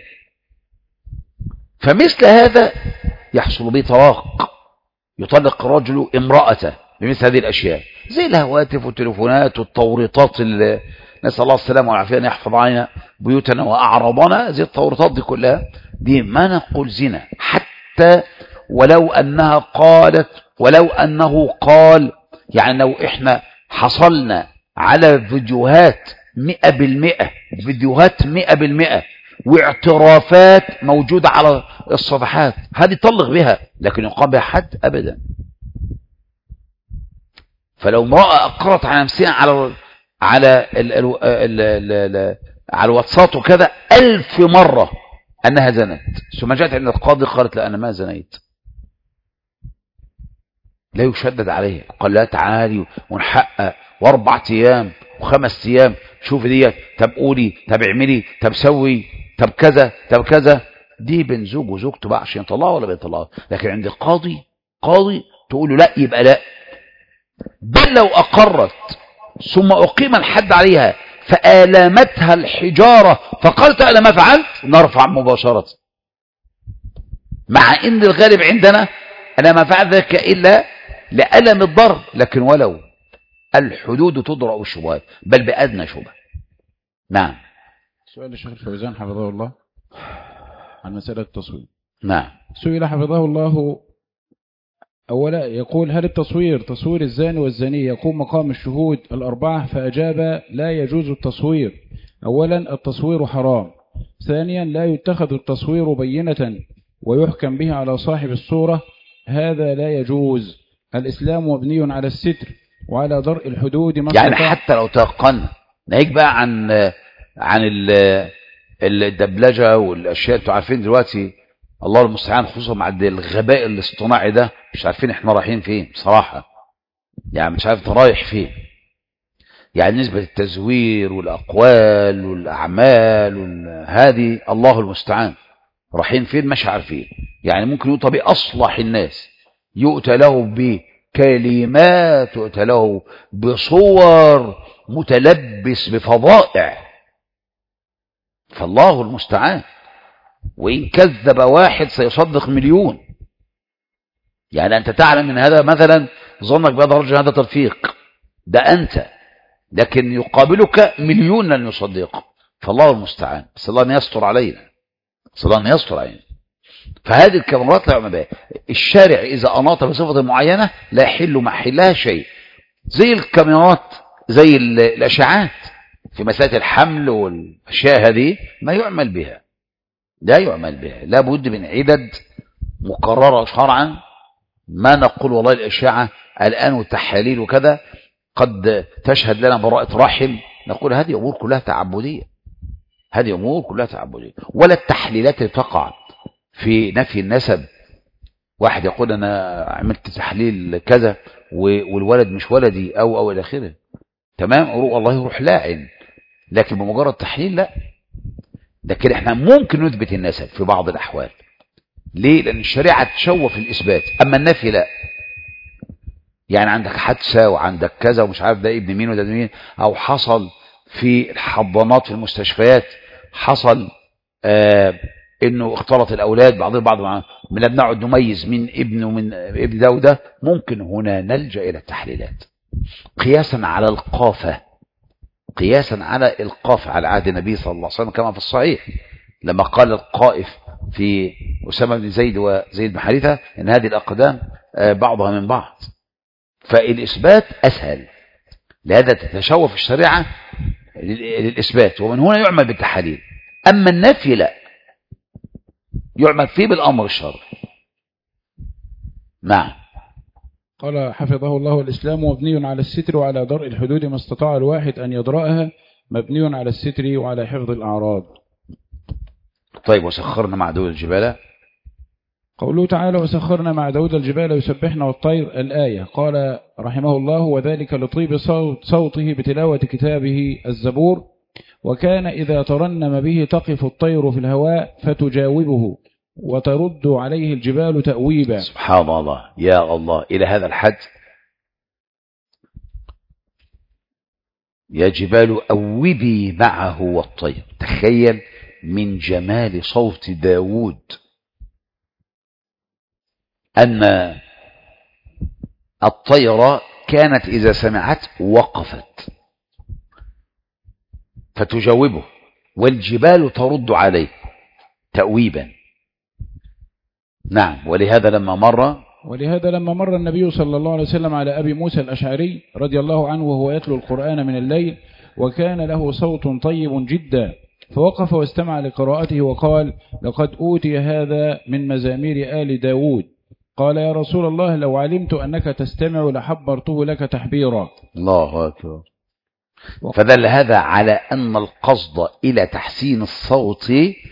فمثل هذا يحصل به طلاق، يطلق الرجل امرأته بمثل هذه الأشياء، زي الهواتف والتليفونات والتوريطات اللي نسأل الله السلامة والعافية أن يحفظ علينا بيوتنا وأعراضنا. زي التوريطات دي كلها دي ما نقول زنا، حتى ولو أنها قالت، ولو أنه قال. يعني لو إحنا حصلنا على فيديوهات مئة بالمئة، فيديوهات مئة بالمئة واعترافات موجودة على الصفحات، هذه طلق بها، لكن يقام بها حد أبدا. فلو امرأة أقرت على نفسها على على ال ال ال ال ال على الواتساب وكذا ألف مرة أنها زنت، ثم جاءت عند القاضي قالت لا أنا ما زنيت، لا يشدد عليها، قال لا تعالي ونحقق واربع ايام وخمس ايام، شوفي ديت، طب قولي، طب اعملي، طب سوي، طب كذا طب كذا، دي بين زوج وزوجته بقى عشان يطلعوا ولا بيطلعوا. لكن عند قاضي قاضي تقول له لا يبقى لا. بل لو أقرت ثم أقيم الحد عليها فآلمتها الحجارة فقالت أنا ما فعلت، نرفع مباشرة، مع إن الغالب عندنا أنا ما فعل ذلك إلا لألم الضرب. لكن ولو الحدود تضرأ الشبهات بل بأدنى شبهة. نعم. سؤال الشيخ الفوزان حفظه الله عن مسألة التصوير. نعم. سئل حفظه الله أولا يقول: هل التصوير تصوير الزاني والزانية يقوم مقام الشهود الأربعة؟ فأجاب: لا يجوز التصوير. أولا التصوير حرام. ثانيا لا يتخذ التصوير بينة ويحكم به على صاحب الصورة، هذا لا يجوز. الإسلام مبني على الستر وعلى درء الحدود. يعني حتى لو تيقنا، ناهيك بقى عن عن الدبلجة والأشياء. انتوا عارفين دلوقتي الله المستعان، خصوصا مع الغباء الاصطناعي ده، مش عارفين احنا رايحين فين بصراحة. يعني مش عارف رايح فين. يعني نسبة التزوير والأقوال والأعمال هذه الله المستعان رايحين فين مش عارفين. يعني ممكن يؤتى بأصلح الناس، يؤتى له بكلمات، يؤتى له بصور، متلبس بفضائع. فالله المستعان. وإن كذب واحد سيصدق مليون. يعني أنت تعلم من هذا مثلا ظنك بهذا الرجل هذا ترفيق، ده أنت، لكن يقابلك مليون لن يصدق. فالله المستعان. بس الله أن يستر علينا، بس الله أن يستر علينا. فهذه الكاميرات لا يعمل بها. الشارع إذا أناط بصفة معينة لا يحل محلها شيء، زي الكاميرات، زي الأشعات في مسألة الحمل والأشياء هذه ما يعمل بها، لا يعمل بها. لا بد من عدد مقررة شرعا. ما نقول والله الأشعة الآن والتحاليل وكذا قد تشهد لنا براءة رحم، نقول هذه أمور كلها تعبدية، هذه أمور كلها تعبدية. ولا التحليلات تقع في نفي النسب. واحد يقول أنا عملت تحليل كذا والولد مش ولدي أو أو إلى آخره، تمام، الله يروح لاعن. لكن بمجرد تحليل لا. لكن احنا ممكن نثبت النسب في بعض الأحوال. ليه؟ لأن الشريعة تشوف في الإثبات، أما النفي لا. يعني عندك حادثة وعندك كذا ومش عارف ده ابن مين وده ابن مين، أو حصل في الحضانات في المستشفيات، حصل آه إنه اختلط الأولاد بعضهم بعض من أبناء نميز من ابن ومن ابن ده وده، ممكن هنا نلجأ إلى التحليلات قياسا على القافة، قياسا على القافة على عهد النبي صلى الله عليه وسلم كما في الصحيح لما قال القائف في أسامة بن زيد وزيد بن حارثة إن هذه الأقدام بعضها من بعض. فالإثبات أسهل، لهذا تتشوف الشريعة للإثبات، ومن هنا يعمل بالتحاليل. أما النفي لا، يعمل فيه بالأمر الشرعي. نعم. قال حفظه الله: الإسلام مبني على الستر وعلى درء الحدود ما استطاع الواحد أن يدرأها، مبني على الستر وعلى حفظ الأعراض. طيب، وسخرنا مع داود الجبال. قوله تعالى: وسخرنا مع داود الجبال يسبحن والطير، الآية. قال رحمه الله: وذلك لطيب صوت صوته بتلاوة كتابه الزبور، وكان إذا ترنم به تقف الطير في الهواء فتجاوبه وترد عليه الجبال تأويبا. سبحان الله، يا الله، إلى هذا الحد. يا جبال أوبي معه والطير. تخيل من جمال صوت داود أن الطير كانت إذا سمعت وقفت فتجاوبه، والجبال ترد عليه تأويبا. نعم. ولهذا لما مر ولهذا لما مر النبي صلى الله عليه وسلم على أبي موسى الأشعري رضي الله عنه وهو يتلو القرآن من الليل، وكان له صوت طيب جدا، فوقف واستمع لقراءته وقال: لقد أوتي هذا من مزامير آل داود. قال: يا رسول الله، لو علمت أنك تستمع لحبرته لك تحبيرا. الله أكبر. فدل هذا على أن القصد إلى تحسين الصوت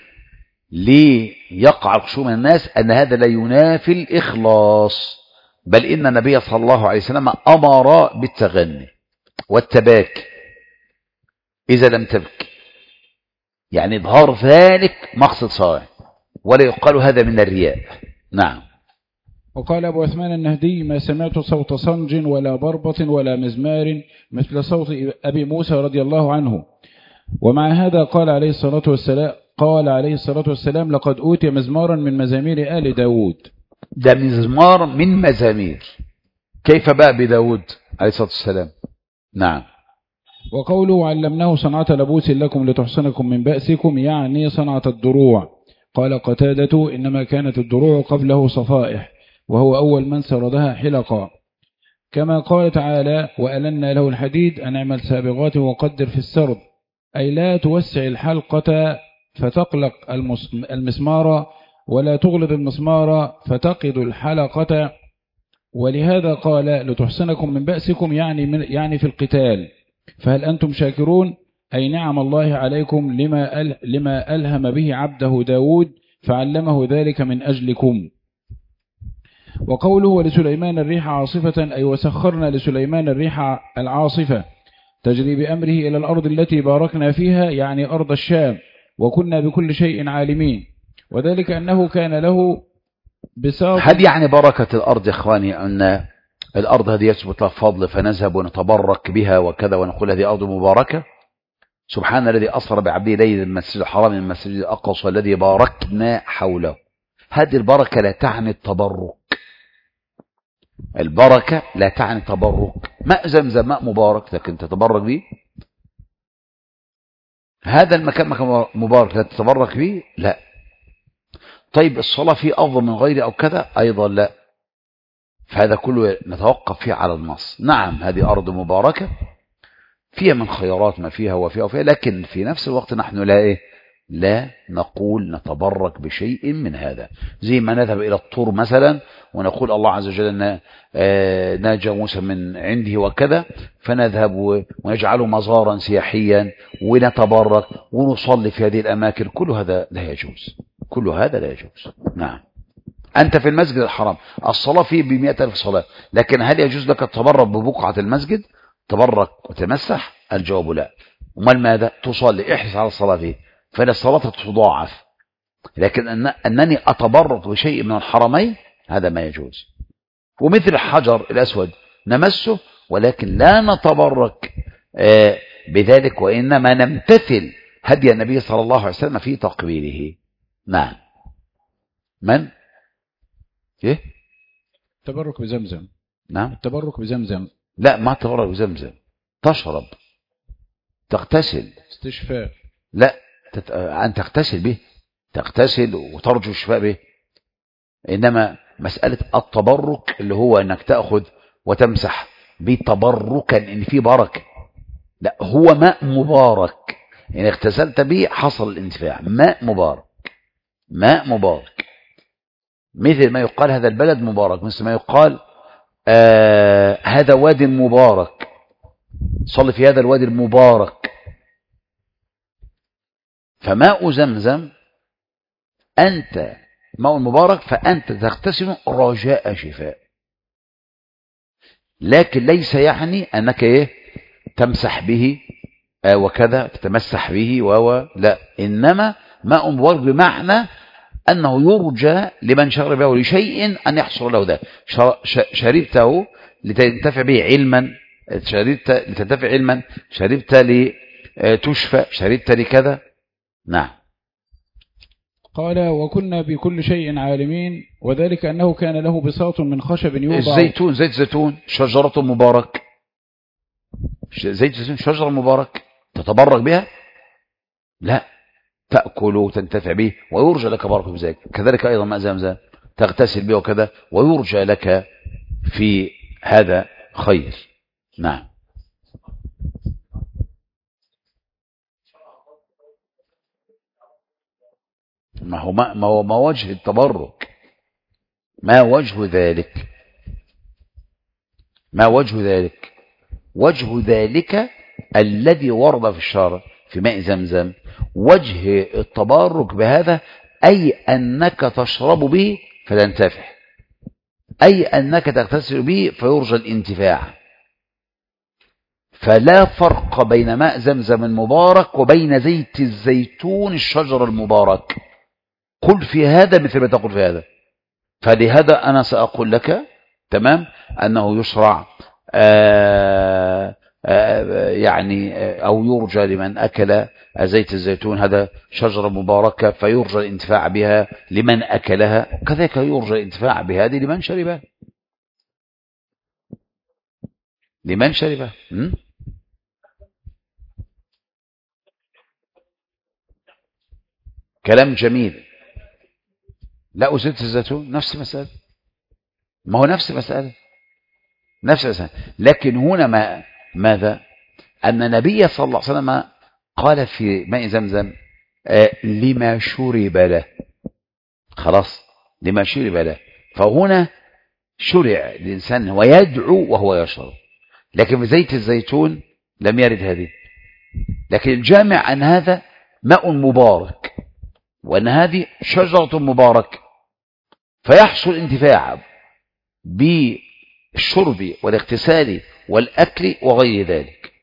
ليقع الخشوع من الناس، أن هذا لا ينافي الإخلاص، بل إن النبي صلى الله عليه وسلم أمر بالتغني والتباكي إذا لم تبك. يعني إظهار ذلك مقصد صالح، ولا يقال هذا من الرياء. نعم. وقال أبو عثمان النهدي: ما سمعت صوت صنج ولا بربط ولا مزمار مثل صوت أبي موسى رضي الله عنه. ومع هذا قال عليه الصلاة والسلام قال عليه الصلاة والسلام: لقد أوتي مزمارا من مزامير آل داود. ده مزمار من مزامير، كيف بقى بداود عليه الصلاة والسلام؟ نعم. وقوله: علمناه صنعة لبوس لكم لتحصنكم من بأسكم، يعني صنعة الدروع. قال قتادة: إنما كانت الدروع قبله صفائح، وهو أول من سردها حلقا. كما قال تعالى: وألنا له الحديد أن اعمل سابغات وقدر في السرد، أي لا توسع الحلقة فتقلق المسمار، ولا تغلظ المسمار فتقض الحلقة. ولهذا قال: لتحصنكم من بأسكم، يعني, من يعني في القتال. فهل أنتم شاكرون؟ أي نعم الله عليكم لما, أل لما ألهم به عبده داود فعلمه ذلك من أجلكم. وقوله: ولسليمان الريح عاصفة، أي وسخرنا لسليمان الريح العاصفة تجري بأمره إلى الأرض التي باركنا فيها، يعني أرض الشام، وكنا بكل شيء عالمين. وذلك أنه كان له بساط. هل يعني بركة الأرض يا إخواني أن الأرض هذه يثبت لها فضل فنذهب ونتبرك بها وكذا ونقول هذه أرض مباركة؟ سبحان الذي أسرى بعبده ليلا من المسجد الحرام من المسجد الأقصى الذي باركنا حوله. هذه البركة لا تعني التبرك، البركة لا تعني تبرك. ماء زمزم ماء مبارك لكن تتبرك به؟ هذا المكان مكان مبارك لا تتبرك به؟ لا. طيب الصلاة فيه أفضل من غيره أو كذا؟ أيضا لا. فهذا كله نتوقف فيه على النص. نعم هذه أرض مباركة فيها من خيرات ما فيها وفيها وفيها، لكن في نفس الوقت نحن لا إيه؟ لا نقول نتبرك بشيء من هذا. زي ما نذهب إلى الطور مثلا ونقول الله عز وجل ناجى موسى من عنده وكذا، فنذهب ونجعله مزارا سياحيا ونتبرك ونصلي في هذه الأماكن. كل هذا لا يجوز، كل هذا لا يجوز. نعم. أنت في المسجد الحرام الصلاة فيه بمئة ألف صلاة، لكن هل يجوز لك التبرك ببقعة المسجد تبرك وتمسح؟ الجواب لا. ومال ماذا؟ تصلي، احرص على الصلاة فيه، فإن الصلاة تضاعف. لكن أن أنني أتبرك بشيء من الحرمين هذا ما يجوز. ومثل الحجر الأسود نمسه ولكن لا نتبرك آه بذلك، وإنما نمتثل هدي النبي صلى الله عليه وسلم في تقبيله. نعم. من؟ ايه؟ التبرك بزمزم. نعم. التبرك بزمزم. لا، ما تبرك بزمزم، تشرب، تغتسل. استشفاء. لا، تت... أن تغتسل به، تغتسل وترجو الشفاء به. إنما مسألة التبرك اللي هو أنك تأخذ وتمسح به تبركا إن في بركة، لا، هو ماء مبارك إن اغتسلت به حصل الانتفاع. ماء مبارك، ماء مبارك، مثل ما يقال هذا البلد مبارك، مثل ما يقال آه هذا واد مبارك، صل في هذا الوادي المبارك. فماء زمزم أنت ماء مبارك فأنت تغتسل رجاء شفاء، لكن ليس يعني أنك إيه تمسح به آه وكذا تتمسح به وهو لا، إنما ماء مبارك بمعنى أنه يرجى لمن شربه لشيء أن يحصل له ده. شربته لتنتفع به علما، شربت لتنتفع علما، شربت لتشفى، شربت لكذا. نعم. قال: وكنا بكل شيء عالمين. وذلك أنه كان له بساط من خشب يوضع. الزيتون، زيت زيتون شجرة مبارك، زيت زيتون شجرة مبارك تتبرك بها؟ لا، تأكل وتنتفع به ويرجى لك بركة بذلك. كذلك أيضا ماء زمزم تغتسل به وكذا ويرجى لك في هذا خير. نعم. ما هو ما, ما هو ما وجه التبرك؟ ما وجه ذلك؟ ما وجه ذلك؟ وجه ذلك الذي ورد في الشرع في ماء زمزم. وجه التبرك بهذا أي أنك تشرب به فتنتفع، أي أنك تغتسل به فيرجى الانتفاع. فلا فرق بين ماء زمزم المبارك وبين زيت الزيتون الشجر المبارك. قل في هذا مثل ما تقول في هذا. فلهذا أنا سأقول لك تمام أنه يشرع آآ آآ يعني أو يرجى لمن أكل زيت الزيتون هذا شجرة مباركة فيرجى الانتفاع بها لمن أكلها، كذلك يرجى الانتفاع بهذه لمن شربها لمن شربها. كلام جميل. لا زيت الزيتون نفس المسألة، ما هو نفس المسألة نفس المسألة، لكن هنا ما ماذا أن النبي صلى الله عليه وسلم قال في ماء زمزم آه لما شرب له، خلاص لما شرب له، فهنا شرع الإنسان ويدعو وهو يشرب، لكن في زيت الزيتون لم يرد هذه. لكن الجامع أن هذا ماء مبارك وأن هذه شجرة مباركة، فيحصل انتفاع بالشرب والاغتسال والأكل وغير ذلك.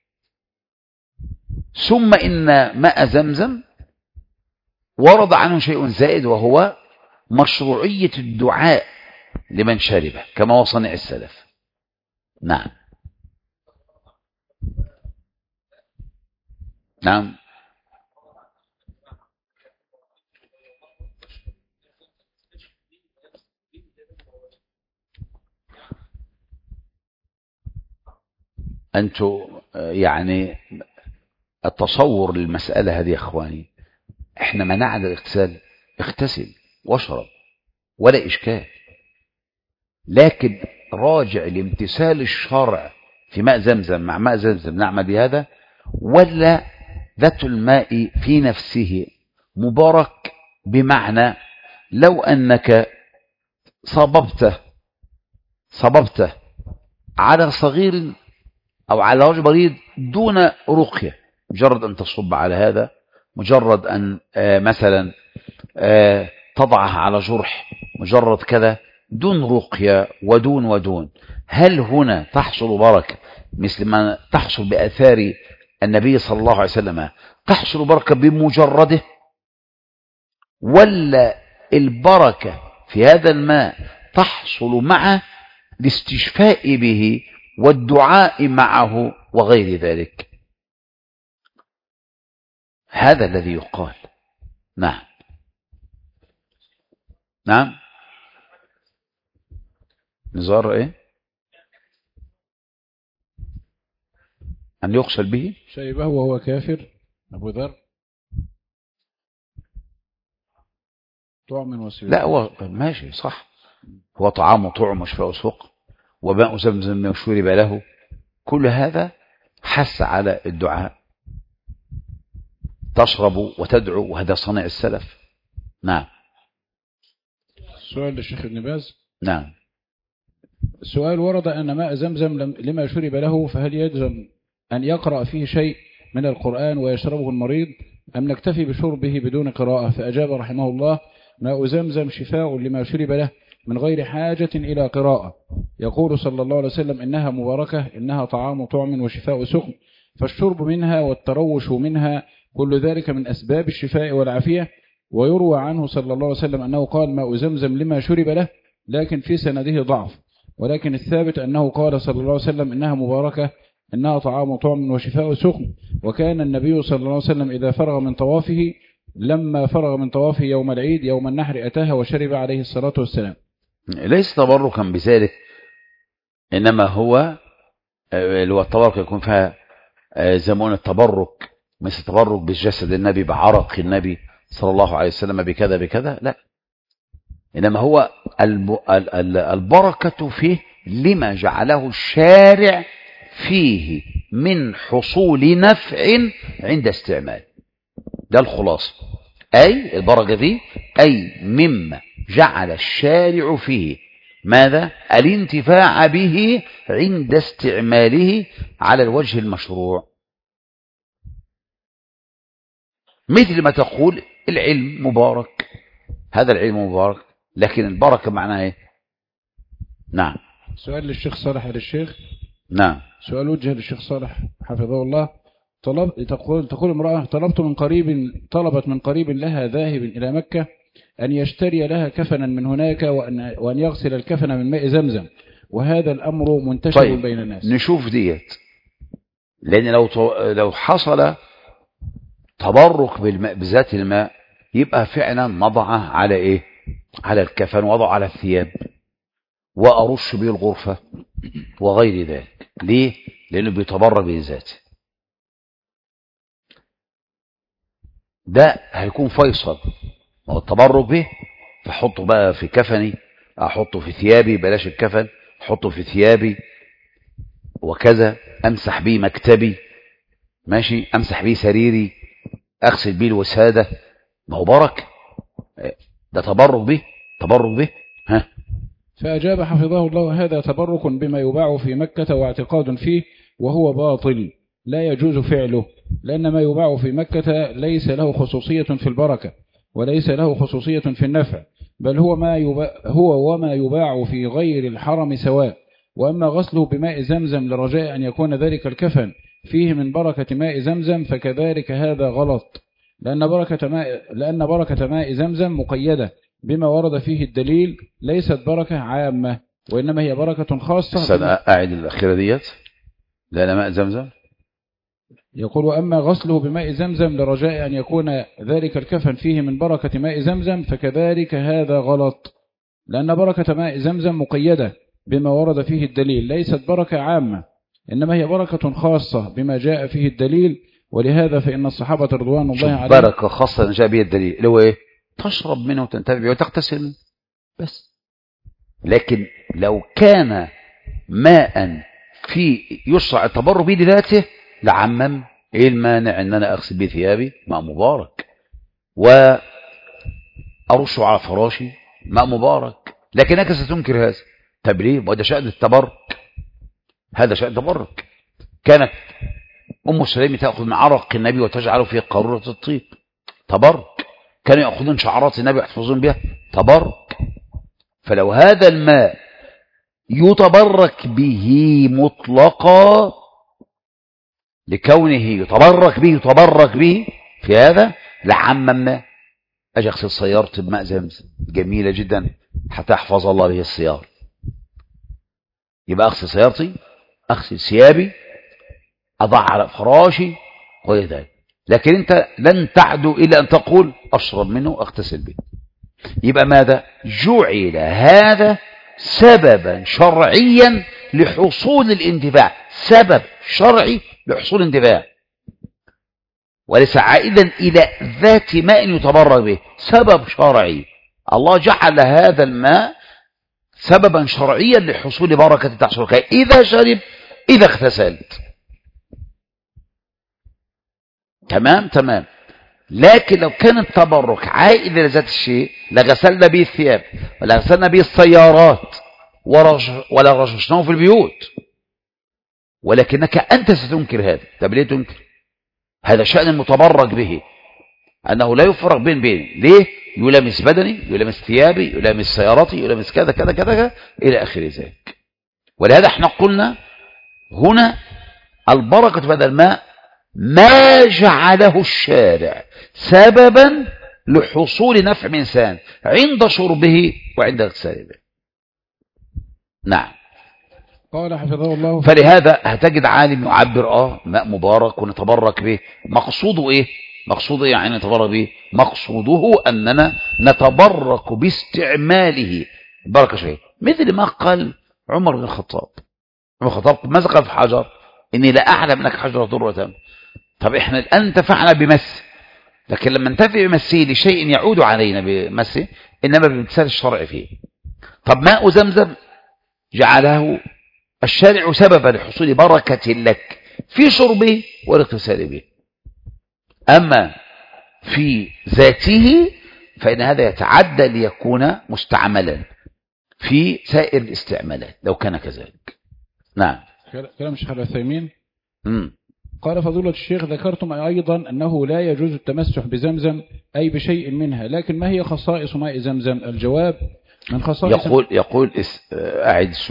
ثم إن ماء زمزم ورد عنه شيء زائد وهو مشروعية الدعاء لمن شربه كما وصنع السلف. نعم نعم أنتوا يعني التصور للمسألة هذه يا أخواني، احنا منعنا الاغتسال، اغتسل واشرب ولا إشكال، لكن راجع لامتثال الشرع في ماء زمزم مع ماء زمزم نعمل بهذا، ولا ذات الماء في نفسه مبارك، بمعنى لو أنك صببته صببته على صغير أو على رجل مريض دون رقية، مجرد أن تصب على هذا، مجرد أن آه مثلا آه تضعها على جرح، مجرد كذا دون رقية ودون ودون، هل هنا تحصل بركة مثل ما تحصل بآثار النبي صلى الله عليه وسلم، تحصل بركة بمجرده، ولا البركة في هذا الماء تحصل مع الاستشفاء به والدعاء معه وغير ذلك؟ هذا الذي يقال. نعم نعم نزار ايه أن يغسل به شيبه وهو كافر أبو ذر طعم وسيله. لا هو ماشي صح، هو طعام طعم وشفاء سوق وماء زمزم شرب له، كل هذا حث على الدعاء، تشرب وتدعو وهذا صنع السلف. نعم. سؤال للشيخ ابن باز. نعم. السؤال: ورد أن ماء زمزم لما شرب له، فهل يلزم أن يقرأ فيه شيء من القرآن ويشربه المريض، أم نكتفي بشربه بدون قراءة؟ فأجاب رحمه الله: ماء زمزم شفاء لما شرب له من غير حاجة إلى قراءة. يقول صلى الله عليه وسلم: إنها مباركة، إنها طعام طعم وشفاء سقم، فالشرب منها والتروش منها كل ذلك من أسباب الشفاء والعافية. ويروى عنه صلى الله عليه وسلم أنه قال: ماء زمزم لما شرب له، لكن في سنده ضعف، ولكن الثابت أنه قال صلى الله عليه وسلم: إنها مباركة، إنها طعام طعم وشفاء سقم. وكان النبي صلى الله عليه وسلم إذا فرغ من طوافه، لما فرغ من طوافه يوم العيد يوم النحر أتاها وشرب عليه الصلاة والسلام. ليس تبركا بذلك، إنما هو اللي هو التبرك يكون فيها زمان التبرك، مثل التبرك بالجسد النبي، بعرق النبي صلى الله عليه وسلم، بكذا بكذا، لا، إنما هو البركة فيه لما جعله الشارع فيه من حصول نفع عند استعمال، ده الخلاصة. أي البركة فيه أي مما جعل الشارع فيه ماذا؟ الانتفاع به عند استعماله على الوجه المشروع، مثل ما تقول العلم مبارك، هذا العلم مبارك، لكن البركة معناها ايه؟ نعم. سؤال للشيخ صالح للشيخ: نعم. سؤال وجه للشيخ صالح حفظه الله. طلب تقول تقول امرأة طلبت من قريب طلبت من قريب لها ذاهب إلى مكة أن يشتري لها كفنا من هناك وأن, وأن يغسل الكفن من ماء زمزم، وهذا الأمر منتشر طيب. بين الناس. نشوف ديت، لأن لو لو حصل تبرك بالماء بذات الماء يبقى فعلا وضعه على إيه؟ على الكفن، وضعه على الثياب، وأرش به الغرفة وغير ذلك. ليه؟ لأنه بيتبرك بذاته. ده هيكون فيصل، هو التبرك به، فحطه بقى في كفني، احطه في ثيابي، بلاش الكفن، احطه في ثيابي وكذا، امسح بيه مكتبي، ماشي، امسح بيه سريري، اغسل بيه الوسادة، ما هو بركة، ده تبرك به، تبرك به. ها. فأجاب حفظه الله: هذا تبرك بما يباع في مكة واعتقاد فيه، وهو باطل لا يجوز فعله، لأن ما يباع في مكة ليس له خصوصية في البركة، وليس له خصوصية في النفع، بل هو ما يباع هو وما يباع في غير الحرم سواء. وأما غسله بماء زمزم لرجاء أن يكون ذلك الكفن فيه من بركة ماء زمزم فكذلك هذا غلط، لأن بركة ماء لأن بركة ماء زمزم مقيدة بما ورد فيه الدليل، ليست بركة عامة، وإنما هي بركة خاصة. أعد الأخيرة ديت، لأن ماء زمزم يقول: وأما غسله بماء زمزم لرجاء أن يكون ذلك الكفن فيه من بركة ماء زمزم فكذلك هذا غلط، لأن بركة ماء زمزم مقيدة بما ورد فيه الدليل، ليست بركة عامة، إنما هي بركة خاصة بما جاء فيه الدليل. ولهذا فإن الصحابة رضوان الله عليهم بركة خاصة جاء به الدليل، اللي هو إيه؟ تشرب منه وتنتفع به وتغتسل بس. لكن لو كان ماء في يشرع التبرك به لذاته لعمم، ايه المانع ان انا اغسل به ثيابي؟ ماء مبارك، وارشه على فراشي، ماء مبارك. لكنك ستنكر هذا. طب ليه؟ وده شأن التبرك، هذا شأن التبرك. كانت ام سليم تاخذ من عرق النبي وتجعله في قاروره الطيب، تبرك. كانوا ياخذون شعرات النبي يحفظون بها، تبرك. فلو هذا الماء يتبرك به مطلقا لكونه يتبرك به يتبرك به في هذا لعممنا. اجي اغسل سيارتي بماء زمزم جميله جدا حتى يحفظ الله به السياره، يبقى اغسل سيارتي، اغسل ثيابي، اضع على فراشي وغير ذلك. لكن انت لن تعدو الى ان تقول اشرب منه واغتسل به. يبقى ماذا؟ جعل هذا سببا شرعيا لحصول الانتفاع، سبب شرعي لحصول الانتفاع، وليس عائدا إلى ذات ماء يتبرك به، سبب شرعي. الله جعل هذا الماء سببا شرعيا لحصول بركة تحصل خير إذا شرب، إذا اغتسلت. تمام تمام. لكن لو كان التبرك عائد إلى ذات الشيء لغسلنا به الثياب، ولا غسلنا به السيارات، ولا رششناه في البيوت، ولكنك أنت ستنكر هذا. طب ليه تنكر؟ هذا شأن المتبرك به، أنه لا يفرق بين بين ليه؟ يلامس بدني، يلامس ثيابي، يلامس سيارتي، يلامس كذا كذا كذا إلى آخر ذلك. ولهذا احنا قلنا هنا البركة بدل الماء ما جعله الشارع سببا لحصول نفع من إنسان عند شربه وعند اغتساله. نعم. قال حفظه الله: فلهذا هتجد عالم يعبر اه ماء مبارك ونتبرك به. مقصوده ايه؟ مقصوده ايه يعني نتبرك به؟ مقصوده اننا نتبرك باستعماله بركه شيء، مثل ما قال عمر بن الخطاب. عمر بن الخطاب ماذا قال في حجر؟ اني لا اعلم منك حجر ضرة. طب احنا الان انتفعنا بمسه، لكن لما ننتفع بمسه لشيء يعود علينا بمسه انما بامتثال الشرع فيه. طب ماء زمزم جعله الشارع سببا لحصول بركة لك في شربه والاغتسال به. أما في ذاته فإن هذا يتعدى ليكون مستعملا في سائر الاستعمالات لو كان كذلك. نعم. كلام الشيخ العثيمين. قال فضيلة الشيخ: ذكرتم أيضا أنه لا يجوز التمسح بزمزم أي بشيء منها، لكن ما هي خصائص ماء زمزم؟ الجواب: من خصائص يقول يقول أعد السؤال.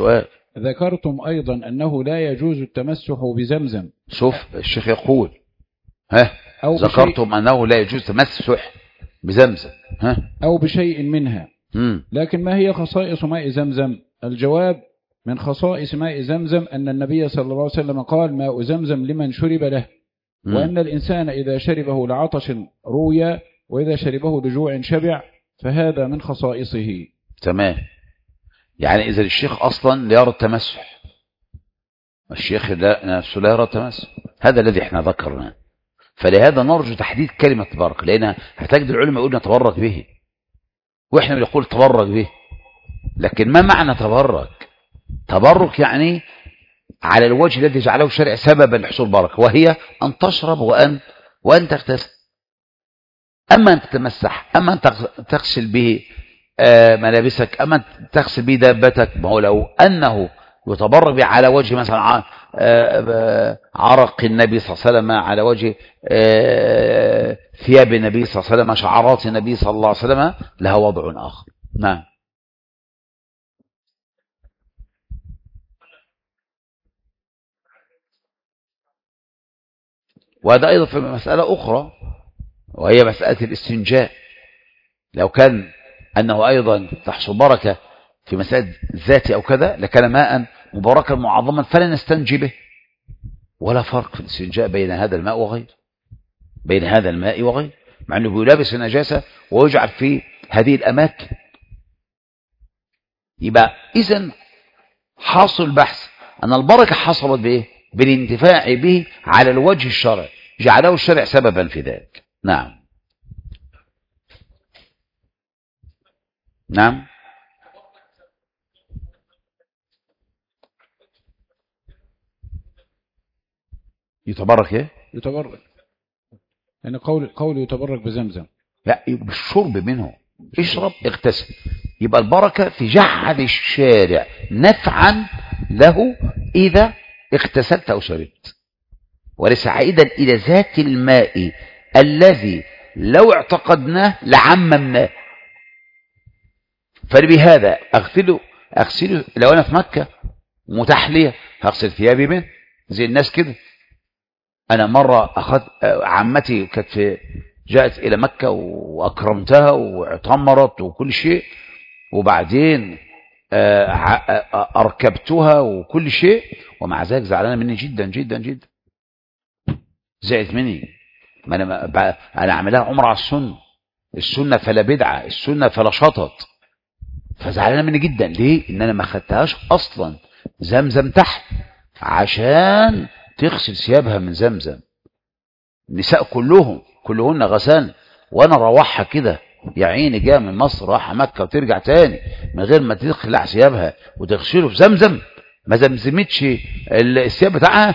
ذكرتم أيضا أنه لا يجوز التمسح بزمزم. شوف الشيخ يقول ها أو ذكرتم أنه لا يجوز تمسح بزمزم ها أو بشيء منها. مم. لكن ما هي خصائص ماء زمزم؟ الجواب: من خصائص ماء زمزم أن النبي صلى الله عليه وسلم قال: ماء زمزم لمن شرب له. مم. وأن الإنسان إذا شربه لعطش روي، وإذا شربه لجوع شبع، فهذا من خصائصه. تمام. يعني إذا الشيخ أصلا لا يرى التمسح، الشيخ نفسه لا يرى التمسح، هذا الذي احنا ذكرناه. فلهذا نرجو تحديد كلمة تبرك، لأن هتجد العلماء يقولون تبرك به، وإحنا بنقول تبرك به. لكن ما معنى تبرك؟ تبرك يعني على الوجه الذي جعله الشرع سببا لحصول بركة، وهي أن تشرب وأن وأن تغتسل. أما أن تتمسح، أما أن تغسل به ملابسك، أما أن تغسل به دابتك، ما هو لو أنه يتبرك به على وجه مثلا عرق النبي صلى الله عليه وسلم، على وجه ثياب النبي صلى الله عليه وسلم، شعرات النبي صلى الله عليه وسلم، لها وضع آخر. نعم. وهذا أيضا في مسألة أخرى، وهي مسألة الاستنجاء. لو كان أنه أيضا تحصل بركة في مسألة ذاتي أو كذا، لكان ماء مباركا معظما فلا نستنجي به. ولا فرق في الاستنجاء بين هذا الماء وغيره، بين هذا الماء وغيره، مع أنه بيلابس النجاسة ويجعل في هذه الأماكن. يبقى إذن حاصل البحث أن البركة حصلت بإيه؟ بالانتفاع به على الوجه الشرعي، جعله الشرع سببا في ذلك. نعم. نعم. يتبرك ايه؟ يتبرك يعني قول قول يتبرك بزمزم، لا، بالشرب منه. اشرب اغتسل. يبقى البركة في جعل الشارع نفعا له إذا اغتسلت أو شربت، وليس عائدا إلى ذات الماء الذي لو اعتقدناه لعممناه. فبهذا أغسله أغسله لو أنا في مكة متاح لي هغسل ثيابي منه زي الناس كده. أنا مرة أخذ عمتي كانت في جاءت إلى مكة وأكرمتها واعتمرت وكل شيء، وبعدين أركبتها وكل شيء، ومع ذلك زعلانة مني جدا جدا جدا، زعلت مني. ما أنا أنا أعملها عمر على السنة، السنة فلا بدعة، السنة فلا شطط، فزعلانة مني جدا. ليه؟ إن أنا ما خدتهاش أصلا زمزم تحت عشان تغسل ثيابها من زمزم. النساء كلهم كلهن غسان، وانا روحها كده يا عيني جايه من مصر رايحه مكه وترجع تاني من غير ما تخلع ثيابها وتغسله في زمزم، ما زمزمتش الثياب بتاعها.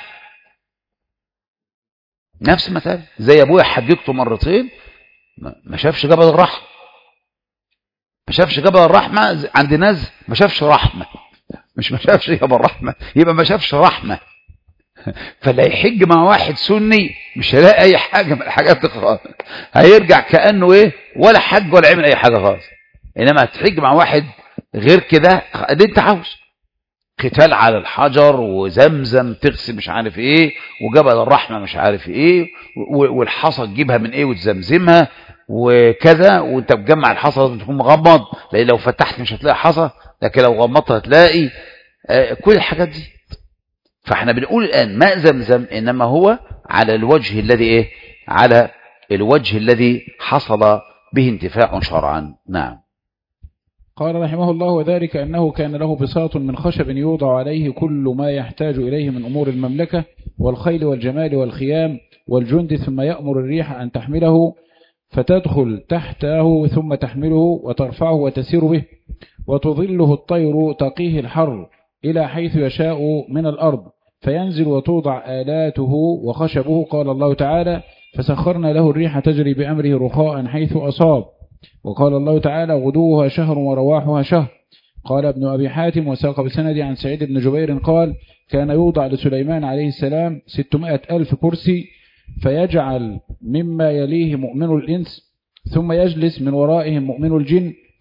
نفس المثال زي ابويا حججته مرتين ما شافش جبل الرحمه، ما شافش جبل الرحمه عند ناس، ما شافش رحمه، مش ما شافش جبل الرحمه، يبقى ما شافش رحمه. فلا يحج مع واحد سني مش هيلاقي اي حاجه من الحاجات دي خالص، هيرجع كانه ايه ولا حج ولا عمل اي حاجه خالص. انما هتحج مع واحد غير كده، دي انت عاوز قتال على الحجر وزمزم تغسل مش عارف ايه، وجبل الرحمه مش عارف ايه، والحصى تجيبها من ايه وتزمزمها وكذا، وانت بتجمع الحصى لازم تكون مغمض، لان لو فتحت مش هتلاقي حصى، لكن لو غمضت هتلاقي آه كل الحاجات دي. فاحنا بنقول الآن ماء زمزم إنما هو على الوجه الذي إيه؟ على الوجه الذي حصل به انتفاع شرعا. نعم. قال رحمه الله: وذلك أنه كان له بساط من خشب يوضع عليه كل ما يحتاج إليه من أمور المملكة والخيل والجمال والخيام والجند، ثم يأمر الريح أن تحمله فتدخل تحته ثم تحمله وترفعه وتسير به، وتظله الطير تقيه الحر إلى حيث يشاء من الأرض، فينزل وتوضع آلاته وخشبه. قال الله تعالى: فسخرنا له الريح تجري بأمره رخاء حيث أصاب. وقال الله تعالى: غدوها شهر ورواحها شهر. قال ابن أبي حاتم وساق بسند عن سعيد بن جبير قال: كان يوضع لسليمان عليه السلام ستمائة ألف كرسي، فيجعل مما يليه مؤمن الإنس، ثم يجلس من ورائهم مؤمن الجن،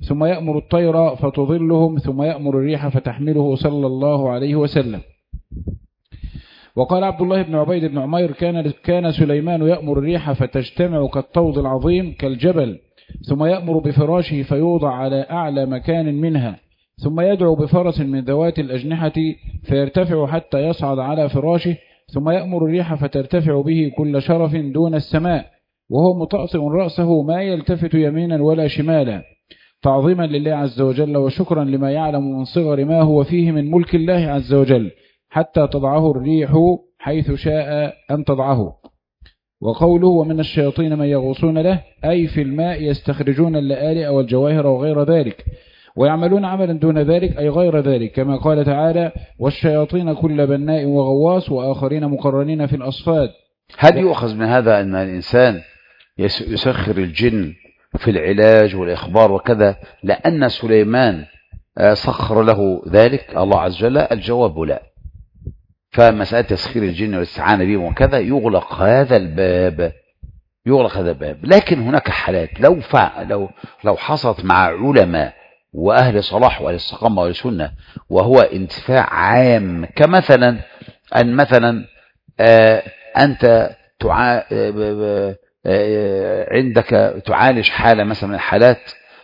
ثم يأمر الطير فتظلهم ثم يأمر الريح فتحمله صلى الله عليه وسلم. وقال عبد الله بن عبيد بن عمير كان كان سليمان يأمر الريح فتجتمع كالطود العظيم كالجبل، ثم يأمر بفراشه فيوضع على أعلى مكان منها، ثم يدعو بفرس من ذوات الأجنحة فيرتفع حتى يصعد على فراشه، ثم يأمر الريح فترتفع به كل شرف دون السماء وهو مطأطئ رأسه ما يلتفت يمينا ولا شمالا، تعظيما لله عز وجل وشكرا لما يعلم من صغر ما هو فيه من ملك الله عز وجل، حتى تضعه الريح حيث شاء أن تضعه. وقوله ومن الشياطين من يغوصون له أي في الماء يستخرجون اللآلئ والجواهر وغير ذلك، ويعملون عملا دون ذلك أي غير ذلك، كما قال تعالى والشياطين كل بناء وغواص وآخرين مقرنين في الأصفاد. هل يؤخذ من هذا أن الإنسان يسخر الجن في العلاج والإخبار وكذا لأن سليمان سخر له ذلك الله عز وجل؟ الجواب لا. فمسألة تسخير الجن والاستعانة بهم وكذا يغلق هذا الباب، يغلق هذا الباب. لكن هناك حالات لو فع لو لو حصلت مع علماء وأهل صلاح وأهل استقامة وأهل سنة وهو انتفاع عام، كمثلا أن مثلا آه أنت تع... آه عندك تعالج حالة مثلا من الحالات،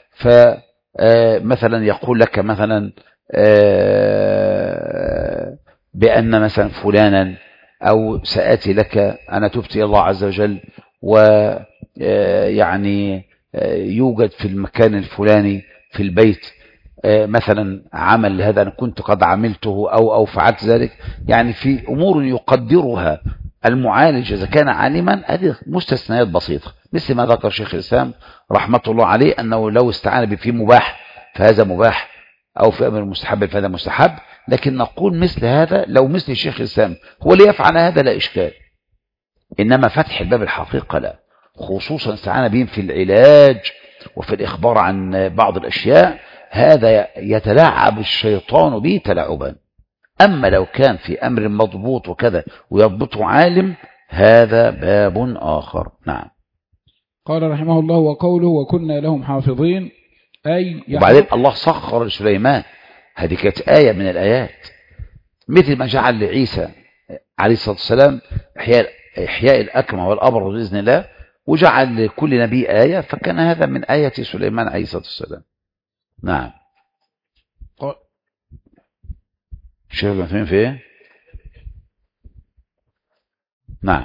فمثلا يقول لك مثلا بأن مثلا فلانا أو سآتي لك أنا تبت إلى الله عز وجل ويعني يوجد في المكان الفلاني في البيت مثلا عمل هذا أنا كنت قد عملته أو أو فعلت ذلك، يعني في أمور يقدرها المعالج إذا كان عالما. هذه مستثنيات بسيطة مثل ما ذكر شيخ الإسلام رحمة الله عليه أنه لو استعان بفي مباح فهذا مباح أو في أمر مستحب فهذا مستحب. لكن نقول مثل هذا لو مثل الشيخ الإسلام هو اللي يفعل هذا لا إشكال، إنما فتح الباب الحقيقة لا، خصوصا استعان بهم في العلاج وفي الإخبار عن بعض الأشياء، هذا يتلاعب الشيطان به تلاعبا. أما لو كان في أمر مضبوط وكذا ويضبطه عالم هذا باب آخر. نعم. قال رحمه الله وقوله وكنا لهم حافظين أي وبعدين الله سخر لسليمان، هذه كانت آية من الآيات، مثل ما جعل لعيسى عليه الصلاة والسلام إحياء, إحياء الأكمى والأبرص بإذن الله، وجعل لكل نبي آية، فكان هذا من آية سليمان عليه الصلاة والسلام. نعم. شيخ المفهوم في ايه؟ نعم.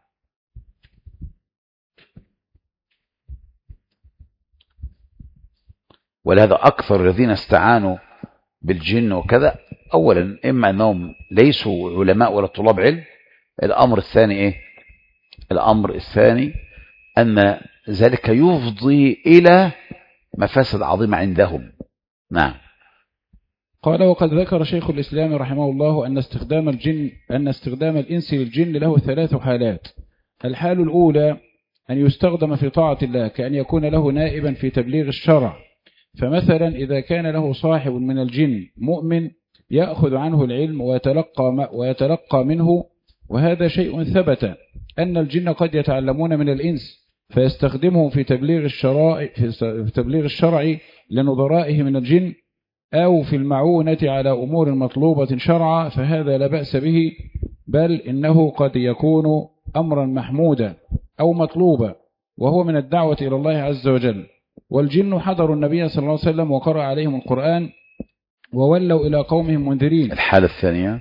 ولهذا أكثر الذين استعانوا بالجن وكذا أولا إما أنهم ليسوا علماء ولا طلاب علم. الأمر الثاني إيه؟ الأمر الثاني أن ذلك يفضي إلى مفاسد عظيمة عندهم. نعم. قال وقد ذكر شيخ الإسلام رحمه الله أن استخدام الجن أن استخدام الإنس للجن له ثلاث حالات. الحال الأولى أن يستخدم في طاعة الله كأن يكون له نائبا في تبليغ الشرع، فمثلا إذا كان له صاحب من الجن مؤمن يأخذ عنه العلم ويتلقى, ويتلقى منه، وهذا شيء ثبت أن الجن قد يتعلمون من الإنس فيستخدمهم في تبليغ الشرع في تبليغ الشرع لنظرائه من الجن أو في المعونة على أمور مطلوبة شرعا، فهذا لا بأس به، بل إنه قد يكون أمرا محمودا أو مطلوبا، وهو من الدعوة إلى الله عز وجل. والجن حضروا النبي صلى الله عليه وسلم وقرأ عليهم القرآن وولوا إلى قومهم منذرين. الحالة الثانية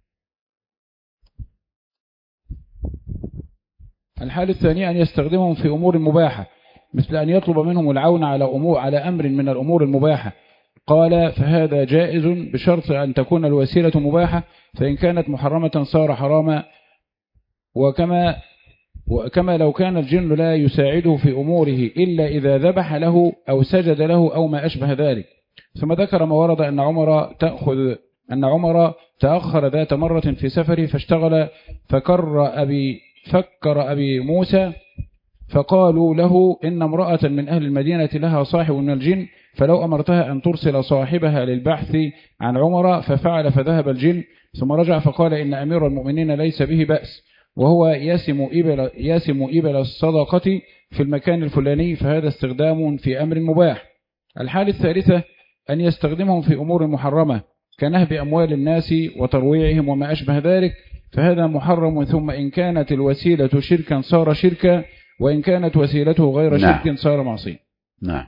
الحالة الثانية أن يستخدمهم في أمور مباحة، مثل أن يطلب منهم العون على أمور على أمر من الأمور المباحة. قال فهذا جائز بشرط أن تكون الوسيلة مباحة، فإن كانت محرمة صار حراما. وكما وكما لو كان الجن لا يساعده في أموره إلا إذا ذبح له أو سجد له أو ما أشبه ذلك. ثم ذكر ما ورد أن عمر تأخذ أن عمر تأخر ذات مرة في سفره فاشتغل فكر أبي فكر أبي موسى فقالوا له إن امرأة من أهل المدينة لها صاحب من الجن، فلو أمرتها أن ترسل صاحبها للبحث عن عمر، ففعل فذهب الجن. ثم رجع فقال إن أمير المؤمنين ليس به بأس، وهو يسم إبل, يسم إبل الصدقة في المكان الفلاني، فهذا استخدام في أمر مباح. الحالة الثالثة أن يستخدمهم في أمور محرمة كنهب أموال الناس وترويعهم وما أشبه ذلك، فهذا محرم. ثم إن كانت الوسيلة شركا صار شركا، وإن كانت وسيلته غير نعم. شرك صار معصية. نعم.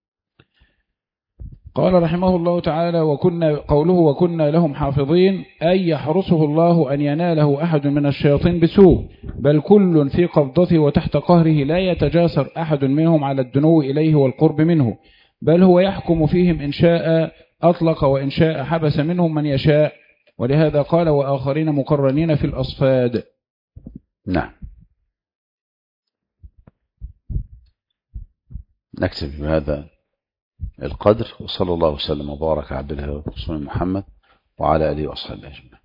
قال رحمه الله تعالى: وكنا قوله وكنا لهم حافظين، أي يحرسه الله أن يناله أحد من الشياطين بسوء، بل كل في قبضته وتحت قهره، لا يتجاسر أحد منهم على الدنو إليه والقرب منه، بل هو يحكم فيهم إن شاء أطلق وإن شاء حبس منهم من يشاء. ولهذا قال: وآخرين مقرنين في الأصفاد. نعم. نكتفي بهذا القدر، وصلى الله وسلم وبارك على عبده ورسوله محمد وعلى آله وصحبه أجمعين.